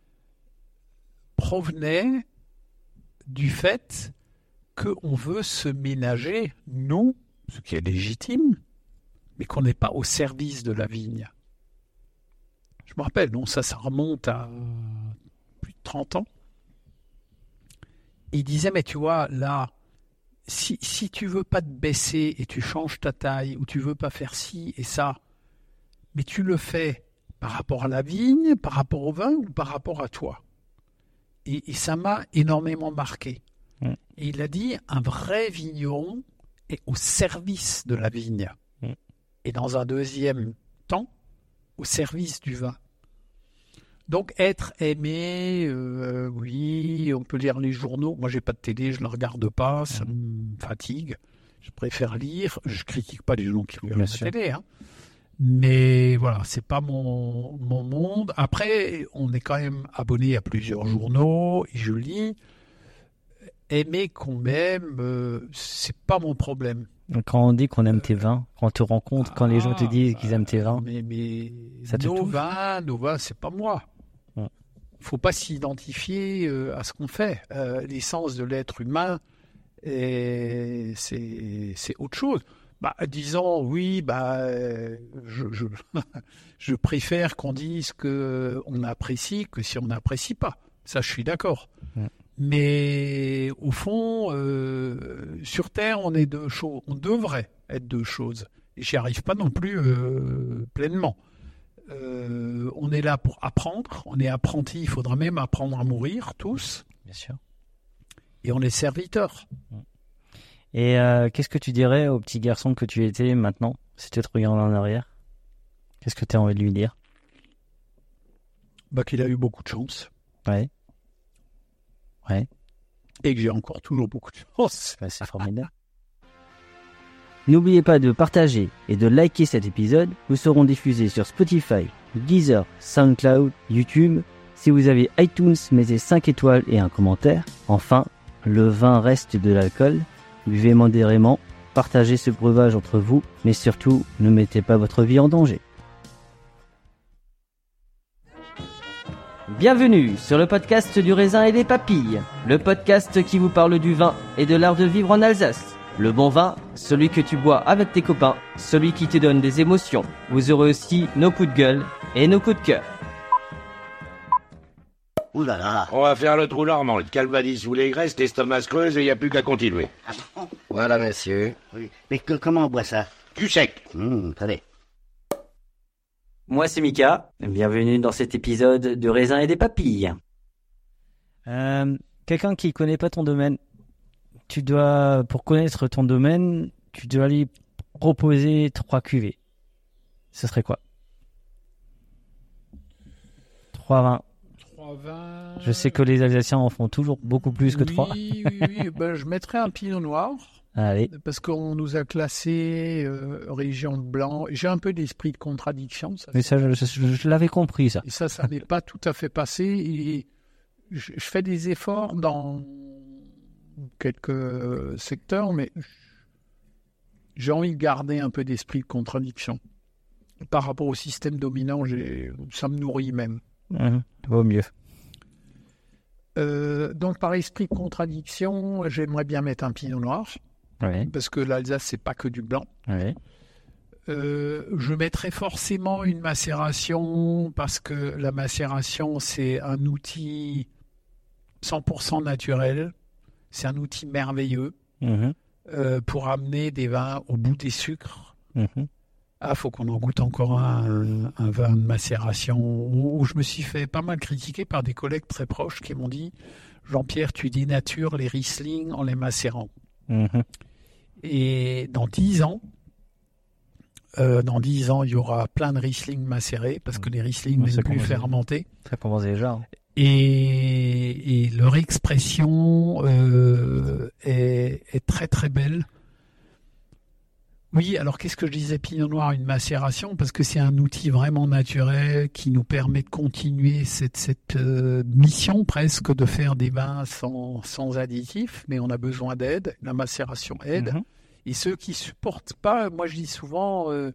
provenaient du fait qu'on veut se ménager, nous, ce qui est légitime, mais qu'on n'est pas au service de la vigne. Je me rappelle, ça remonte à plus de 30 ans. Et il disait, mais tu vois, là, si tu veux pas te baisser et tu changes ta taille, ou tu veux pas faire ci et ça, mais tu le fais par rapport à la vigne, par rapport au vin ou par rapport à toi. Et ça m'a énormément marqué. Et il a dit, un vrai vigneron est au service de la vigne. Et dans un deuxième temps, au service du vin. Donc, être aimé, oui, on peut lire les journaux. Moi, j'ai pas de télé, je ne regarde pas, ça me fatigue. Je préfère lire. Je critique pas les gens qui regardent la télé, mais voilà, c'est pas mon monde. Après, on est quand même abonné à plusieurs journaux et je lis. Aimer qu'on m'aime, c'est pas mon problème. Quand on dit qu'on aime tes vins, quand on te rencontre, quand les gens te disent qu'ils aiment tes vins, mais ça te touche. Nos vins, c'est pas moi. Faut pas s'identifier à ce qu'on fait. L'essence de l'être humain, c'est autre chose. Disons, oui, je préfère qu'on dise qu'on apprécie que si on n'apprécie pas. Ça, je suis d'accord. Mais au fond, sur Terre, on est deux choses. On devrait être deux choses. j'y arrive pas non plus pleinement. On est là pour apprendre, on est apprenti, il faudra même apprendre à mourir, tous. Bien sûr. Et on est serviteurs. Et qu'est-ce que tu dirais au petit garçon que tu étais maintenant, si tu te regardes en arrière? Qu'est-ce que tu as envie de lui dire? Qu'il a eu beaucoup de chance. Ouais. Et que j'ai encore toujours beaucoup de chance. C'est formidable. N'oubliez pas de partager et de liker cet épisode. Nous serons diffusés sur Spotify, Deezer, SoundCloud, YouTube. Si vous avez iTunes, mettez 5 étoiles et un commentaire. Enfin, le vin reste de l'alcool. Buvez modérément, partagez ce breuvage entre vous, mais surtout, ne mettez pas votre vie en danger. Bienvenue sur le podcast du raisin et des papilles, le podcast qui vous parle du vin et de l'art de vivre en Alsace. Le bon vin, celui que tu bois avec tes copains, celui qui te donne des émotions. Vous aurez aussi nos coups de gueule et nos coups de cœur. Ouh là là. On va faire le trou normand, le calvadis sous les graisses, l'estomac creuse et il n'y a plus qu'à continuer. Voilà, monsieur. Oui. Mais comment on boit ça? Du sec. Attendez. Moi, c'est Mika. Bienvenue dans cet épisode de Raisin et des papilles. Quelqu'un qui connaît pas ton domaine, pour connaître ton domaine, tu dois lui proposer 3 cuvées. Ce serait quoi? 3 vins. 3 vins. Je sais que les Alsaciens en font toujours beaucoup plus que 3. Oui. Je mettrais un pinot noir. Allez. Parce qu'on nous a classé région de blanc. J'ai un peu d'esprit de contradiction. Mais ça, je l'avais compris, ça. Et ça n'est pas tout à fait passé. Et je fais des efforts dans quelques secteurs, mais j'ai envie de garder un peu d'esprit de contradiction. Par rapport au système dominant, ça me nourrit même. Vaut mieux. Donc, par esprit de contradiction, j'aimerais bien mettre un pinot noir. Ouais. Parce que l'Alsace, c'est pas que du blanc. Ouais. Je mettrais forcément une macération, parce que la macération, c'est un outil 100% naturel. C'est un outil merveilleux pour amener des vins au bout des sucres. Faut qu'on en goûte encore un vin de macération où je me suis fait pas mal critiquer par des collègues très proches qui m'ont dit « Jean-Pierre, tu dénatures les Riesling en les macérant. » Et dans 10 ans, il y aura plein de Riesling macérés parce que les Riesling n'aiment plus fermenter. Ça commence déjà. Et leur expression est très très belle. Oui, alors qu'est-ce que je disais, Pinot Noir, une macération, parce que c'est un outil vraiment naturel qui nous permet de continuer cette mission presque de faire des vins sans additifs, mais on a besoin d'aide, la macération aide. Et ceux qui supportent pas, moi je dis souvent, y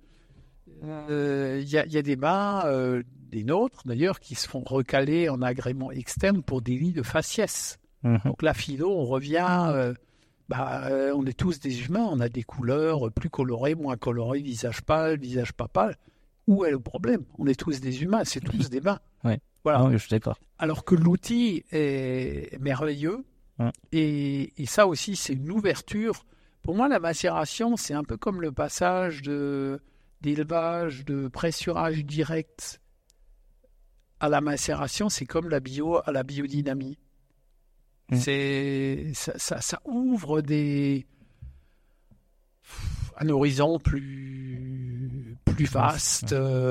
a des vins, des nôtres d'ailleurs, qui se font recaler en agrément externe pour des lits de faciès. Donc la philo, on revient... on est tous des humains, on a des couleurs plus colorées, moins colorées, visage pâle, visage pas pâle. Où est le problème? On est tous des humains, c'est tous des vins. Ouais. Voilà. Oui, je suis d'accord. Alors que l'outil est merveilleux, et ça aussi, c'est une ouverture. Pour moi, la macération, c'est un peu comme le passage d'élevage, de pressurage direct à la macération, c'est comme la bio à la biodynamie. Ça ouvre un horizon plus vaste,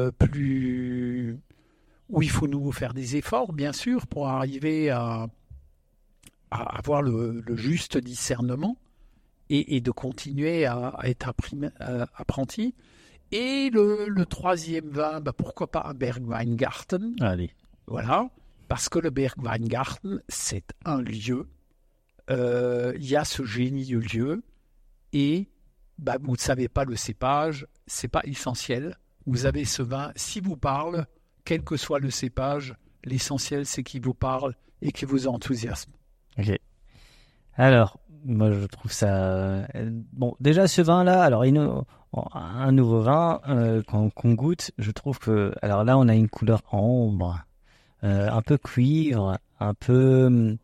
où il faut nous faire des efforts, bien sûr, pour arriver à avoir le juste discernement et de continuer à être apprenti. Et le troisième vin, pourquoi pas un Bergweingarten. Allez. Voilà. Parce que le Bergweingarten, c'est un lieu. Il y a ce génie du lieu. Et vous ne savez pas le cépage, c'est pas essentiel. Vous avez ce vin, s'il vous parle, quel que soit le cépage, l'essentiel, c'est qu'il vous parle et qu'il vous enthousiasme. Ok. Alors, moi, je trouve ça... Bon, déjà, ce vin-là, alors, un nouveau vin qu'on goûte, je trouve que... Alors là, on a une couleur ambre. Un peu cuivre, un peu...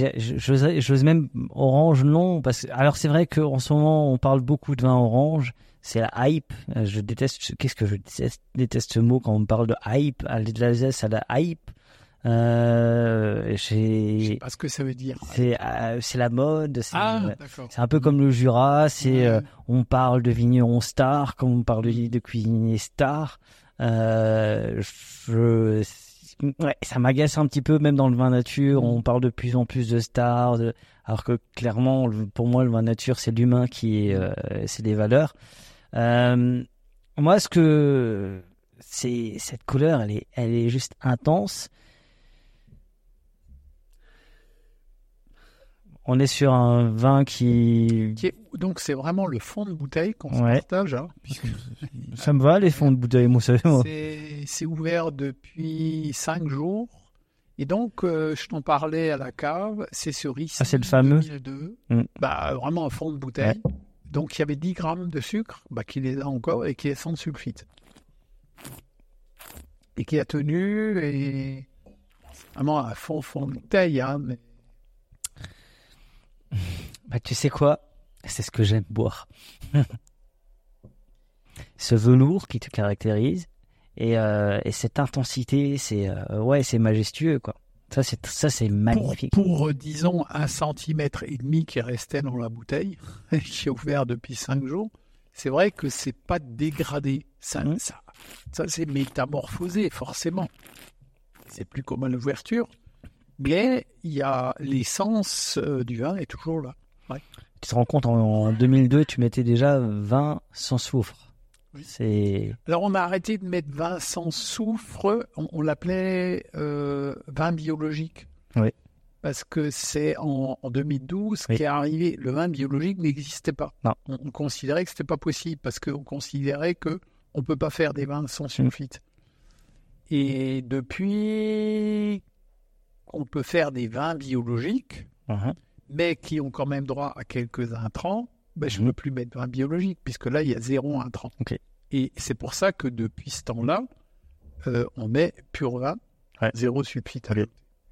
J'ose même orange, non. Alors c'est vrai qu'en ce moment, on parle beaucoup de vin orange. c'est la hype. Je déteste. Qu'est-ce que je déteste ce mot quand on me parle de hype. De l'Alsace à la hype. Je sais pas ce que ça veut dire. C'est la mode. C'est un peu comme le Jura. On parle de vignerons stars comme on parle de cuisiniers stars. Ça m'agace un petit peu, même dans le vin nature. On parle de plus en plus de stars, alors que clairement, pour moi, le vin nature, c'est l'humain c'est des valeurs. Moi, cette couleur, elle est juste intense. On est sur un vin donc c'est vraiment le fond de bouteille qu'on se partage. Hein, ça me va les fonds de bouteille, moi. C'est ouvert depuis 5 jours. Et donc, je t'en parlais à la cave, c'est ce Riesling c'est le fameux 2002. Vraiment un fond de bouteille. Ouais. Donc il y avait 10 grammes de sucre, qui les a encore et qui est sans sulfite. Et qui a tenu, et vraiment un fond de bouteille, hein, mais... tu sais quoi? C'est ce que j'aime boire. Ce velours qui te caractérise et cette intensité, c'est majestueux, quoi. Ça c'est magnifique. Pour disons 1,5 cm qui restait dans la bouteille, qui est ouvert depuis 5 jours, c'est vrai que c'est pas dégradé. Ça c'est métamorphosé, forcément. C'est plus comme à l'ouverture. Mais il y a l'essence du vin est toujours là. Ouais. Tu te rends compte, en 2002, tu mettais déjà vin sans soufre. Oui. Alors, on a arrêté de mettre vin sans soufre. On l'appelait vin biologique. Oui. Parce que c'est en 2012 qu'est arrivé. Le vin biologique n'existait pas. Non. On considérait que ce n'était pas possible parce qu'on considérait qu'on ne peut pas faire des vins sans sulfite. Et depuis... on peut faire des vins biologiques, mais qui ont quand même droit à quelques intrants. Je ne peux plus mettre vin biologique, puisque là, il y a 0 intrants. Okay. Et c'est pour ça que depuis ce temps-là, on met pur vin, 0 sulfite. Okay.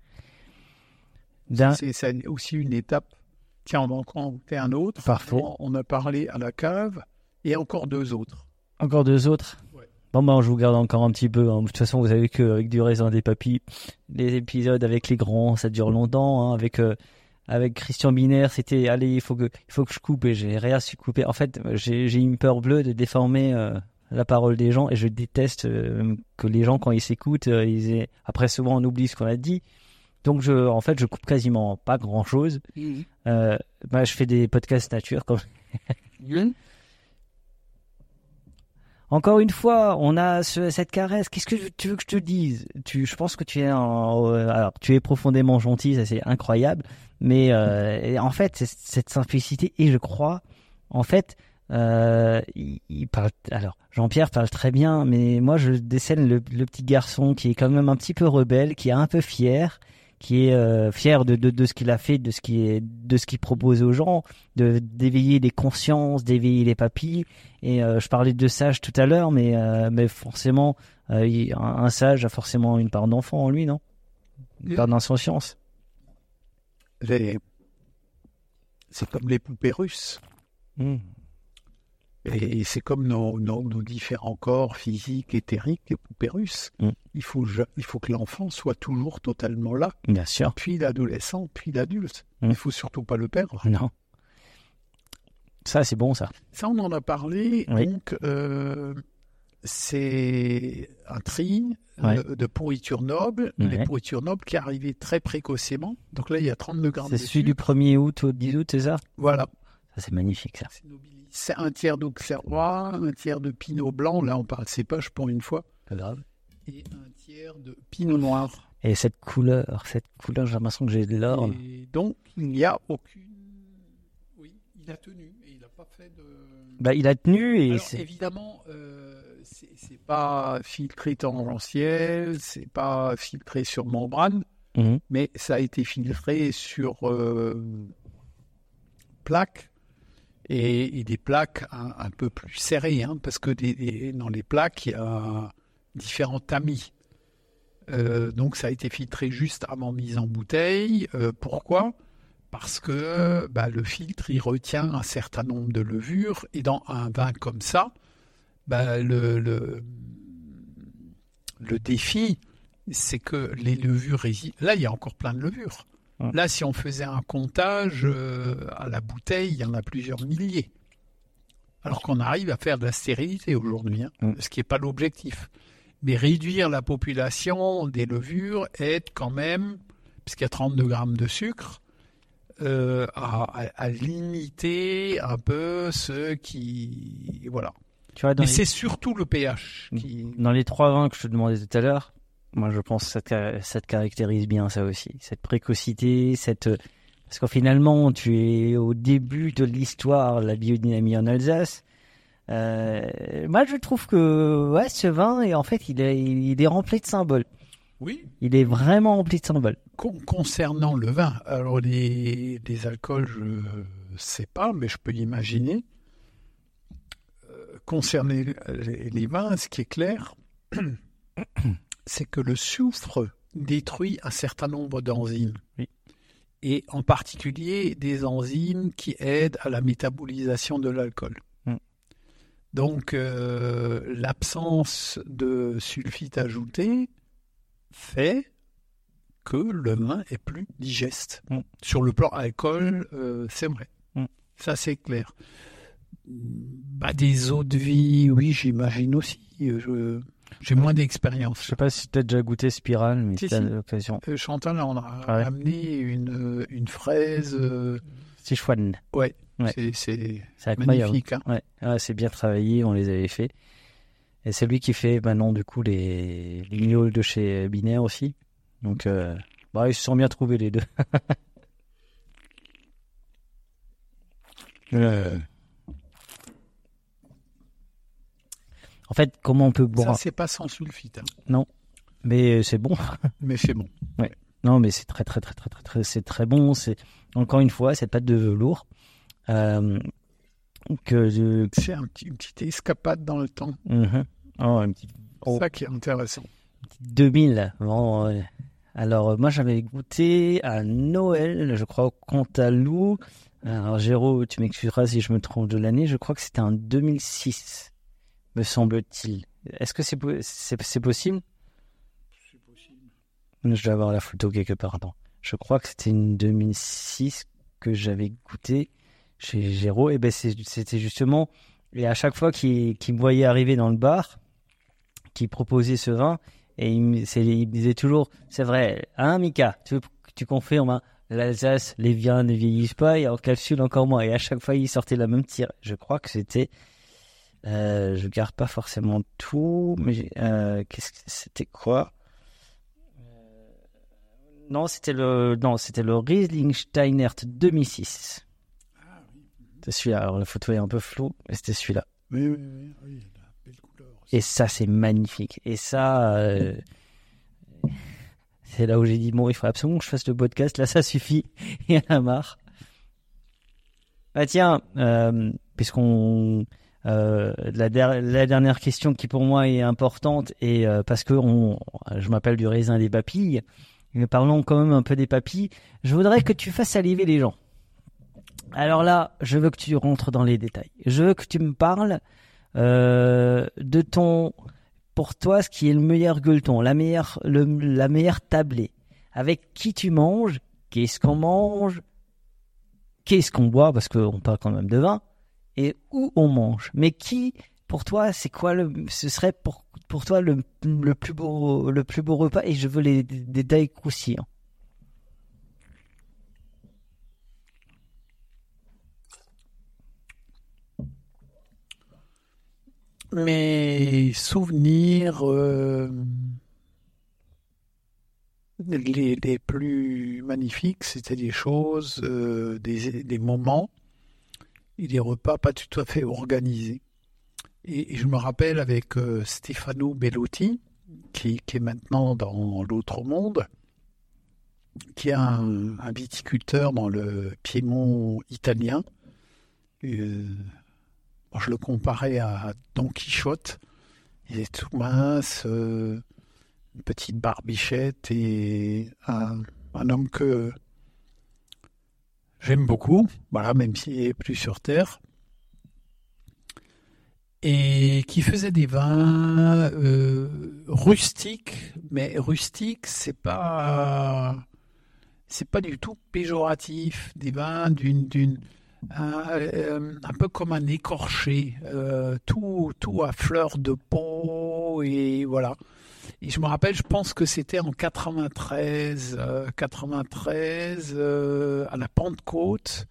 C'est aussi une étape. Tiens, on va encore en goûter un autre. Parfait. On a parlé à la cave, et encore 2 autres. Encore 2 autres? Ouais. Bon, je vous garde encore un petit peu. Hein. De toute façon, vous savez qu'avec du raisin des papilles, les épisodes avec les grands, ça dure longtemps. Hein. Avec Christian Binaire, c'était allez, il faut que je coupe, et j'ai rien su couper. En fait, j'ai une peur bleue de déformer la parole des gens, et je déteste que les gens, quand ils s'écoutent, après souvent on oublie ce qu'on a dit. Donc je coupe quasiment pas grand chose. Je fais des podcasts nature comme. Encore une fois, on a cette caresse. Qu'est-ce que tu veux que je te dise? Je pense que tu es profondément gentil, ça c'est incroyable. Mais en fait, c'est cette simplicité, et je crois, en fait, il parle. Alors, Jean-Pierre parle très bien, mais moi je décèle le petit garçon qui est quand même un petit peu rebelle, qui est un peu fier, qui est fier de ce qu'il a fait, de ce qu'il propose aux gens, d'éveiller les consciences, d'éveiller les papilles. Et je parlais de sage tout à l'heure, mais forcément, un sage a forcément une part d'enfant en lui, non? Une part d'insouciance. C'est comme les poupées russes. Et c'est comme nos différents corps physiques, éthériques, les poupées russes. Il faut que l'enfant soit toujours totalement là. Bien sûr. Puis l'adolescent, puis l'adulte. Il ne faut surtout pas le perdre. Non. Ça, c'est bon, ça. Ça, on en a parlé. Oui. Donc, c'est un tri de pourriture noble. Les pourritures nobles qui arrivaient très précocement. Donc là, il y a 32 grammes de sucre. C'est celui du 1er août au 10 août, c'est ça? Voilà. Ça, c'est magnifique, ça. C'est un tiers d'auxerrois, un tiers de pinot blanc. Là, on parle cépage pour une fois. Pas grave. Et un tiers de pinot noir. Et cette couleur, j'ai l'impression que j'ai de l'or. Et donc, il n'y a aucune... Oui, il a tenu. Et il n'a pas fait de... il a tenu et... Alors, évidemment, c'est pas filtré tangentiel, c'est pas filtré sur membrane, mais ça a été filtré sur plaques. Et des plaques un peu plus serrées, parce que dans les plaques, il y a différents tamis. Donc ça a été filtré juste avant mise en bouteille. Pourquoi ? parce que le filtre, il retient un certain nombre de levures, et dans un vin comme ça, le défi, c'est que les levures résident. Là, il y a encore plein de levures. Là, si on faisait un comptage à la bouteille, il y en a plusieurs milliers. Alors qu'on arrive à faire de la stérilité aujourd'hui, ce qui n'est pas l'objectif. Mais réduire la population des levures aide quand même, puisqu'il y a 32 grammes de sucre, à limiter un peu ce qui... Voilà. Tu vois, mais c'est surtout le pH qui... Dans les 3 vins que je te demandais tout à l'heure, moi je pense que ça te caractérise bien ça aussi. Cette précocité, parce que finalement tu es au début de l'histoire de la biodynamie en Alsace. Moi je trouve que ce vin, en fait, il est rempli de symboles. Oui. Il est vraiment rempli de symboles. Concernant le vin, alors les alcools, je ne sais pas, mais je peux l'imaginer. Concernant les vins, ce qui est clair, c'est que le soufre détruit un certain nombre d'enzymes. Oui. Et en particulier des enzymes qui aident à la métabolisation de l'alcool. Donc, l'absence de sulfite ajouté fait que le vin est plus digeste. Sur le plan alcool, c'est vrai. Ça, c'est clair. Des eaux de vie, oui, j'imagine aussi. J'ai moins d'expérience. Je sais pas si tu as déjà goûté Spirale, mais si, tu as l'occasion. Chantal, on a amené une fraise. Sichuan. Ouais. C'est magnifique. C'est bien travaillé, on les avait fait. Et c'est lui qui fait maintenant du coup les lignoles de chez Binaire aussi. Donc ils se sont bien trouvés les deux. En fait, comment on peut boire... Ça, c'est pas sans sulfite. Non, mais c'est bon. Mais c'est bon. Ouais. Non, mais c'est très, très, très, très, très, très, c'est très bon. C'est encore une fois cette pâte de velours C'est une petite escapade dans le temps. C'est ça qui est intéressant. 2000. Bon, alors, moi, j'avais goûté à Noël, je crois, au Cantalou. Alors, Géraud, tu m'excuseras si je me trompe de l'année. Je crois que c'était en 2006. Me semble-t-il. Est-ce que c'est possible ? C'est possible. Je dois avoir la photo quelque part. Attends. Je crois que c'était une 2006 que j'avais goûté chez Géraud. Et c'était justement... Et à chaque fois qu'il me voyait arriver dans le bar, qu'il proposait ce vin, et il me disait toujours, c'est vrai, hein Mika, tu confirmes, hein, l'Alsace, les vins ne vieillissent pas, et en capsule encore moins. Et à chaque fois, il sortait la même tire. Je crois que c'était... je garde pas forcément tout, mais c'était quoi ? Non, c'était le Riesling Steinert 2006. Ah oui. C'est celui-là. Alors la photo est un peu floue, mais c'était celui-là. Oui, la belle couleur aussi. Et ça, c'est magnifique. Et ça, c'est là où j'ai dit bon, il faut absolument que je fasse le podcast. Là, ça suffit. Il y en a marre. Tiens, puisqu'on la dernière question qui pour moi est importante et parce que je m'appelle du raisin des papilles, mais parlons quand même un peu des papilles. Je voudrais que tu fasses saliver les gens. Alors là, je veux que tu rentres dans les détails. Je veux que tu me parles de pour toi, ce qui est le meilleur gueuleton, la meilleure tablée. Avec qui tu manges, qu'est-ce qu'on mange, qu'est-ce qu'on boit, parce qu'on parle quand même de vin, et où on mange. Mais qui, pour toi, c'est quoi ce serait pour toi le plus beau repas, et je veux les détails croustillants. Mes souvenirs les plus magnifiques, c'était des choses, des moments et des repas pas tout à fait organisés. Et je me rappelle avec Stefano Bellotti, qui est maintenant dans l'autre monde, qui est un viticulteur dans le Piémont italien. Je le comparais à Don Quichotte. Il est tout mince, une petite barbichette et un homme que j'aime beaucoup, voilà, même s'il n'est plus sur Terre, et qui faisait des vins rustiques, mais rustiques, c'est pas du tout péjoratif, des vins un peu comme un écorché, tout à fleur de peau, et voilà. Et je me rappelle, je pense que c'était en 93, à la Pentecôte,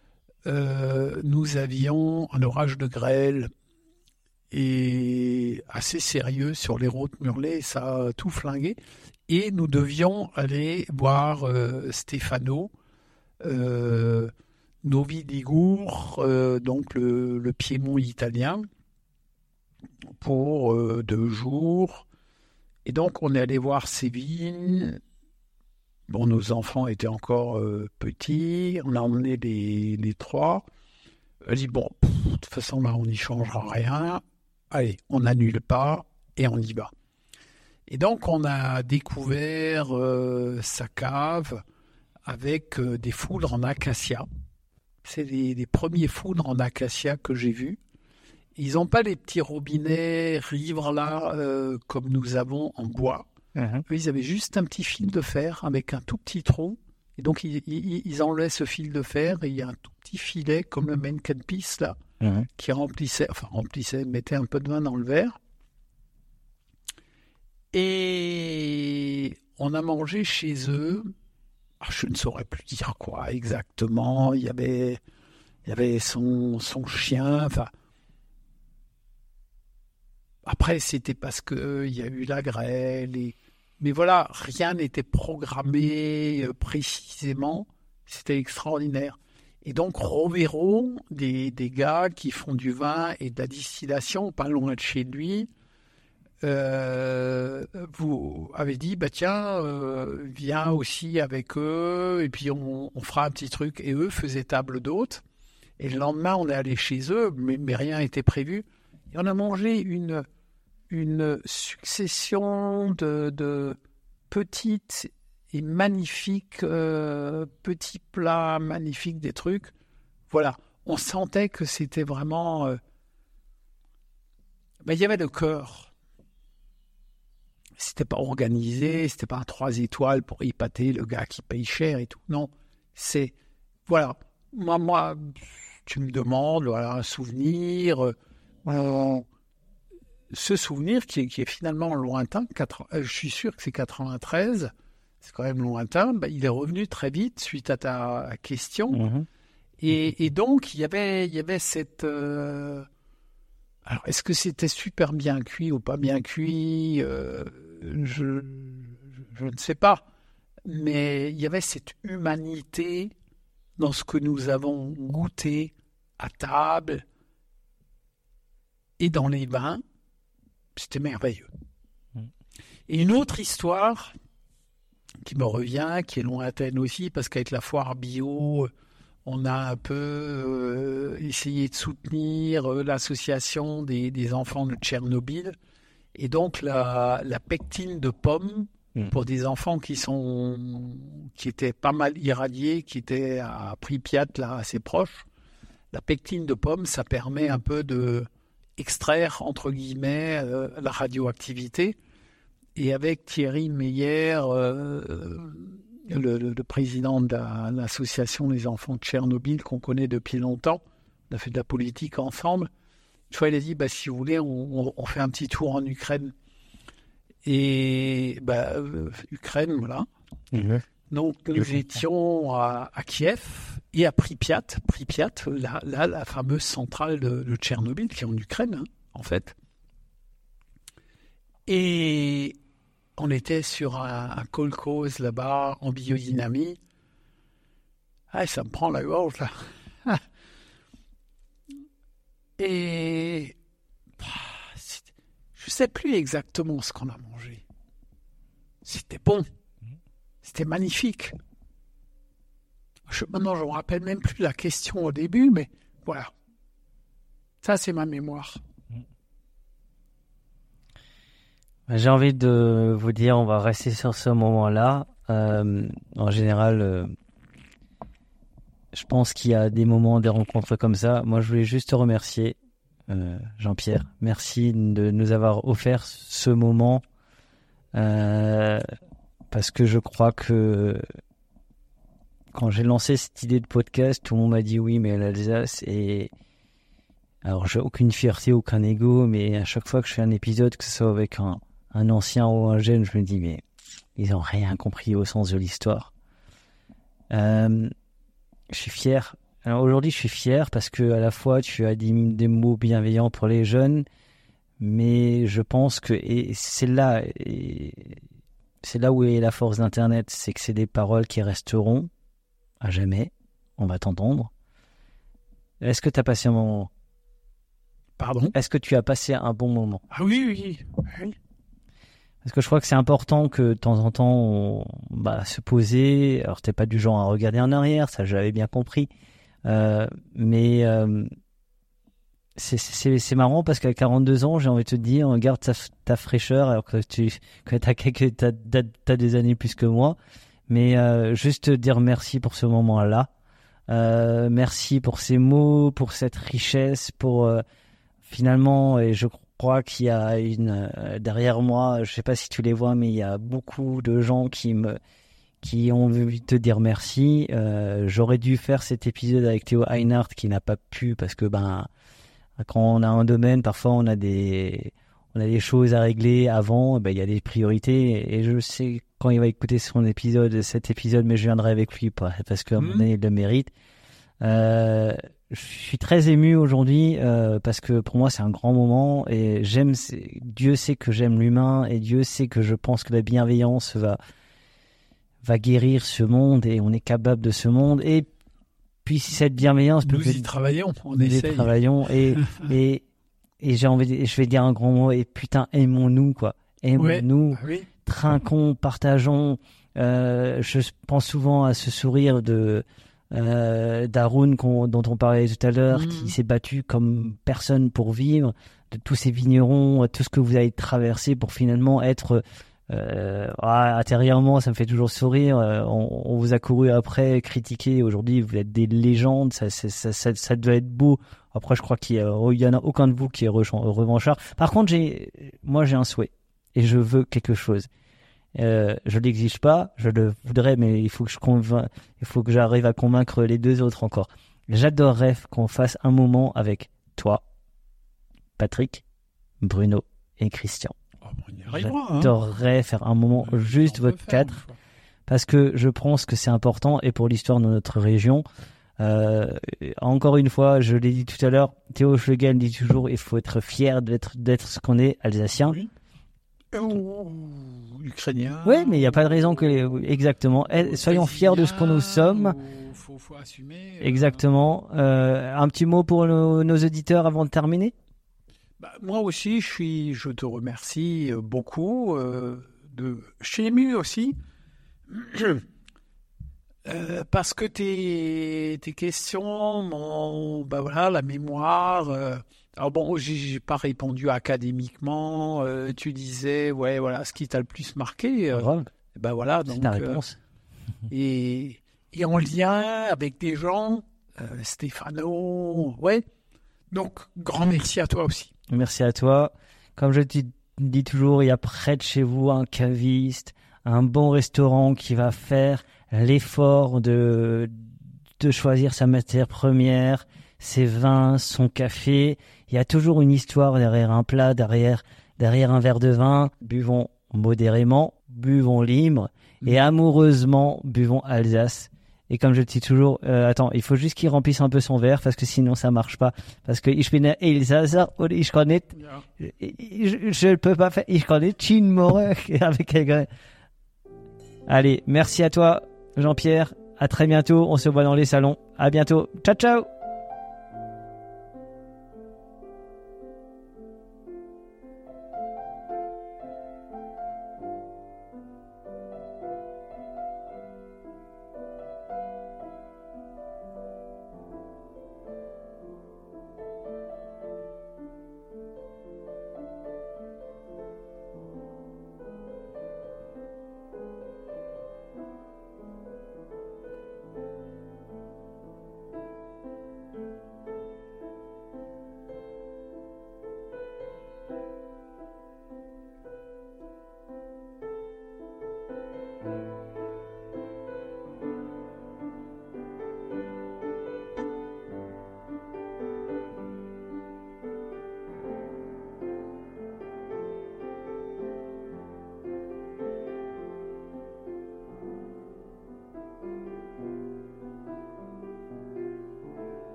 nous avions un orage de grêle et assez sérieux sur les routes murlées, ça a tout flingué. Et nous devions aller voir Stefano, Novi Ligure, donc le Piémont italien, pour 2 jours. Et donc, on est allé voir ces vignes. Bon, nos enfants étaient encore petits. On a emmené les 3. Elle dit, bon, de toute façon, là, on n'y changera rien. Allez, on n'annule pas et on y va. Et donc, on a découvert sa cave avec des foudres en acacia. C'est les premiers foudres en acacia que j'ai vus. Ils n'ont pas les petits robinets rivres là, comme nous avons en bois. Eux, ils avaient juste un petit fil de fer avec un tout petit trou. Et donc, ils enlevaient ce fil de fer et il y a un tout petit filet comme le Menken Peace là, qui remplissait, mettait un peu de vin dans le verre. Et on a mangé chez eux. Je ne saurais plus dire quoi exactement. Il y avait son chien. Enfin. Après, c'était parce qu'il y a eu la grêle. Mais voilà, rien n'était programmé précisément. C'était extraordinaire. Et donc, Rovero, des gars qui font du vin et de la distillation, pas loin de chez lui, vous avez dit, tiens, viens aussi avec eux, et puis on fera un petit truc. Et eux faisaient table d'hôtes. Et le lendemain, on est allé chez eux, mais rien n'était prévu. Et on a mangé une succession de petites et magnifiques petits plats, magnifiques, des trucs. Voilà, on sentait que c'était vraiment... il y avait le cœur. C'était pas organisé, c'était pas un 3 étoiles pour épater le gars qui paye cher et tout. Non, c'est... Voilà, moi tu me demandes, voilà, un souvenir... ce souvenir qui est finalement lointain, je suis sûr que c'est 93, c'est quand même lointain, il est revenu très vite suite à ta question. Et donc, il y avait cette... Alors, est-ce que c'était super bien cuit ou pas bien cuit je ne sais pas. Mais il y avait cette humanité dans ce que nous avons goûté à table et dans les vins. C'était merveilleux. Et une autre histoire qui me revient, qui est lointaine aussi, parce qu'avec la foire bio, on a un peu essayé de soutenir l'association des enfants de Tchernobyl. Et donc, la pectine de pomme, pour des enfants qui étaient pas mal irradiés, qui étaient à Pripyat, là, assez proche, la pectine de pomme, ça permet un peu de... extraire, entre guillemets, la radioactivité. Et avec Thierry Meyer, le président de l'association des enfants de Tchernobyl, qu'on connaît depuis longtemps, on a fait de la politique ensemble, une fois il a dit, si vous voulez, on fait un petit tour en Ukraine. Et Ukraine, voilà. Donc nous étions à Kiev et à Pripyat, la fameuse centrale de Tchernobyl qui est en Ukraine, en fait. Et on était sur un kolkhoz là-bas en biodynamie. Ça me prend la gorge là. Et je ne sais plus exactement ce qu'on a mangé. C'était bon. C'était magnifique. Maintenant, je ne me rappelle même plus la question au début, mais voilà. Ça, c'est ma mémoire. J'ai envie de vous dire, on va rester sur ce moment-là. En général, Je pense qu'il y a des moments, des rencontres comme ça. Moi, je voulais juste te remercier, Jean-Pierre. Merci de nous avoir offert ce moment. Parce que je crois que quand j'ai lancé cette idée de podcast, tout le monde m'a dit oui, mais l'Alsace est... Alors, j'ai aucune fierté, aucun ego, mais à chaque fois que je fais un épisode, que ce soit avec un ancien ou un jeune, je me dis, mais ils n'ont rien compris au sens de l'histoire. Je suis fier. Alors aujourd'hui, je suis fier parce que à la fois, tu as dit des mots bienveillants pour les jeunes, mais je pense que c'est là où est la force d'Internet, c'est que c'est des paroles qui resteront à jamais. On va t'entendre. Est-ce que tu as passé un moment? Pardon? Est-ce que tu as passé un bon moment? Ah oui. Parce que je crois que c'est important que de temps en temps, se poser. Alors, t'es pas du genre à regarder en arrière, ça j'avais bien compris. Mais c'est marrant parce qu'à 42 ans, j'ai envie de te dire, garde ta fraîcheur alors que t'as des années plus que moi. Mais juste te dire merci pour ce moment-là. Merci pour ces mots, pour cette richesse, pour finalement, et je crois qu'il y a derrière moi, je sais pas si tu les vois, mais il y a beaucoup de gens qui ont envie de te dire merci. J'aurais dû faire cet épisode avec Théo Einhardt qui n'a pas pu parce que quand on a un domaine, parfois on a des choses à régler avant, il y a des priorités et je sais quand il va écouter cet épisode, mais je viendrai avec lui parce qu'à un moment donné, il le mérite. Je suis très ému aujourd'hui parce que pour moi c'est un grand moment et Dieu sait que j'aime l'humain et Dieu sait que je pense que la bienveillance va guérir ce monde et on est capable de ce monde et puis si cette bienveillance nous y travaillons, on essaye. Et j'ai envie je vais dire un grand mot et putain aimons-nous quoi. Aimons-nous, trinquons, partageons. Je pense souvent à ce sourire d'Haroun dont on parlait tout à l'heure, qui s'est battu comme personne pour vivre, de tous ces vignerons, tout ce que vous avez traversé pour finalement être intérieurement, ça me fait toujours sourire. On vous a couru après, critiqué. Aujourd'hui, vous êtes des légendes. Ça doit être beau. Après, je crois qu'il y en a aucun de vous qui est revanchard. Par contre, moi, j'ai un souhait et je veux quelque chose. Je l'exige pas, je le voudrais, mais il faut que j'arrive à convaincre les deux autres encore. J'adorerais qu'on fasse un moment avec toi, Patrick, Bruno et Christian. J'adorerais faire un moment juste votre quatre, parce que je pense que c'est important et pour l'histoire de notre région. Encore une fois, je l'ai dit tout à l'heure, Théo Schlegel dit toujours, il faut être fier d'être ce qu'on est, alsacien. Oui. Ukrainien. Oui, mais il n'y a pas de raison que... Exactement. Soyons fiers de ce que nous sommes. Faut assumer. Exactement. Un petit mot pour nos auditeurs avant de terminer? Moi aussi, je te remercie beaucoup. Je suis ému aussi. Parce que tes questions, la mémoire... Alors bon, j'ai pas répondu académiquement. Tu disais, ce qui t'a le plus marqué. Donc. C'est ta réponse. Et en lien avec des gens, Stéphano, Donc, grand merci à toi aussi. Merci à toi. Comme je te dis toujours, il y a près de chez vous un caviste, un bon restaurant qui va faire l'effort de choisir sa matière première, ses vins, son café. Il y a toujours une histoire derrière un plat, derrière un verre de vin. Buvons modérément, buvons libre et amoureusement, buvons Alsace. Et comme je le dis toujours, il faut juste qu'il remplisse un peu son verre parce que sinon ça marche pas. Parce que ich bin Elsaser und ich kann nicht, je ne peux pas faire, ich kann nicht Chinmore avec quelqu'un. Allez, merci à toi, Jean-Pierre. À très bientôt. On se voit dans les salons. À bientôt. Ciao, ciao.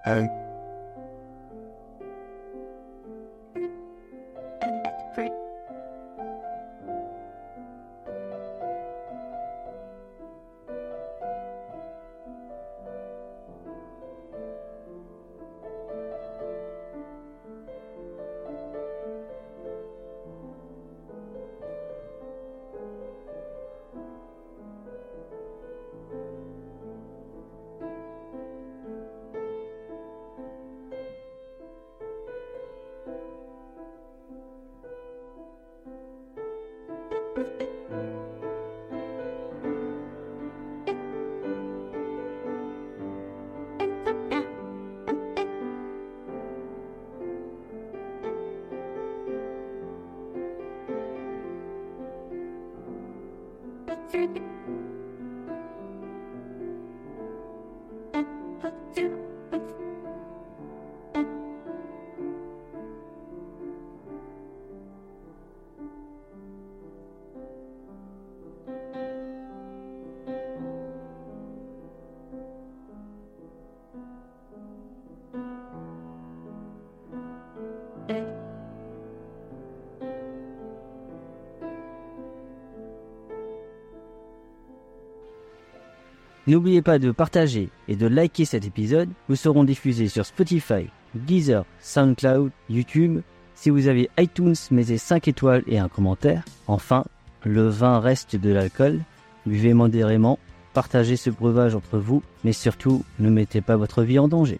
N'oubliez pas de partager et de liker cet épisode. Nous serons diffusés sur Spotify, Deezer, SoundCloud, YouTube. Si vous avez iTunes, mettez 5 étoiles et un commentaire. Enfin, le vin reste de l'alcool. Buvez modérément, partagez ce breuvage entre vous, mais surtout, ne mettez pas votre vie en danger.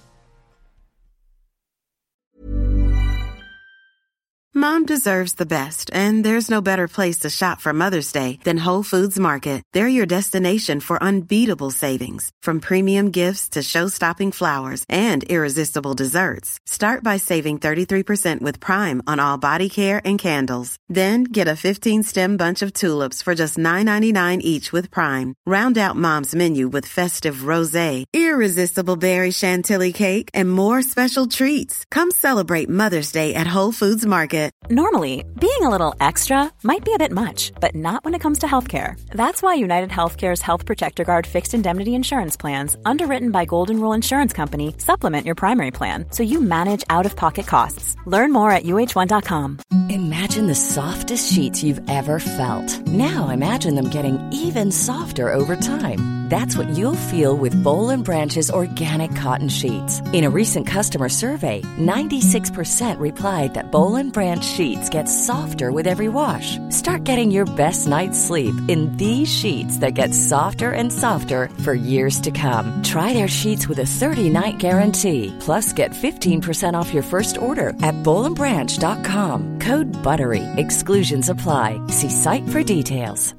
Mom deserves the best, and there's no better place to shop for Mother's Day than Whole Foods Market. They're your destination for unbeatable savings, from premium gifts to show-stopping flowers and irresistible desserts. Start by saving 33% with Prime on all body care and candles. Then get a 15-stem bunch of tulips for just $9.99 each with Prime. Round out Mom's menu with festive rosé, irresistible berry chantilly cake, and more special treats. Come celebrate Mother's Day at Whole Foods Market. Normally, being a little extra might be a bit much, but not when it comes to healthcare. That's why United Healthcare's Health Protector Guard fixed indemnity insurance plans, underwritten by Golden Rule Insurance Company, supplement your primary plan so you manage out-of-pocket costs. Learn more at uh1.com. Imagine the softest sheets you've ever felt. Now imagine them getting even softer over time. That's what you'll feel with Boll & Branch's organic cotton sheets. In a recent customer survey, 96% replied that Boll & Branch sheets get softer with every wash. Start getting your best night's sleep in these sheets that get softer and softer for years to come. Try their sheets with a 30-night guarantee. Plus, get 15% off your first order at bollandbranch.com. Code BUTTERY. Exclusions apply. See site for details.